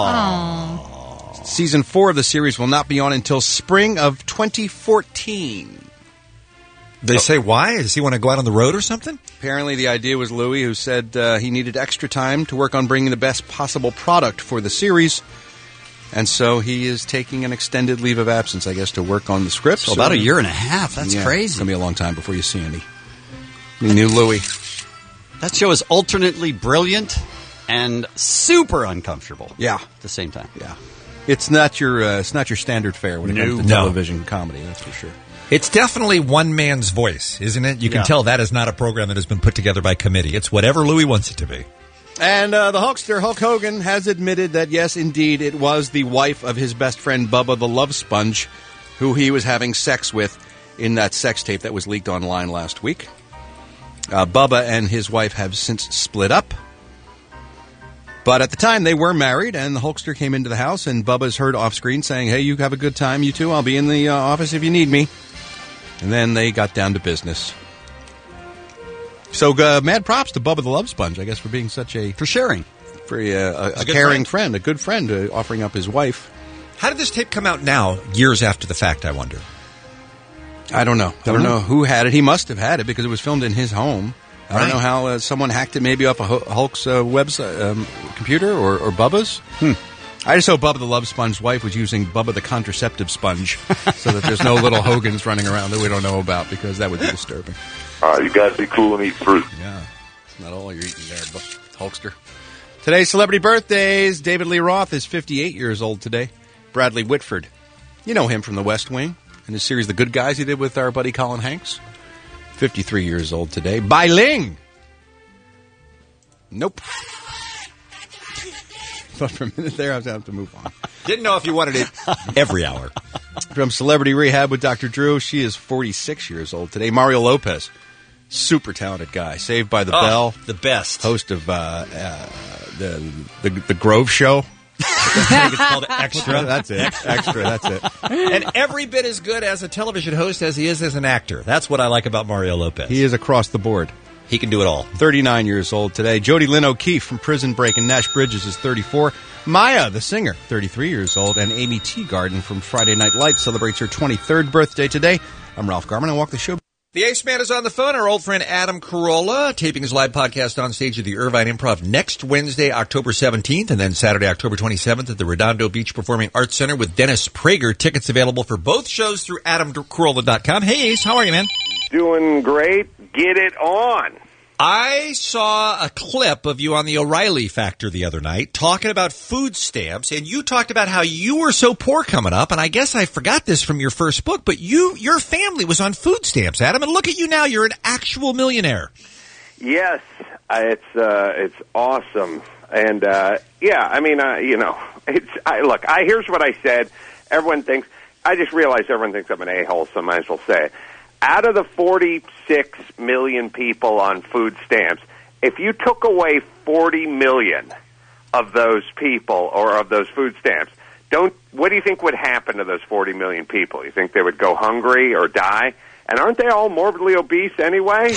Oh. Season four of the series will not be on until spring of twenty fourteen. They say why? Does he want to go out on the road or something? Apparently the idea was Louis, who said uh, he needed extra time to work on bringing the best possible product for the series. And so he is taking an extended leave of absence, I guess, to work on the script. So about a year and a half. That's Yeah, crazy. It's going to be a long time before you see any, any new Louis. That show is alternately brilliant and super uncomfortable. Yeah. At the same time. Yeah. It's not your uh, it's not your standard fare when it comes to No. television comedy, that's for sure. It's definitely one man's voice, isn't it? You can Yeah. tell that is not a program that has been put together by committee. It's whatever Louis wants it to be. And uh, the Hulkster, Hulk Hogan, has admitted that, yes, indeed, it was the wife of his best friend, Bubba the Love Sponge, who he was having sex with in that sex tape that was leaked online last week. Uh, Bubba and his wife have since split up. But at the time, they were married, and the Hulkster came into the house, and Bubba's heard off-screen saying, hey, you have a good time, you two. I'll be in the uh, office if you need me. And then they got down to business. So uh, mad props to Bubba the Love Sponge, I guess, for being such a... For sharing. For a, uh, a, He's a a good caring friend. friend. a good friend, uh, offering up his wife. How did this tape come out now, years after the fact, I wonder? I don't know. I Don't don't know. know who had it. He must have had it because it was filmed in his home. I Right. don't know how uh, someone hacked it maybe off a Hu- Hulk's uh, website, um, computer or, or Bubba's. Hmm. I just hope Bubba the Love Sponge's wife was using Bubba the contraceptive sponge so that there's no little Hogans running around that we don't know about, because that would be disturbing. All right, you got to be cool and eat fruit. Yeah, it's not all you're eating there, but Hulkster. Today's celebrity birthdays. David Lee Roth is fifty-eight years old today. Bradley Whitford. You know him from The West Wing and his series The Good Guys he did with our buddy Colin Hanks. fifty-three years old today. Bai Ling. Nope. But for a minute there, I was going to have to move on. Didn't know if you wanted it every hour. From Celebrity Rehab with Doctor Drew, she is forty-six years old today. Mario Lopez, super talented guy. Saved by the Oh, Bell. the best. Host of uh, uh, the, the the Grove Show. I think it's called Extra. That's it. Extra, that's it. And every bit as good as a television host as he is as an actor. That's what I like about Mario Lopez. He is across the board. He can do it all. thirty-nine years old today. Jody Lynn O'Keefe from Prison Break and Nash Bridges is thirty-four. Maya, the singer, thirty-three years old. And Amy Teagarden from Friday Night Lights celebrates her twenty-third birthday today. I'm Ralph Garman. I walk the show. The Ace Man is on the phone. Our old friend Adam Carolla, taping his live podcast on stage at the Irvine Improv next Wednesday, October seventeenth, and then Saturday, October twenty-seventh at the Redondo Beach Performing Arts Center with Dennis Prager. Tickets available for both shows through adam carolla dot com. Hey, Ace, how are you, man? Doing great. Get it on. I saw a clip of you on the O'Reilly Factor the other night talking about food stamps, and you talked about how you were so poor coming up, and I guess I forgot this from your first book, but you, your family was on food stamps, Adam, and look at you now. You're an actual millionaire. Yes, uh, it's uh, it's awesome, and uh, yeah, I mean, uh, you know, it's I, look. I here's what I said. Everyone thinks. I just realized everyone thinks I'm an a-hole, so I might as well say it. Out of the forty-six million people on food stamps, if you took away forty million of those people or of those food stamps, don't what do you think would happen to those forty million people? You think they would go hungry or die? And aren't they all morbidly obese anyway?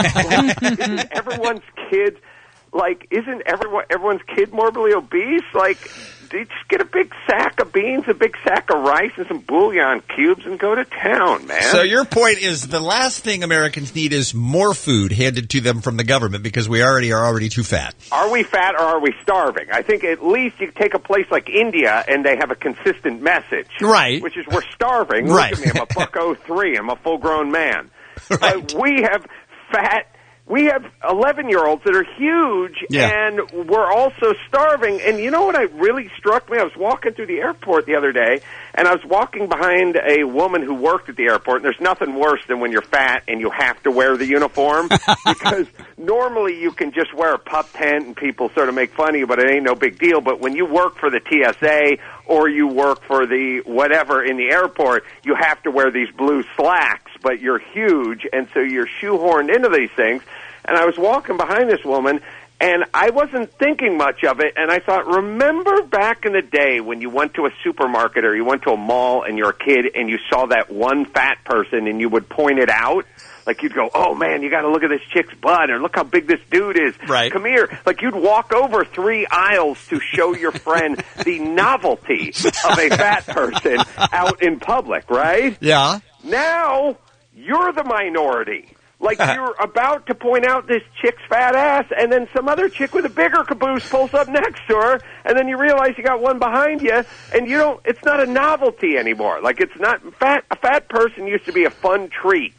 Isn't everyone's kid like? Isn't everyone everyone's kid morbidly obese? Like, you just get a big sack of beans, a big sack of rice, and some bouillon cubes, and go to town, man. So your point is the last thing Americans need is more food handed to them from the government because we already are already too fat. Are we fat or are we starving? I think at least you take a place like India and they have a consistent message. Right. Which is we're starving. Right. Look at me, I'm a buck oh three. I'm a full-grown man. Right. Uh, we have fat... We have eleven-year-olds that are huge, Yeah. and we're also starving. And you know what I really struck me? I was walking through the airport the other day, and I was walking behind a woman who worked at the airport. And there's nothing worse than when you're fat and you have to wear the uniform, because normally you can just wear a pup tent and people sort of make fun of you, but it ain't no big deal. But when you work for the T S A or you work for the whatever in the airport, you have to wear these blue slacks, but you're huge, and so you're shoehorned into these things. And I was walking behind this woman, and I wasn't thinking much of it, and I thought, remember back in the day when you went to a supermarket or you went to a mall and you're a kid and you saw that one fat person and you would point it out? Like, you'd go, oh, man, you got to look at this chick's butt, or look how big this dude is. Right. Come here. Like, you'd walk over three aisles to show your friend the novelty of a fat person out in public, right? Yeah. Now, you're the minority. Like, you're about to point out this chick's fat ass, and then some other chick with a bigger caboose pulls up next to her, and then you realize you got one behind you, and you don't, it's not a novelty anymore. Like, it's not, fat, a fat person used to be a fun treat.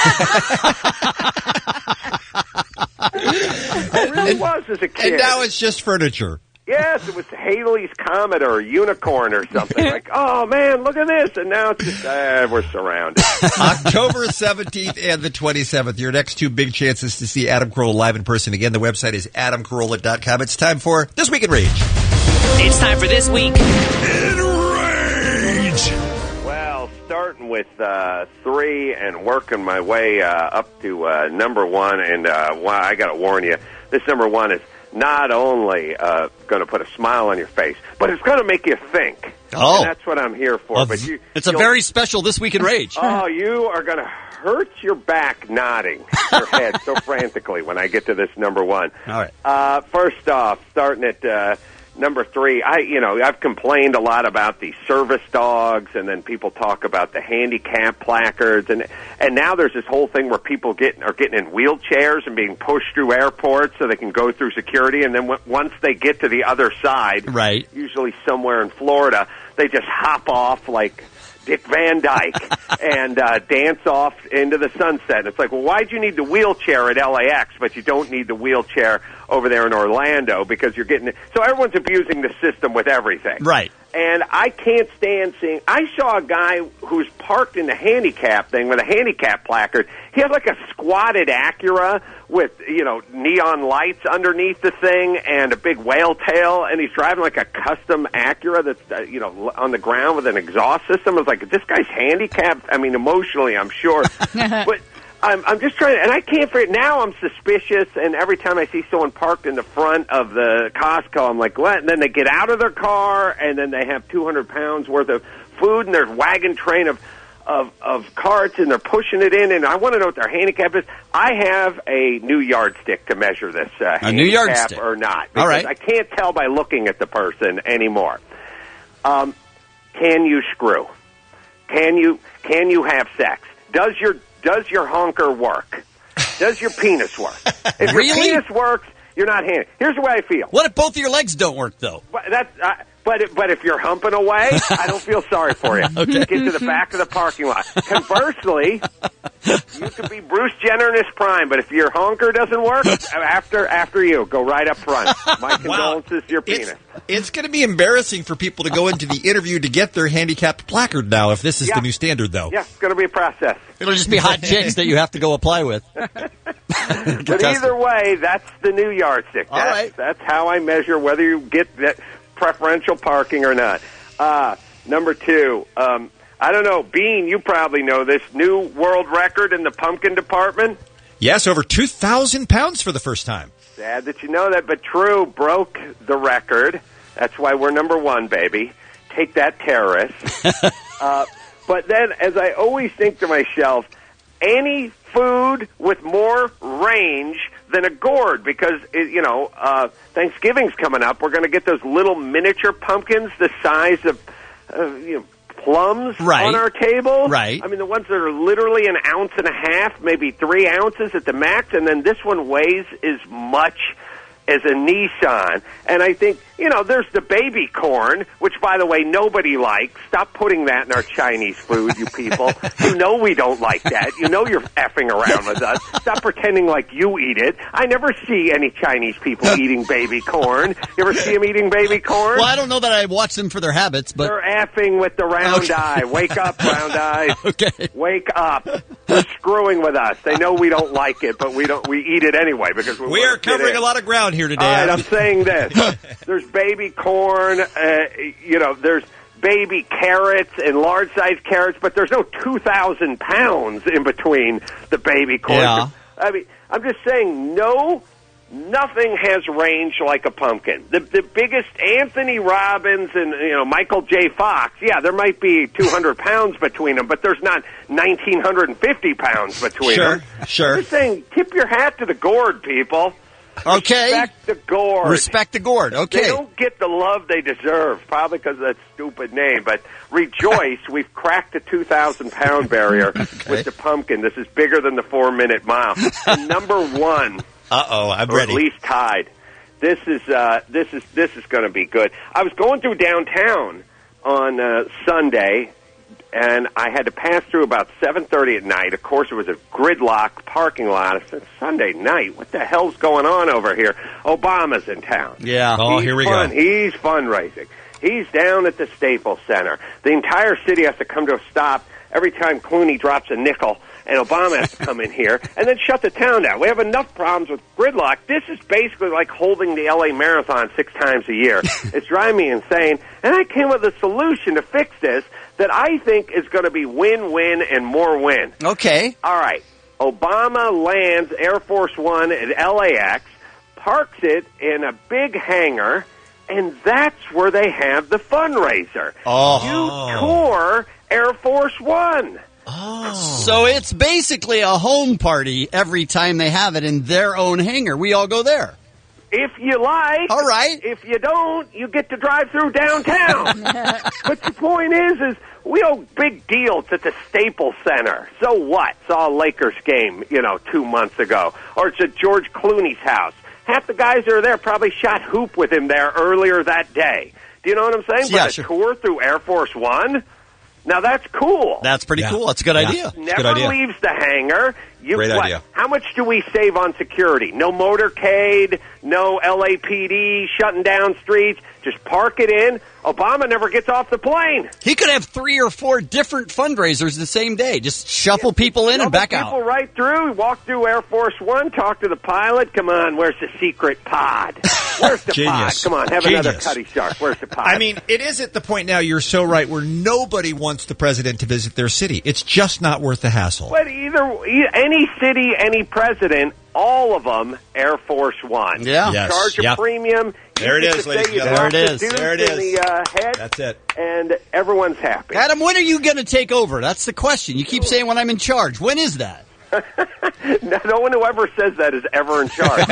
It really was as a kid. And now it's just furniture. Yes, it was Haley's Comet or a unicorn or something. Like, oh, man, look at this. And now it's just, uh, we're surrounded. October seventeenth and the twenty-seventh. Your next two big chances to see Adam Carolla live in person. Again, the website is adam carolla dot com. It's time for This Week in Rage. It's time for This Week in Rage. Well, starting with uh, three and working my way uh, up to uh, number one. And uh, well, I got to warn you, this number one is not only uh, going to put a smile on your face, but it's going to make you think. Oh. And that's what I'm here for. Well, but you, it's a very special This Week in Rage. Oh, you are going to hurt your back nodding your head so frantically when I get to this number one. All right. Uh, first off, starting at uh, number three, I you know I've complained a lot about the service dogs, and then people talk about the handicap placards, and and now there's this whole thing where people get are getting in wheelchairs and being pushed through airports so they can go through security, and then w- once they get to the other side, right, usually somewhere in Florida, they just hop off like Dick Van Dyke and uh, dance off into the sunset. And it's like, well, why'd you need the wheelchair at L A X, but you don't need the wheelchair over there in Orlando because you're getting it. So everyone's abusing the system with everything. Right. And I can't stand seeing. I saw a guy who's parked in the handicap thing with a handicap placard. He had like a squatted Acura with, you know, neon lights underneath the thing and a big whale tail, and he's driving like a custom Acura that's, uh, you know, on the ground with an exhaust system. I was like, this guy's handicapped. I mean, emotionally, I'm sure. But I'm, I'm just trying to, and I can't figure it. Now I'm suspicious, and every time I see someone parked in the front of the Costco, I'm like, what? And then they get out of their car, and then they have two hundred pounds worth of food in their wagon train of, of, of carts, and they're pushing it in, and I want to know what their handicap is. I have a new yardstick to measure this uh, a new handicap yardstick. or not. Because All right. I can't tell by looking at the person anymore. Um, can you screw? Can you, can you have sex? Does your Does your honker work? Does your penis work? If your Really? penis works, you're not handy. Here's the way I feel. What if both of your legs don't work, though? But that's uh, but if, but if you're humping away, I don't feel sorry for you. Okay. Get to the back of the parking lot. Conversely, you could be Bruce Jenner in his prime, but if your honker doesn't work, after after you, go right up front. My condolences to your penis. It's, it's going to be embarrassing for people to go into the interview to get their handicapped placard now if this is Yeah. the new standard, though. Yeah, it's going to be a process. It'll just be hot chicks that you have to go apply with. But either way, that's the new yardstick. All That's, right. that's how I measure whether you get that preferential parking or not. Uh, number two, um, I don't know, Bean, you probably know this, new world record in the pumpkin department. Yes, over two thousand pounds for the first time. Sad that you know that, but true, broke the record. That's why we're number one, baby. Take that, terrorists. uh, but then, as I always think to myself, any food with more range than a gourd, because, it, you know, uh, Thanksgiving's coming up. We're going to get those little miniature pumpkins the size of, uh, you know, plums Right. on our table. Right. I mean, the ones that are literally an ounce and a half, maybe three ounces at the max, and then this one weighs as much as a Nissan. And I think, you know, there's the baby corn, which, by the way, nobody likes. Stop putting that in our Chinese food, you people. You know we don't like that. You know you're effing around with us. Stop pretending like you eat it. I never see any Chinese people eating baby corn. You ever see them eating baby corn? Well, I don't know that I watch them for their habits, but They're effing with the round Okay. eye. Wake up, round eye. Okay. Wake up. They're screwing with us. They know we don't like it, but we don't. We eat it anyway because we, We wanna are covering get in. a lot of ground here today. All right, Adam. I'm saying this. There's baby corn, uh, you know, there's baby carrots and large-sized carrots, but there's no two thousand pounds in between the baby corn. Yeah. I mean, I'm just saying, no, nothing has range like a pumpkin. The the biggest Anthony Robbins and, you know, Michael J. Fox, yeah, there might be two hundred pounds between them, but there's not one thousand nine hundred fifty pounds between Sure, them. sure. I'm just saying, tip your hat to the gourd, people. Okay. Respect the gourd. Respect the gourd. Okay. They don't get the love they deserve, probably because of that stupid name. But rejoice, we've cracked the two thousand pound barrier with the pumpkin. This is bigger than the four minute mile. And number one, Uh-oh, I'm or ready. at least tied. This is uh, this is this is going to be good. I was going through downtown on uh, Sunday, and I had to pass through about seven thirty at night. Of course, it was a gridlock parking lot. I said, Sunday night, what the hell's going on over here? Obama's in town. Yeah. Oh, He's here we fun. go. He's fundraising. He's down at the Staples Center. The entire city has to come to a stop every time Clooney drops a nickel, and Obama has to come in here and then shut the town down. We have enough problems with gridlock. This is basically like holding the L A Marathon six times a year. It's driving me insane. And I came with a solution to fix this that I think is going to be win-win and more win. Okay. All right. Obama lands Air Force One at L A X, parks it in a big hangar, and that's where they have the fundraiser. Oh. You tour Air Force One. So it's basically a home party every time they have it in their own hangar. We all go there. If you like. All right. If you don't, you get to drive through downtown. But the point is, is we owe big deals at the Staples Center. So what? Saw a Lakers game, you know, two months ago. Or it's at George Clooney's house. Half the guys that are there probably shot hoop with him there earlier that day. Do you know what I'm saying? Yeah, but a sure. tour through Air Force One? Now that's cool. That's pretty Yeah. cool. That's a good Yeah. idea. It's a Never good idea. leaves the hangar. You, Great what, idea. How much do we save on security? No motorcade, no L A P D shutting down streets. Just park it in. Obama never gets off the plane. He could have three or four different fundraisers the same day. Just shuffle people in and back people out. right through. Walk through Air Force One. Talk to the pilot. Come on, where's the secret pod? Where's the pod? Genius. Come on, have Genius. another Cutty Shark. Where's the pod? I mean, it is at the point now, you're so right, where nobody wants the president to visit their city. It's just not worth the hassle. But either e- any city, any president, all of them Air Force One. Yeah. Yes. Charge a Yep. premium. There You it get is, to ladies say and you gentlemen. dropped There it the is. deuce There it in is. the uh, head. That's it. And everyone's happy. Adam, when are you going to take over? That's the question. You keep saying when I'm in charge. When is that? no, no one who ever says that is ever in charge.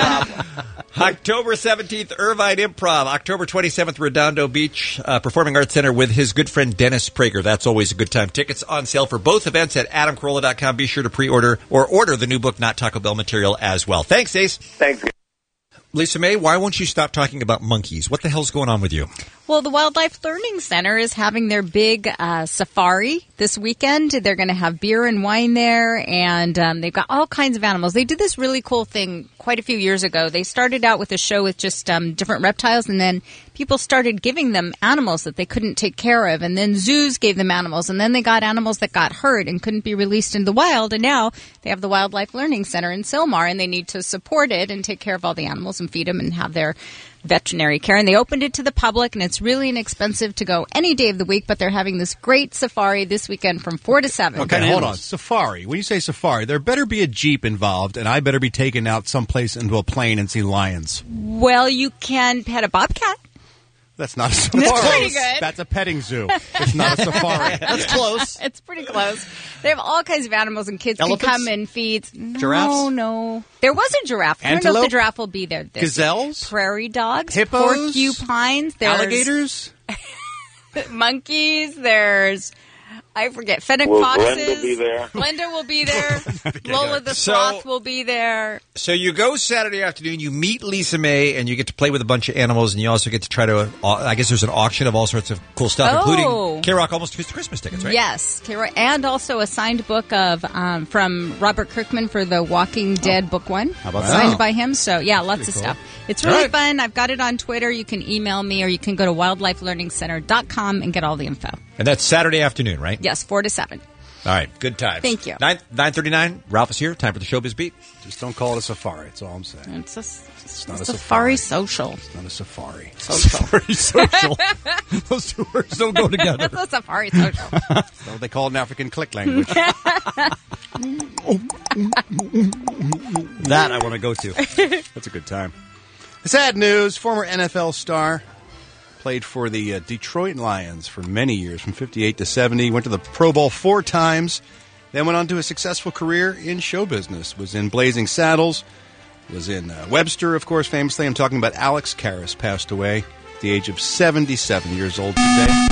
October seventeenth, Irvine Improv. October twenty-seventh, Redondo Beach uh, Performing Arts Center with his good friend Dennis Prager. That's always a good time. Tickets on sale for both events at adam carolla dot com. Be sure to pre-order or order the new book, Not Taco Bell material, as well. Thanks, Ace. Thanks. Lisa May, why won't you stop talking about monkeys? What the hell's going on with you? Well, the Wildlife Learning Center is having their big uh, safari this weekend. They're going to have beer and wine there, and um, they've got all kinds of animals. They did this really cool thing quite a few years ago. They started out with a show with just um, different reptiles, and then people started giving them animals that they couldn't take care of, and then zoos gave them animals, and then they got animals that got hurt and couldn't be released into the wild, and now they have the Wildlife Learning Center in Sylmar, and they need to support it and take care of all the animals and feed them and have their veterinary care. And they opened it to the public, and it's really inexpensive to go any day of the week, but they're having this great safari this weekend from four to seven. Okay, hold on. Safari. When you say safari, there better be a Jeep involved, and I better be taken out someplace into a plane and see lions. Well, you can pet a bobcat. That's not a safari. That's pretty good. That's a petting zoo. It's not a safari. That's close. It's pretty close. They have all kinds of animals, and kids Elephants? can come and feed. No, Giraffes? no. There was a giraffe. I don't know if Antelope? the giraffe will be there. This Gazelles? prairie dogs, Hippos? porcupines, there's Alligators? monkeys. There's I forget fennec Will foxes. Glenda be there? Glenda will be there. Lola the So- sloth will be there. So you go Saturday afternoon, you meet Lisa May, and you get to play with a bunch of animals, and you also get to try to, uh, I guess there's an auction of all sorts of cool stuff, Oh. including K-Rock Almost Acoustic Christmas tickets, right? Yes, Kara- and also a signed book of um, from Robert Kirkman for the Walking Dead book one. How about signed that? by him? So yeah, lots of cool. stuff. It's really All right. fun. I've got it on Twitter. You can email me, or you can go to wildlife learning center dot com and get all the info. And that's Saturday afternoon, right? Yes, four to seven. All right, good times. Thank you. nine thirty-nine, Ralph is here. Time for the Showbiz Beat. Just don't call it a safari. That's all I'm saying. It's a, it's not a a safari safari. social. It's not a safari. Social. Safari social. Those two words don't go together. It's a safari social. That's what they call it in African click language. That I want to go to. That's a good time. Sad news. Former N F L star. Played for the uh, Detroit Lions for many years, from fifty-eight to seventy. Went to the Pro Bowl four times. Then went on to a successful career in show business. Was in Blazing Saddles. Was in uh, Webster, of course, famously. I'm talking about Alex Karras, passed away at the age of seventy-seven years old today.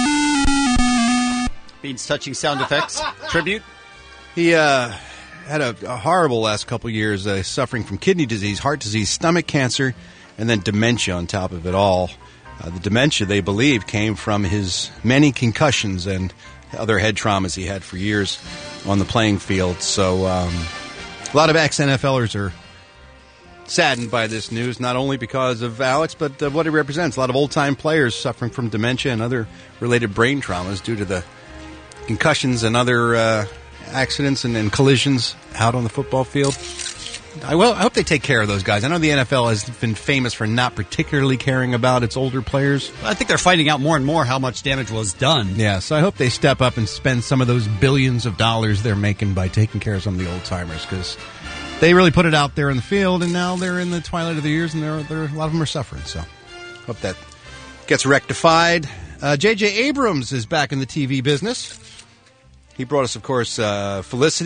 Beans touching sound effects. Tribute. He uh, had a, a horrible last couple years, uh, suffering from kidney disease, heart disease, stomach cancer, and then dementia on top of it all. Uh, the dementia, they believe, came from his many concussions and other head traumas he had for years on the playing field. So um, a lot of ex-N F Lers are saddened by this news, not only because of Alex, but uh, what he represents. A lot of old-time players suffering from dementia and other related brain traumas due to the concussions and other uh, accidents and, and collisions out on the football field. I, well, I hope they take care of those guys. I know the N F L has been famous for not particularly caring about its older players. I think they're finding out more and more how much damage was done. Yeah, so I hope they step up and spend some of those billions of dollars they're making by taking care of some of the old-timers, because they really put it out there in the field, and now they're in the twilight of their years, and they're, they're, a lot of them are suffering. So hope that gets rectified. Uh, J J. Abrams is back in the T V business. He brought us, of course, uh, Felicity,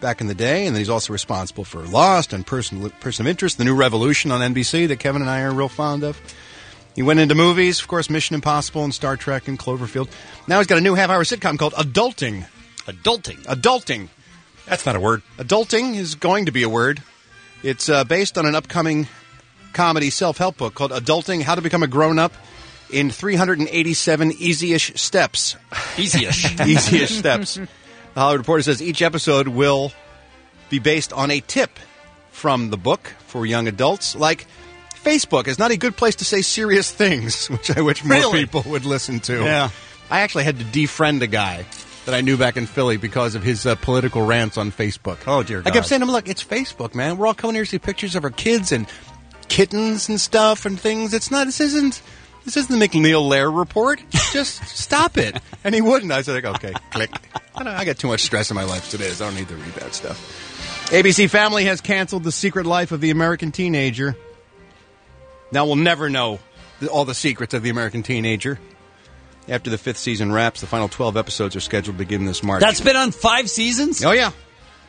back in the day, and then he's also responsible for Lost and Person, Person of Interest, the new Revolution on N B C that Kevin and I are real fond of. He went into movies, of course, Mission Impossible and Star Trek and Cloverfield. Now he's got a new half-hour sitcom called Adulting. Adulting? Adulting. That's not a word. Adulting is going to be a word. It's uh, based on an upcoming comedy self-help book called Adulting, How to Become a Grown-Up in three hundred eighty-seven Easy-ish Steps. Easy-ish. Easy-ish Steps. The Hollywood Reporter says each episode will be based on a tip from the book for young adults, like Facebook is not a good place to say serious things, which I wish more Really? people would listen to. Yeah. I actually had to defriend a guy that I knew back in Philly because of his uh, political rants on Facebook. Oh, dear I God. kept saying to him, look, it's Facebook, man. We're all coming here to see pictures of our kids and kittens and stuff and things. It's not, this isn't, this isn't the McNeil Lair report. Just stop it. And he wouldn't. I said, like, okay, click. I, don't, I got too much stress in my life today, so I don't need to read that stuff. A B C Family has canceled The Secret Life of the American Teenager. Now we'll never know the, all the secrets of the American teenager. After the fifth season wraps, the final twelve episodes are scheduled to begin this March. That's been on five seasons? Oh, yeah.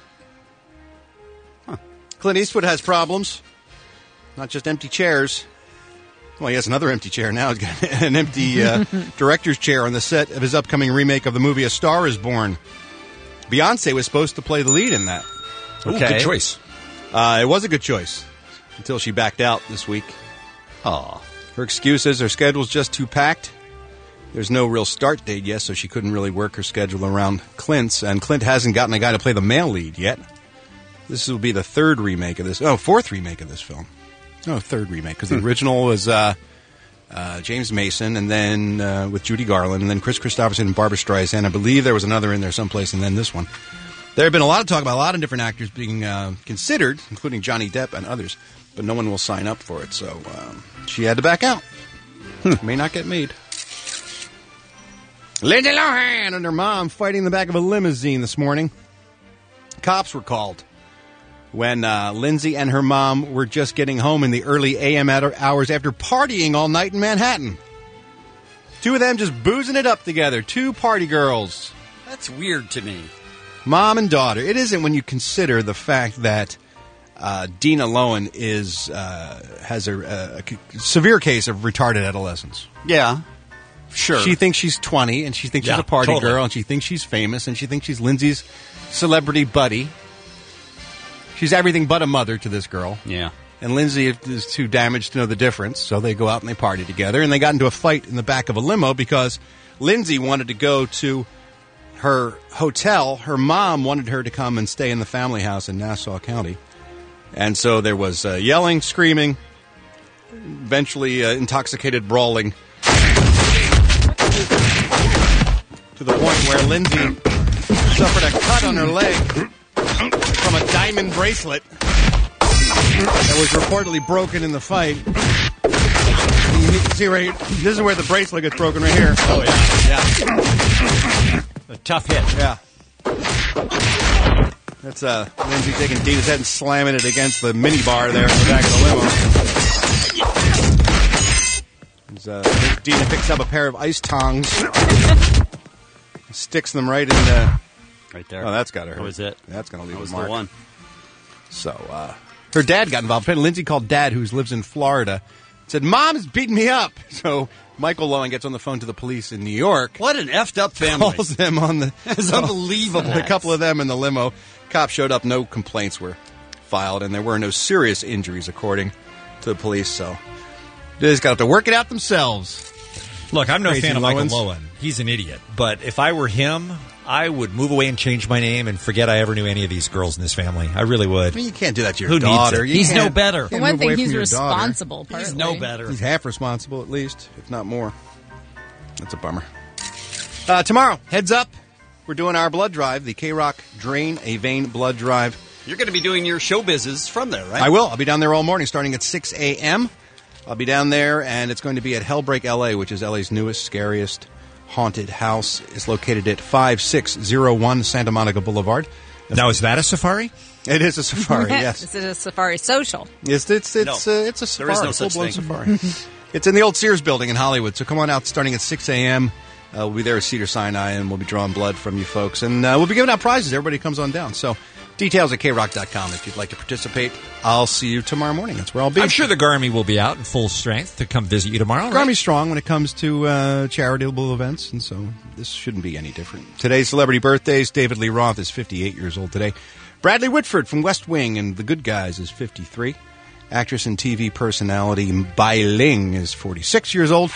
Huh. Clint Eastwood has problems. Not just empty chairs. Well, he has another empty chair now. He's got an empty uh, director's chair on the set of his upcoming remake of the movie A Star is Born. Beyonce was supposed to play the lead in that. Ooh, good choice. Uh, it was a good choice until she backed out this week. Aw. Her excuse is her schedule's just too packed. There's no real start date yet, so she couldn't really work her schedule around Clint's. And Clint hasn't gotten a guy to play the male lead yet. This will be the third remake of this. Oh, fourth remake of this film. No, third remake, because the Hmm. original was uh, uh, James Mason, and then uh, with Judy Garland, and then Chris Christopherson and Barbara Streisand. I believe there was another in there someplace, and then this one. There have been a lot of talk about a lot of different actors being uh, considered, including Johnny Depp and others, but no one will sign up for it, so um, she had to back out. Hmm. May not get made. Lindsay Lohan and her mom fighting in the back of a limousine this morning. Cops were called when uh, Lindsay and her mom were just getting home in the early A M hours after partying all night in Manhattan. Two of them just boozing it up together. Two party girls. That's weird to me. Mom and daughter. It isn't when you consider the fact that uh, Dina Lohan is uh, has a, a, a severe case of retarded adolescence. Yeah, sure. She thinks she's twenty, and she thinks Yeah, she's a party totally. girl, and she thinks she's famous, and she thinks she's Lindsay's celebrity buddy. She's everything but a mother to this girl. Yeah. And Lindsay is too damaged to know the difference, so they go out and they party together. And they got into a fight in the back of a limo because Lindsay wanted to go to her hotel. Her mom wanted her to come and stay in the family house in Nassau County. And so there was uh, yelling, screaming, eventually uh, intoxicated brawling, to the point where Lindsay suffered a cut on her leg from a diamond bracelet that was reportedly broken in the fight. You see right, this is where the bracelet gets broken right here. Oh, yeah. Yeah. A tough hit. Yeah. That's uh, Lindsay taking Dina's head and slamming it against the minibar there in the back of the limo. As, uh, Dina picks up a pair of ice tongs, sticks them right in the... Right there. Oh, that's got to hurt. That was it. That's going to leave That was a mark. the one. So, uh, her dad got involved. Lindsay called Dad, who lives in Florida, said, Mom is beating me up. So Michael Lohan gets on the phone to the police in New York. What an effed up family. Calls them on the... It's unbelievable. A couple of them in the limo. Cops showed up. No complaints were filed, and there were no serious injuries, according to the police. So they just got to work it out themselves. Look, I'm no Crazy fan of Michael Lowens. Lohan. He's an idiot. But if I were him, I would move away and change my name and forget I ever knew any of these girls in this family. I really would. I mean, you can't do that to your Who daughter. needs it? You He's can't- no better. you For can't one move thing, away he's from your daughter. responsible. Partly. He's no better. He's half responsible, at least, if not more. That's a bummer. Uh, tomorrow, heads up, we're doing our blood drive, the K-Rock Drain a Vein blood drive. You're going to be doing your show business from there, right? I will. I'll be down there all morning, starting at six a.m. I'll be down there, and it's going to be at Hellbreak L A, which is L A's newest, scariest haunted house. It's located at five six zero one Santa Monica Boulevard. That's Now, is that a safari? It is a safari, yes. This is a safari social. It's it's it's, No. uh, it's a There safari, is no such full-blown thing. safari. It's in the old Sears building in Hollywood, so come on out starting at six a.m. Uh, we'll be there at Cedar Sinai, and we'll be drawing blood from you folks. And uh, we'll be giving out prizes. Everybody comes on down. So Details at k rock dot com if you'd like to participate. I'll see you tomorrow morning. That's where I'll be. I'm sure the Garmy will be out in full strength to come visit you tomorrow. Right? Garmy's strong when it comes to uh, charitable events, and so this shouldn't be any different. Today's celebrity birthdays. David Lee Roth is fifty-eight years old today. Bradley Whitford from West Wing and The Good Guys is fifty-three. Actress and T V personality Bai Ling is forty-six years old.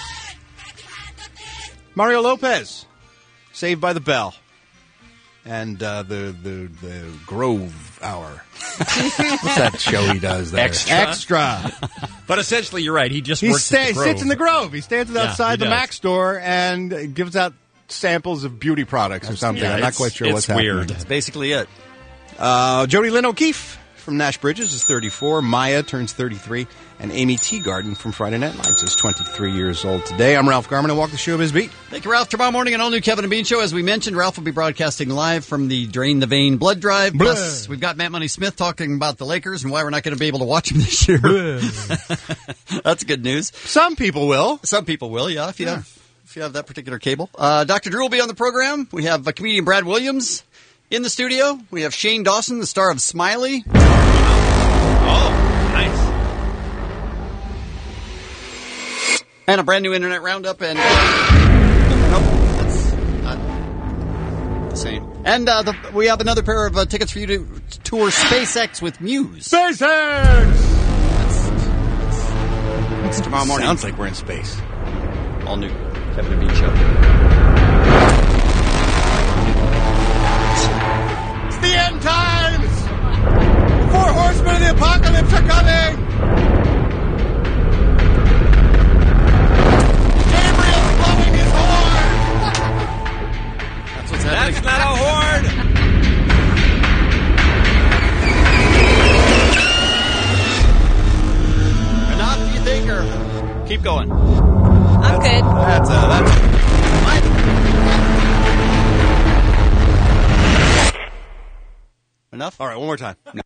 Mario Lopez, Saved by the Bell. And uh, the, the the Grove Hour. What's that show he does there? Extra. Extra. But essentially, you're right. He just He works stay, at the Grove. sits in the Grove. He stands Yeah, outside he the does. Mac store and gives out samples of beauty products or something. Yeah, I'm not it's- quite sure it's what's weird. happening. That's basically it. Uh, Jody Lynn O'Keefe from Nash Bridges is thirty-four. Maya turns thirty-three. And Amy Teagarden from Friday Night Lights is twenty-three years old today. I'm Ralph Garman. I walk the show of his beat. Thank you, Ralph. Tomorrow morning, an all-new Kevin and Bean show. As we mentioned, Ralph will be broadcasting live from the Drain the Vein blood drive. Blah. Plus, we've got Matt Money Smith talking about the Lakers and why we're not going to be able to watch them this year. That's good news. Some people will. Some people will, yeah, if you have if you have that particular cable. Uh, Doctor Drew will be on the program. We have uh, comedian Brad Williams in the studio. We have Shane Dawson, the star of Smiley. Oh, nice. And a brand new Internet Roundup. And nope, that's not the same. And uh, the, we have another pair of uh, tickets for you to tour SpaceX with Muse. SpaceX! It's tomorrow morning. Sounds like we're in space. All new Kevin and Bean show. It's the end times! Four horsemen of the apocalypse are coming! Gabriel's blowing his horn! That's what's happening. That's not a horn! Enough, do you think, or keep going? I'm good. That's uh, that's. Enough. All right, one more time. No.